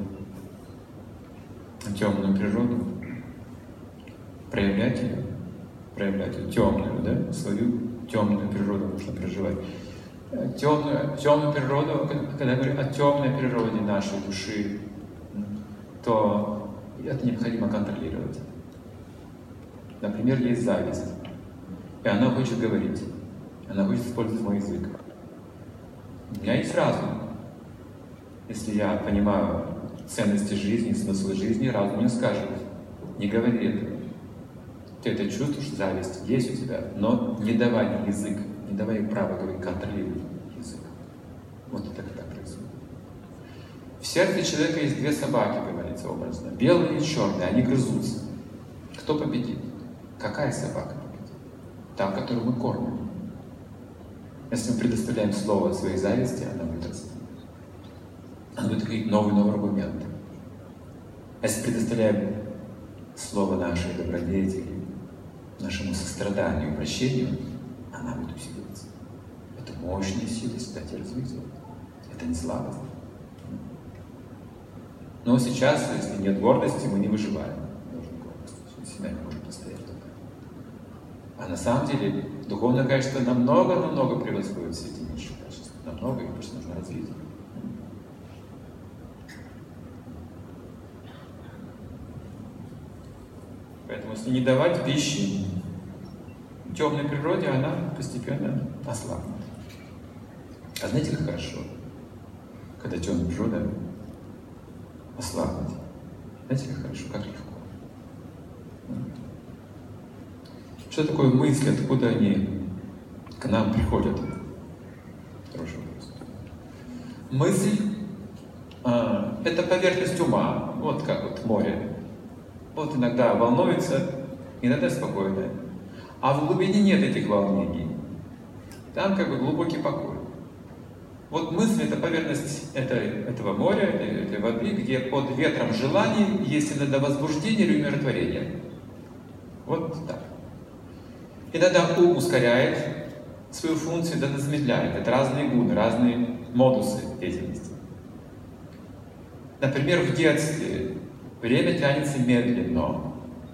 темную природу, проявлять ее темную, да, свою темную природу нужно проживать. Темную природу, когда я говорю о темной природе нашей души, то это необходимо контролировать. Например, есть зависть, и она хочет говорить, она хочет использовать мой язык. У меня есть разум. Если я понимаю ценности жизни, смысл жизни, разум мне скажет, не говори этого. Ты это чувствуешь, зависть есть у тебя, но не давай язык, не давай право говорить, контролируй язык. Вот это так происходит. В сердце человека есть две собаки, говорится образно, белые и черные, они грызутся. Кто победит? Какая собака победит? Та, которую мы кормим. Если мы предоставляем слово своей зависти, она будет расти. Она будет говорить новые аргументы. Если предоставляем слово нашей добродетели, нашему состраданию, прощению, она будет усиливаться. Это мощные силы, кстати, развития. Это не слабость. Но сейчас, если нет гордости, мы не выживаем. Нужна гордость. Себя не можем постоять только. А на самом деле, духовное качество намного превосходит все эти низшие качества. Намного, их просто нужно развить. Поэтому, если не давать пищи темной природе, она постепенно ослабнет. А знаете, как хорошо, когда темная природа ослабнет? Знаете, как хорошо, как легко. Что такое мысли, откуда они к нам приходят? Хороший вопрос. Мысль это поверхность ума, вот как вот море. Вот иногда волнуется, иногда спокойно. А в глубине нет этих волнений. Там как бы глубокий покой. Вот мысль — это поверхность этого моря, этой воды, где под ветром желаний есть иногда возбуждение или умиротворение. Вот так. Иногда ум ускоряет свою функцию, иногда замедляет. Это разные гуны, разные модусы деятельности. Например, в детстве время тянется медленно.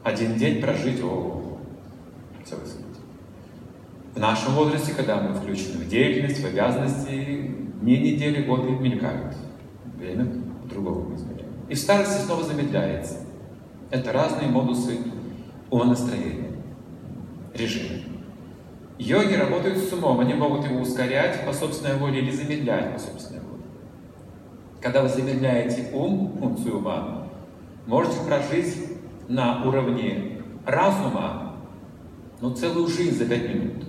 Один день прожить, целый свет. В нашем возрасте, когда мы включены в деятельность, в обязанности, дни, недели, годы мелькают. Время другого измерения. И в старости снова замедляется. Это разные модусы умонастроения, режимы. Йоги работают с умом, они могут его ускорять по собственной воле или замедлять по собственной воле. Когда вы замедляете функцию ума, можете прожить на уровне разума, целую жизнь за 5 минут.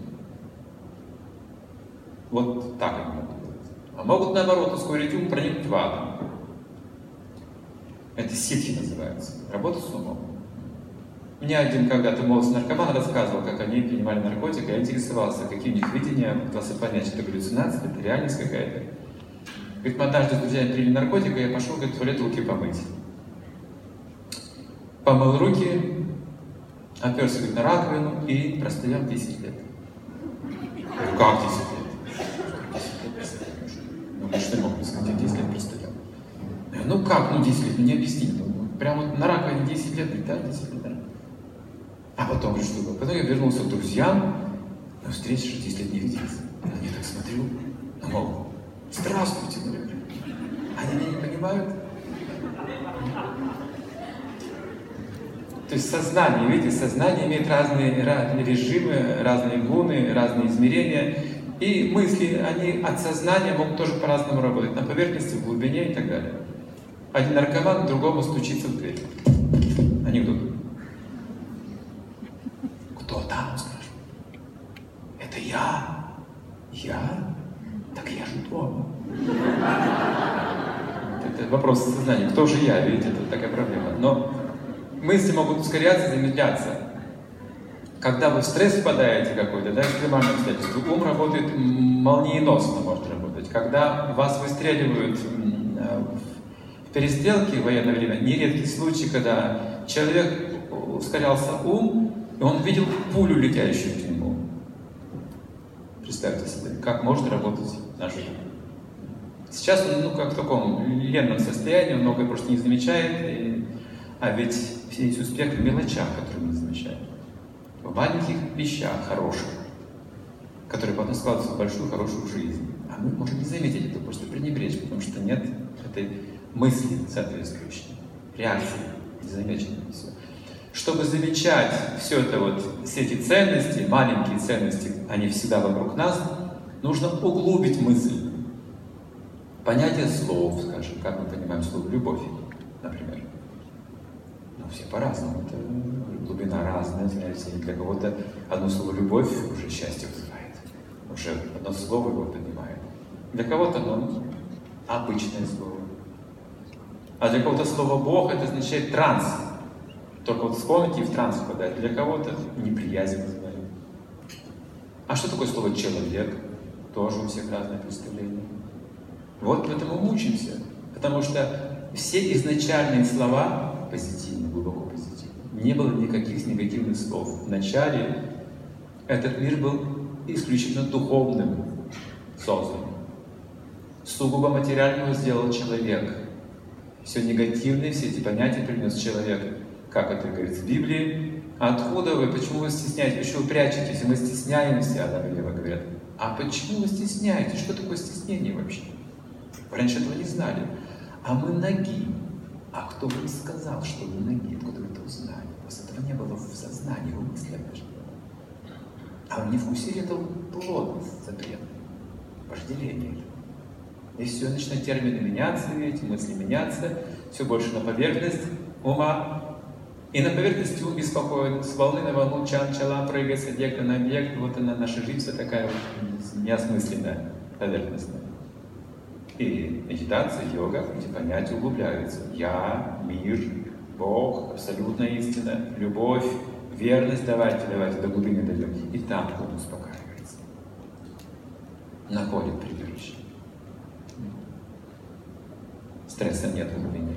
Вот так они могут делать. А могут, наоборот, ускорить ум, проникнуть в атом. Это ситхи называется. Работа с умом. Мне один когда-то молодой наркоман рассказывал, как они принимали наркотики, я интересовался, какие у них видения, пытался понять, что это галлюцинация, это реальность какая-то. Говорит, мы однажды с друзьями приняли наркотик, и я пошел, говорит, в туалет руки помыть. Помыл руки, оперся, говорит, на раковину и простоял 10 лет. Я говорю, как 10 лет? 10 лет простоял. Ну, что я мог сказать, я 10 лет простоял. Я говорю, как, 10 лет, не объясни. Прямо вот на раковине 10 лет, говорит, да, 10 лет, да. А потом, говорит, что было? Потом я вернулся к друзьям, но встретишь, 10 лет не виделись. Я на них так смотрю, мол, здравствуйте, говорю. Они меня не понимают. То есть сознание, видите, сознание имеет разные режимы, разные гуны, разные измерения. И мысли, они от сознания могут тоже по-разному работать. На поверхности, в глубине и так далее. Один наркоман другому стучится в дверь. Они идут. Кто там, спрашивает? Это я. Я? Так я же дома. Это вопрос сознания. Кто же я? Видите, это такая проблема. Но мысли могут ускоряться, замедляться. Когда вы в стресс впадаете какой-то, да, экстремальное обстоятельство, ум работает молниеносно, может работать. Когда вас выстреливают в перестрелке в военное время, нередкий случай, когда человек ускорялся ум, и он видел пулю, летящую к нему. Представьте себе, как может работать наш ум. Сейчас он, как в таком ленном состоянии, он многое просто не замечает, а ведь весь успех в мелочах, которые мы не замечаем. В маленьких вещах хороших, которые потом складываются в большую хорошую жизнь. А мы можем не заметить это, просто пренебречь, потому что нет этой мысли соответствующей, реакции, незамеченной. Все. Чтобы замечать все это, все эти ценности, маленькие ценности, они всегда вокруг нас, нужно углубить мысль. Понятие слов, скажем, как мы понимаем слово «любовь», например. Все по-разному, это глубина разная, знаете, и для кого-то одно слово «любовь» уже счастье вызывает, уже одно слово его поднимает. Для кого-то оно обычное слово. А для кого-то слово «Бог» это означает транс. Только вспомните и в транс впадает. Для кого-то неприязнь вызывает. А что такое слово «человек»? Тоже у всех разное представление. Вот поэтому мучимся, потому что все изначальные слова позитивны, глубоко позитивны. Не было никаких негативных слов. Вначале этот мир был исключительно духовным создан. Сугубо материального сделал человек. Все негативное, все эти понятия принес человек. Как это говорится в Библии. Откуда вы? Почему вы стесняетесь? Почему вы прячетесь? Мы стесняемся, Адам и Ева говорят. А почему вы стесняетесь? Что такое стеснение вообще? Вы раньше этого не знали. А мы ноги. А кто вам сказал, что вы ноги? Откуда вы это узнали? У вас этого не было в сознании, в мыслях даже. А вы не вкусили этого плода запретного, вожделения. И все, начинают термины меняться, эти мысли меняться, все больше на поверхность ума. И на поверхности ум беспокоит, с волны на волну, чан-чала, прыгает с объекта на объект. Вот она, наша жизнь вся такая вот неосмысленная, поверхностная. И медитация, йога, эти понятия углубляются. Я, мир, Бог, абсолютная истина, любовь, верность. Давайте до глубины дойдем. И там он успокаивается. Находит прибежище. Стресса нет в глубине.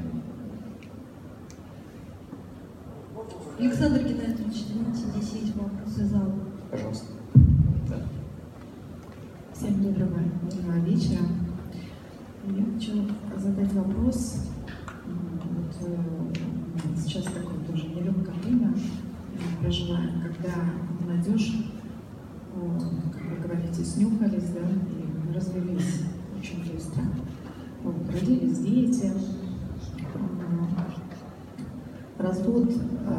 Александр Геннадьевич, извините, здесь есть вопросы зала. Пожалуйста. Да. Всем доброго вечера. Я хочу задать вопрос. Вот, сейчас такое тоже нелегкое время. проживаем, когда молодежь, как вы говорите, снюхались, да, и развелись очень быстро. Вот, родились дети, развод,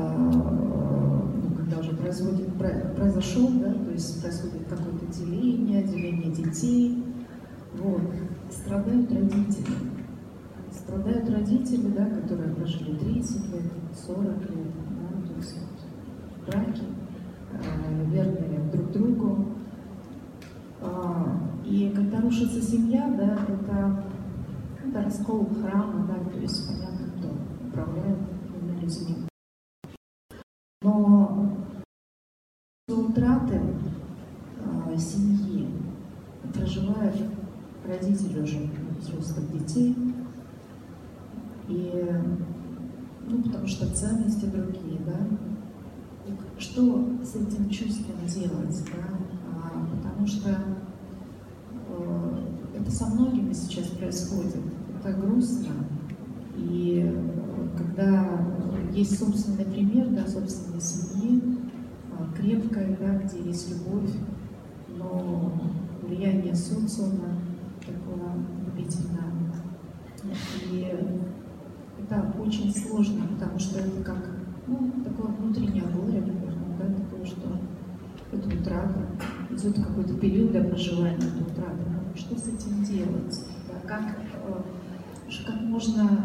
когда уже произошел, да, то есть происходит какое-то деление детей, вот, страдают родители. Страдают родители, да, которые прожили 30 лет, 40 лет, да, то есть в браке, верные друг другу. И когда рушится семья, да, это раскол храма, да, то есть понятно, кто управляет людьми. Но до утраты семьи проживают родители уже взрослых детей. И, потому что ценности другие, да. И что с этим чувством делать, да? Потому что это со многими сейчас происходит. Это грустно. И когда есть собственный пример, да, собственной семьи, крепкой, да, где есть любовь, но влияние социума такого губительного. И это очень сложно, потому что это как, такое внутреннее горе, наверное, да, такое, что это утрата, идет какой-то период для проживания этой утраты. Что с этим делать? Да, как можно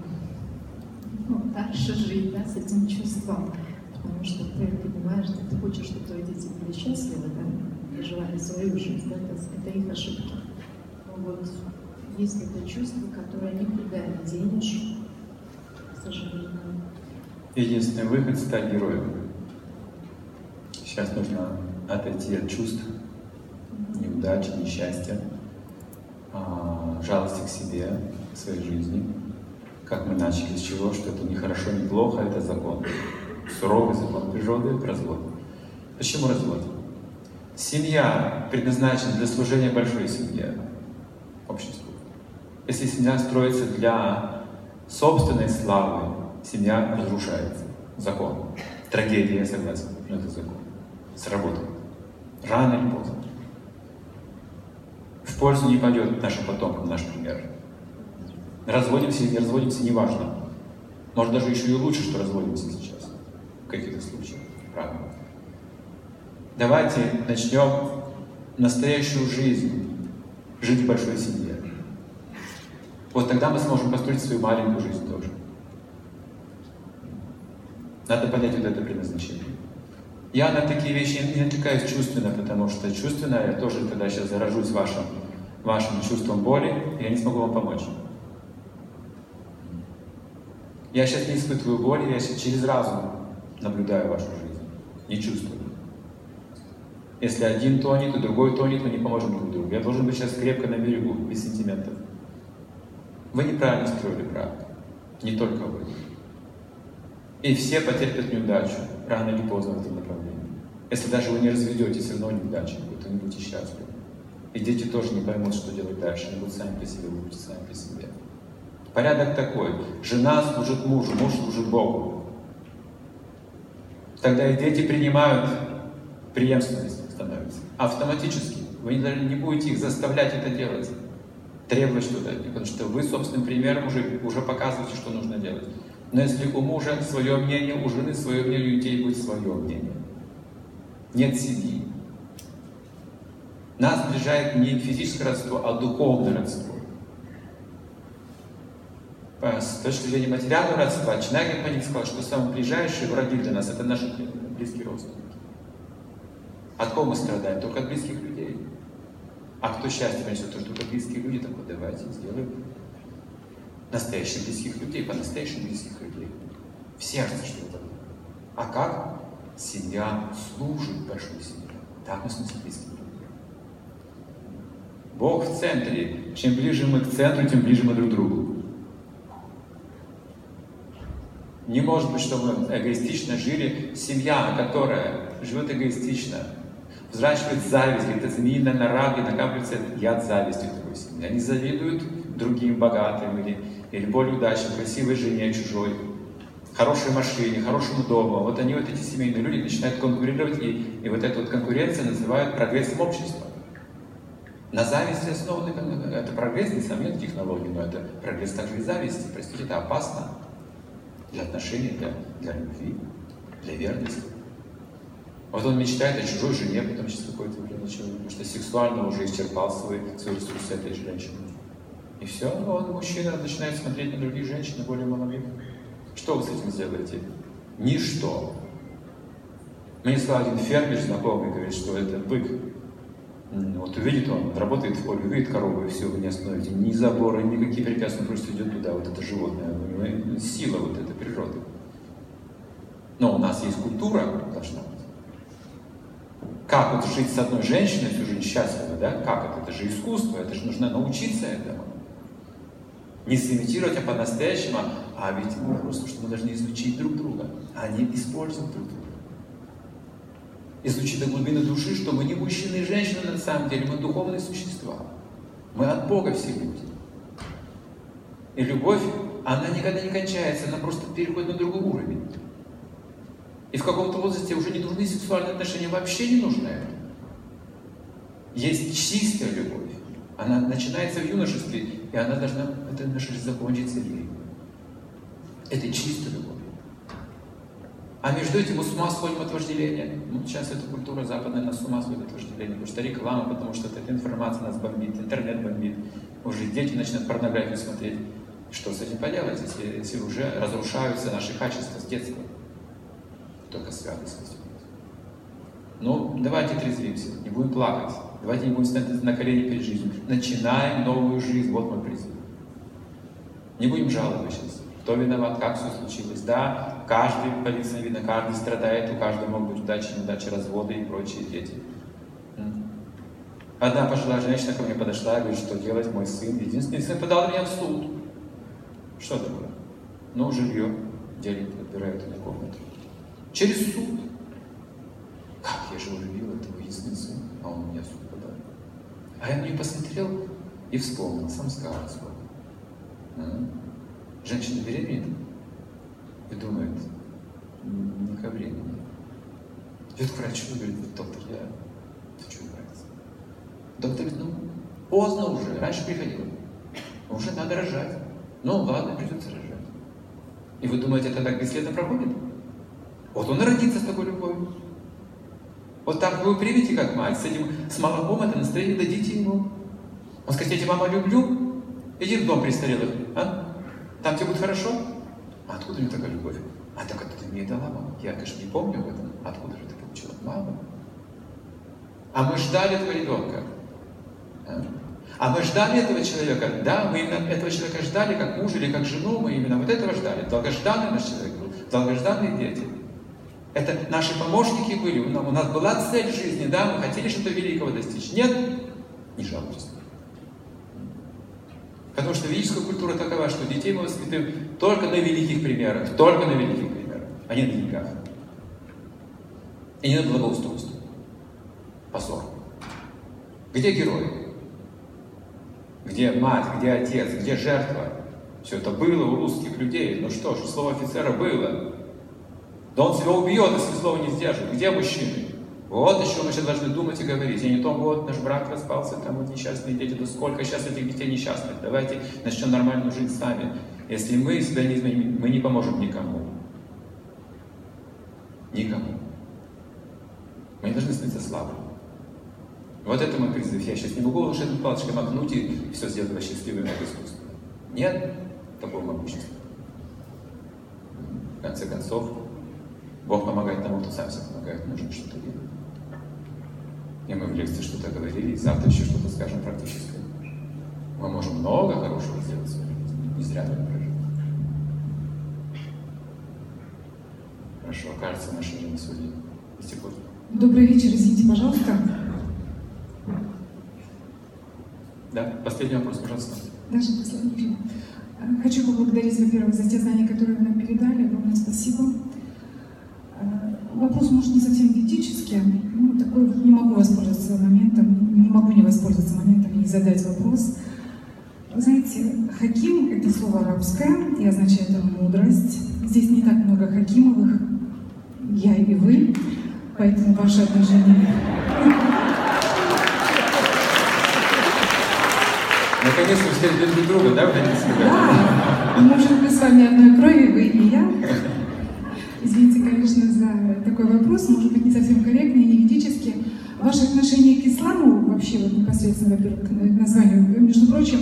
дальше жить, да, с этим чувством? Потому что ты понимаешь, что ты хочешь, чтобы твои дети были счастливы, да, проживали свою жизнь, да, это их ошибки. Но вот есть это чувство, которое никуда не денешь, к сожалению. Единственный выход — стать героем. Сейчас нужно отойти от чувств неудачи, несчастья, жалости к себе, к своей жизни. Как мы начали, с чего, что это не хорошо, не плохо, это закон. Суровый закон природы — развод. Почему развод? Семья предназначена для служения большой семье, обществу. Если семья строится для собственной славы, семья разрушается. Закон. Трагедия, я согласен, но это закон. Сработает. Рано или поздно. В пользу не пойдет нашим потомкам наш пример. Разводимся или не разводимся, неважно. Может, даже еще и лучше, что разводимся сейчас. В каких-то случаях. Правда. Давайте начнем настоящую жизнь. Жить в большой семье. Вот тогда мы сможем построить свою маленькую жизнь тоже. Надо понять вот это предназначение. Я на такие вещи не отвлекаюсь чувственно, потому что чувственно я тоже, когда сейчас заражусь вашим чувством боли, я не смогу вам помочь. Я сейчас не испытываю боли, я сейчас через разум наблюдаю вашу жизнь, не чувствую. Если один тонет, и другой тонет, мы не поможем друг другу. Я должен быть сейчас крепко на берегу, без сентиментов. Вы неправильно строили брак, не только вы. И все потерпят неудачу, рано или поздно в этом направлении. Если даже вы не разведетесь, все равно неудача будет, вы не будете счастливы. И дети тоже не поймут, что делать дальше, они будут сами при себе, вы будете сами при себе. Порядок такой. Жена служит мужу, муж служит Богу. Тогда и дети принимают преемственность, становится. Автоматически. Вы не будете их заставлять это делать. Требовать что-то от них, потому что вы собственным примером уже показываете, что нужно делать. Но если у мужа свое мнение, у жены свое мнение, у детей будет свое мнение. Нет семьи. Нас сближает не физическое родство, а духовное родство. С точки зрения материального родства, Ченагин Паник сказал, что самые ближайшие враги для нас — это наши близкие родственники. От кого мы страдаем? Только от близких людей. А кто счастье принесет? То, что только близкие люди, так вот давайте сделаем настоящих близких людей, по-настоящему близких людей. В сердце что-то. А как? Семья служит большой семье. Так мы становимся близкими людьми. Бог в центре. Чем ближе мы к центру, тем ближе мы друг к другу. Не может быть, что мы эгоистично жили. Семья, которая живет эгоистично, взращивает зависть, это змеиная нора, где накапливается яд зависти в такой семье. Они завидуют другим богатым или более удачным, красивой жене чужой. хорошей машине, хорошему дому. Вот они, вот эти семейные люди, начинают конкурировать, и вот эта вот конкуренция называют прогрессом общества. На зависти основаны, это прогресс, несомненно, технологий, но это прогресс также и зависти. Простите, это опасно для отношений, для любви, для верности. Вот он мечтает о чужой жене, потом сейчас какой-то время человек, потому что сексуально уже исчерпал свой ресурс с этой женщиной. И все, он, мужчина, начинает смотреть на других женщин, более маловидных. Что вы с этим сделаете? Ничто. Мне сказал один фермер знакомый, говорит, что это бык. Вот увидит он, работает в поле, увидит корову, и все, вы не остановите. Ни заборы, никакие препятствия, он просто идет туда, вот это животное. У него сила вот этой природы. Но у нас есть культура, должна быть. Как вот жить с одной женщиной всю жизнь счастливо, да? Как это? Это же искусство, это же нужно научиться этому. Не сымитировать, а по-настоящему, а ведь мы просто, что мы должны изучить друг друга, а не использовать друг друга. Изучить до глубины души, что мы не мужчины и женщины на самом деле, мы духовные существа. Мы от Бога все люди. И любовь, она никогда не кончается, она просто переходит на другой уровень. И в каком-то возрасте уже не нужны сексуальные отношения, вообще не нужны это. Есть чистая любовь. Она начинается в юношестве, и она должна, это юношество, закончиться ей. Это чистая любовь. А между этим мы с ума сходим от вожделения. Ну, сейчас эта культура западная нас с ума сходит от вожделения, потому что реклама, потому что эта информация нас бомбит, интернет бомбит. Уже дети начинают порнографию смотреть. Что с этим поделать, если уже разрушаются наши качества с детства? Только святость. Ну, давайте трезвимся, не будем плакать. Давайте не будем стоять на колени перед жизнью. Начинаем новую жизнь, вот мой призыв. Не будем жаловаться сейчас. Кто виноват, как все случилось. Да, каждый, по лицам видно, каждый страдает, у каждого могут быть удачи, неудачи, разводы и прочие дети. Одна пожилая женщина ко мне подошла и говорит, что делать, мой сын, единственный сын, подал меня в суд. Что такое? Ну, жилье делит, отбирают эту комнату. Через суд. Как я же любил этого единственного сына, а он меня в суд подал. А я на нее посмотрел и вспомнил, самскар вспомнил. Женщина беременеет и думает, не ко времени. Идет к врачу и говорит, доктор, я хочу убраться. Доктор говорит, ну, поздно уже, раньше приходил. Уже надо рожать. Ну, ладно, придется рожать. И вы думаете, это так бесследно проходит? Вот он и родится с такой любовью. Вот так вы примете, как мать, с молоком это настроение дадите ему. Он скажет, мама, люблю, иди в дом престарелых, а? Там тебе будет хорошо? А откуда мне такая любовь? А так это ты мне дала, мама. Я, конечно, не помню об этом. Откуда же ты получила? Мама. А мы ждали этого ребенка. А мы ждали этого человека. Да, мы именно этого человека ждали, как мужа или как жену. Мы именно вот этого ждали. Долгожданный наш человек был. Долгожданные дети. Это наши помощники были. У нас была цель жизни, да, мы хотели что-то великого достичь. Нет? Не жалуйтесь. Потому что ведическая культура такова, что детей мы воспитываем только на великих примерах, а не на деньгах. И не на благоустройстве. Позор. Где герой? Где мать, где отец, где жертва? Все это было у русских людей. Ну что ж, слово офицера было. Да он себя убьет, если слово не сдержит. Где мужчины? Вот еще мы сейчас должны думать и говорить. И не то, вот наш брак распался, там вот несчастные дети, да сколько сейчас этих детей несчастных. Давайте начнем нормально жить сами. Если мы себя не изменим, мы не поможем никому. Никому. Мы не должны становиться слабыми. Вот это мой призыв. Я сейчас не могу волшебной палочкой макнуть и все сделать его счастливым от искусства. Нет такого могущества. В конце концов, Бог помогает тому, кто сам себе помогает, нужно что-то делать. И мы в лекции что-то говорили, и завтра еще что-то скажем практическое. Мы можем много хорошего сделать в своей жизни. Не зря мы прожили. Хорошо, кажется, наша жизнь сегодня истекла. Добрый вечер, извините, пожалуйста. Да, последний вопрос, пожалуйста. Даже последний. Хочу поблагодарить, во-первых, за те знания, которые вы нам передали. Огромное спасибо. Вопрос, может, не совсем ведический. Ну, такой, не могу воспользоваться моментом, не могу не воспользоваться моментом и не задать вопрос. Вы знаете, хаким – это слово арабское и означает мудрость. Здесь не так много хакимовых, я и вы, поэтому ваше отношение. Наконец-то все друг друга, да, вы хотите сказать? Да, может, мы с вами одной крови, вы и я. Извините, конечно, за такой вопрос, может быть, не совсем корректный, не юридически. Ваше отношение к исламу, вообще, вот непосредственно, во-первых, к названию, между прочим,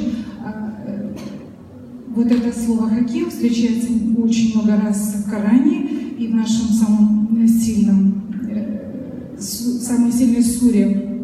вот это слово «хаким» встречается очень много раз в Коране и в нашем самой сильной суре.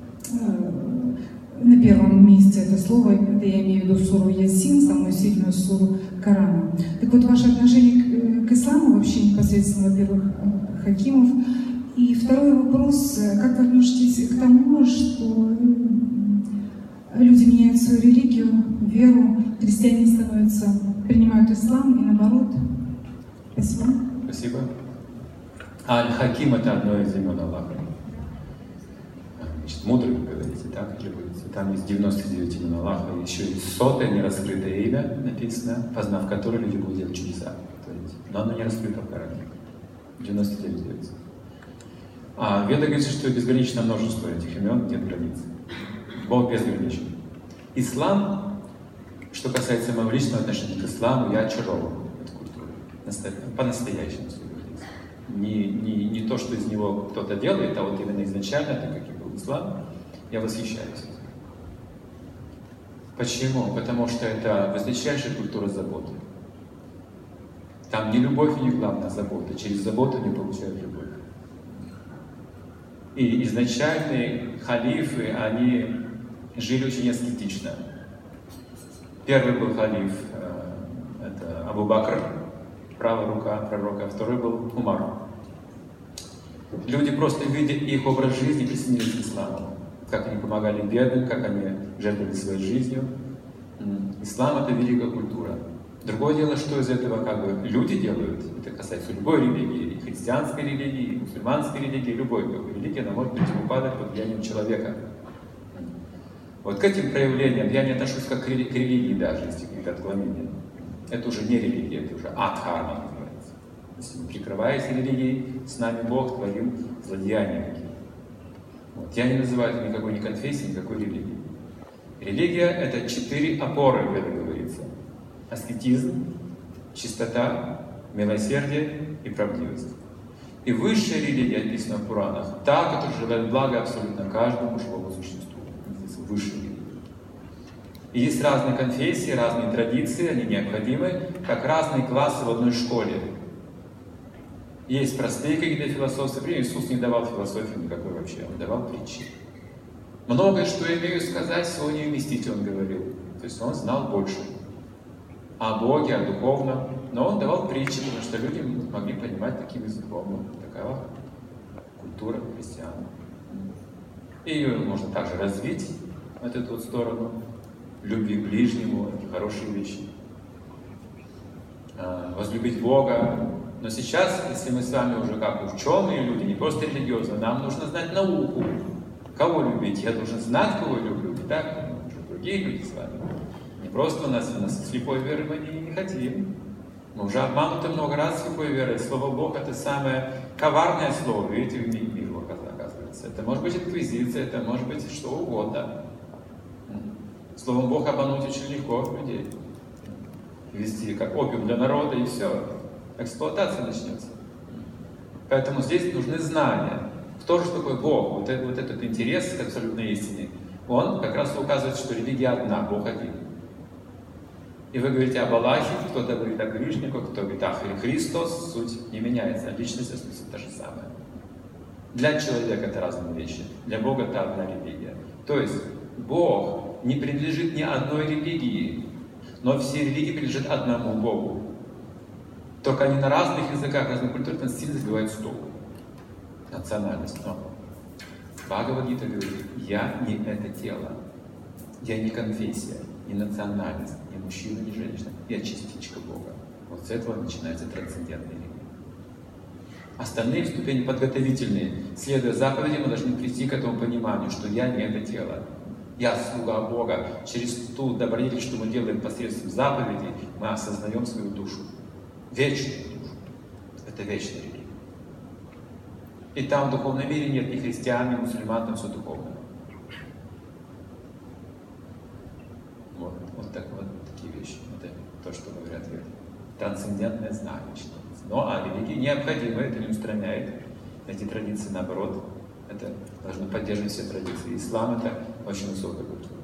На первом месте это слово, это я имею в виду суру Ясин, самую сильную суру Корана. Так вот, ваше отношение к исламу вообще непосредственно, во-первых, хакимов. И второй вопрос, как вы относитесь к тому, что люди меняют свою религию, веру, христиане становятся, принимают ислам и наоборот? Спасибо. Спасибо. Аль-Хаким — это одно из имен Аллаха. Значит, мудрый, вы говорите, так? Там есть 99 имен Аллаха, еще и 100-е нераскрытое имя написано, познав которое люди будут делать чудеса. Но оно не раскрыто в Коране. 99 делается. А Веда говорит, что безграничное множество этих имен, нет границ. Бог безграничен. Ислам, что касается моего личного отношения к исламу, я очарован этой культурой. По-настоящему. Не то, что из него кто-то делает, а вот именно изначально, так как и был ислам, я восхищаюсь. Почему? Потому что это высочайшая культура заботы. Там не любовь и не главная забота. Через заботу не получают любовь. И изначальные халифы, они жили очень аскетично. Первый был халиф, это Абу Бакр, правая рука пророка, а второй был Умар. Люди, просто видя их образ жизни, присоединились к исламу. Как они помогали бедным, как они жертвовали своей жизнью. Ислам — это великая культура. Другое дело, что из этого как бы люди делают. Это касается любой религии, и христианской религии, и мусульманской религии, любой религии, она может быть упадок под влиянием человека. Вот к этим проявлениям я не отношусь как к религии даже, если какие-то отклонения. Это уже не религия, это уже адхарма называется. Если мы прикрываясь религией, с нами Бог творил злодеяния какие-то. Вот. Я не называю это никакой ни конфессией, никакой религией. Религия — это 4 опоры, в этом говорится. Аскетизм, чистота, милосердие и правдивость. И высшая религия, описана в Пуранах, та, которая желает блага абсолютно каждому живому существу. Высшая религия. И есть разные конфессии, разные традиции, они необходимы, как разные классы в одной школе. Есть простые какие-то философские. Например, Иисус не давал философии никакой вообще, он давал притчи. Многое, что я имею сказать, всего не вместить, он говорил. То есть он знал больше о Боге, о духовном, но он давал притчи, потому что люди могли понимать таким языком. Такова культура христиан. И ее можно также развить, вот эту вот сторону любви к ближнему, это хорошие вещи. Возлюбить Бога. Но сейчас, если мы с вами уже как ученые люди, не просто религиозные, нам нужно знать науку. Кого любить? Я должен знать, кого я люблю. Не так? Уже другие люди с вами. Не просто у нас слепой веры мы не хотим. Мы уже обмануты много раз слепой верой. Слово Бог — это самое коварное слово, видите, в мире, оказывается. Это может быть инквизиция, это может быть что угодно. Словом Бог обмануть очень легко людей. Вести как опиум для народа, и все. Эксплуатация начнется. Поэтому здесь нужны знания. Кто же такой Бог? Вот этот интерес к абсолютной истине, он как раз указывает, что религия одна, Бог один. И вы говорите об Аллахе, кто-то говорит о грешнике, кто говорит о Христос, суть не меняется, личность и смысл та же самая. Для человека это разные вещи, для Бога это одна религия. То есть Бог не принадлежит ни одной религии, но все религии принадлежат одному Богу. Только они на разных языках, разных культурах сильно сбивают с толку. Национальность. Но Бхагавад-гита говорит: я не это тело, я не конфессия, не национальность, не мужчина, не женщина, я частичка Бога. Вот с этого начинается трансцендентная религия. Остальные ступени подготовительные. Следуя заповеди, мы должны прийти к этому пониманию, что я не это тело. Я слуга Бога. Через ту добродетель, что мы делаем посредством заповедей, мы осознаем свою душу. Вечную душу. Это вечная религия. И там в духовном мире нет ни христиан, ни мусульман, там все духовное. Вот такие вещи. Это то, что говорят веды. Трансцендентное знание. Но религия необходима, это не устраняет эти традиции, наоборот, это должно поддерживать все традиции. Ислам — это очень высокая культура.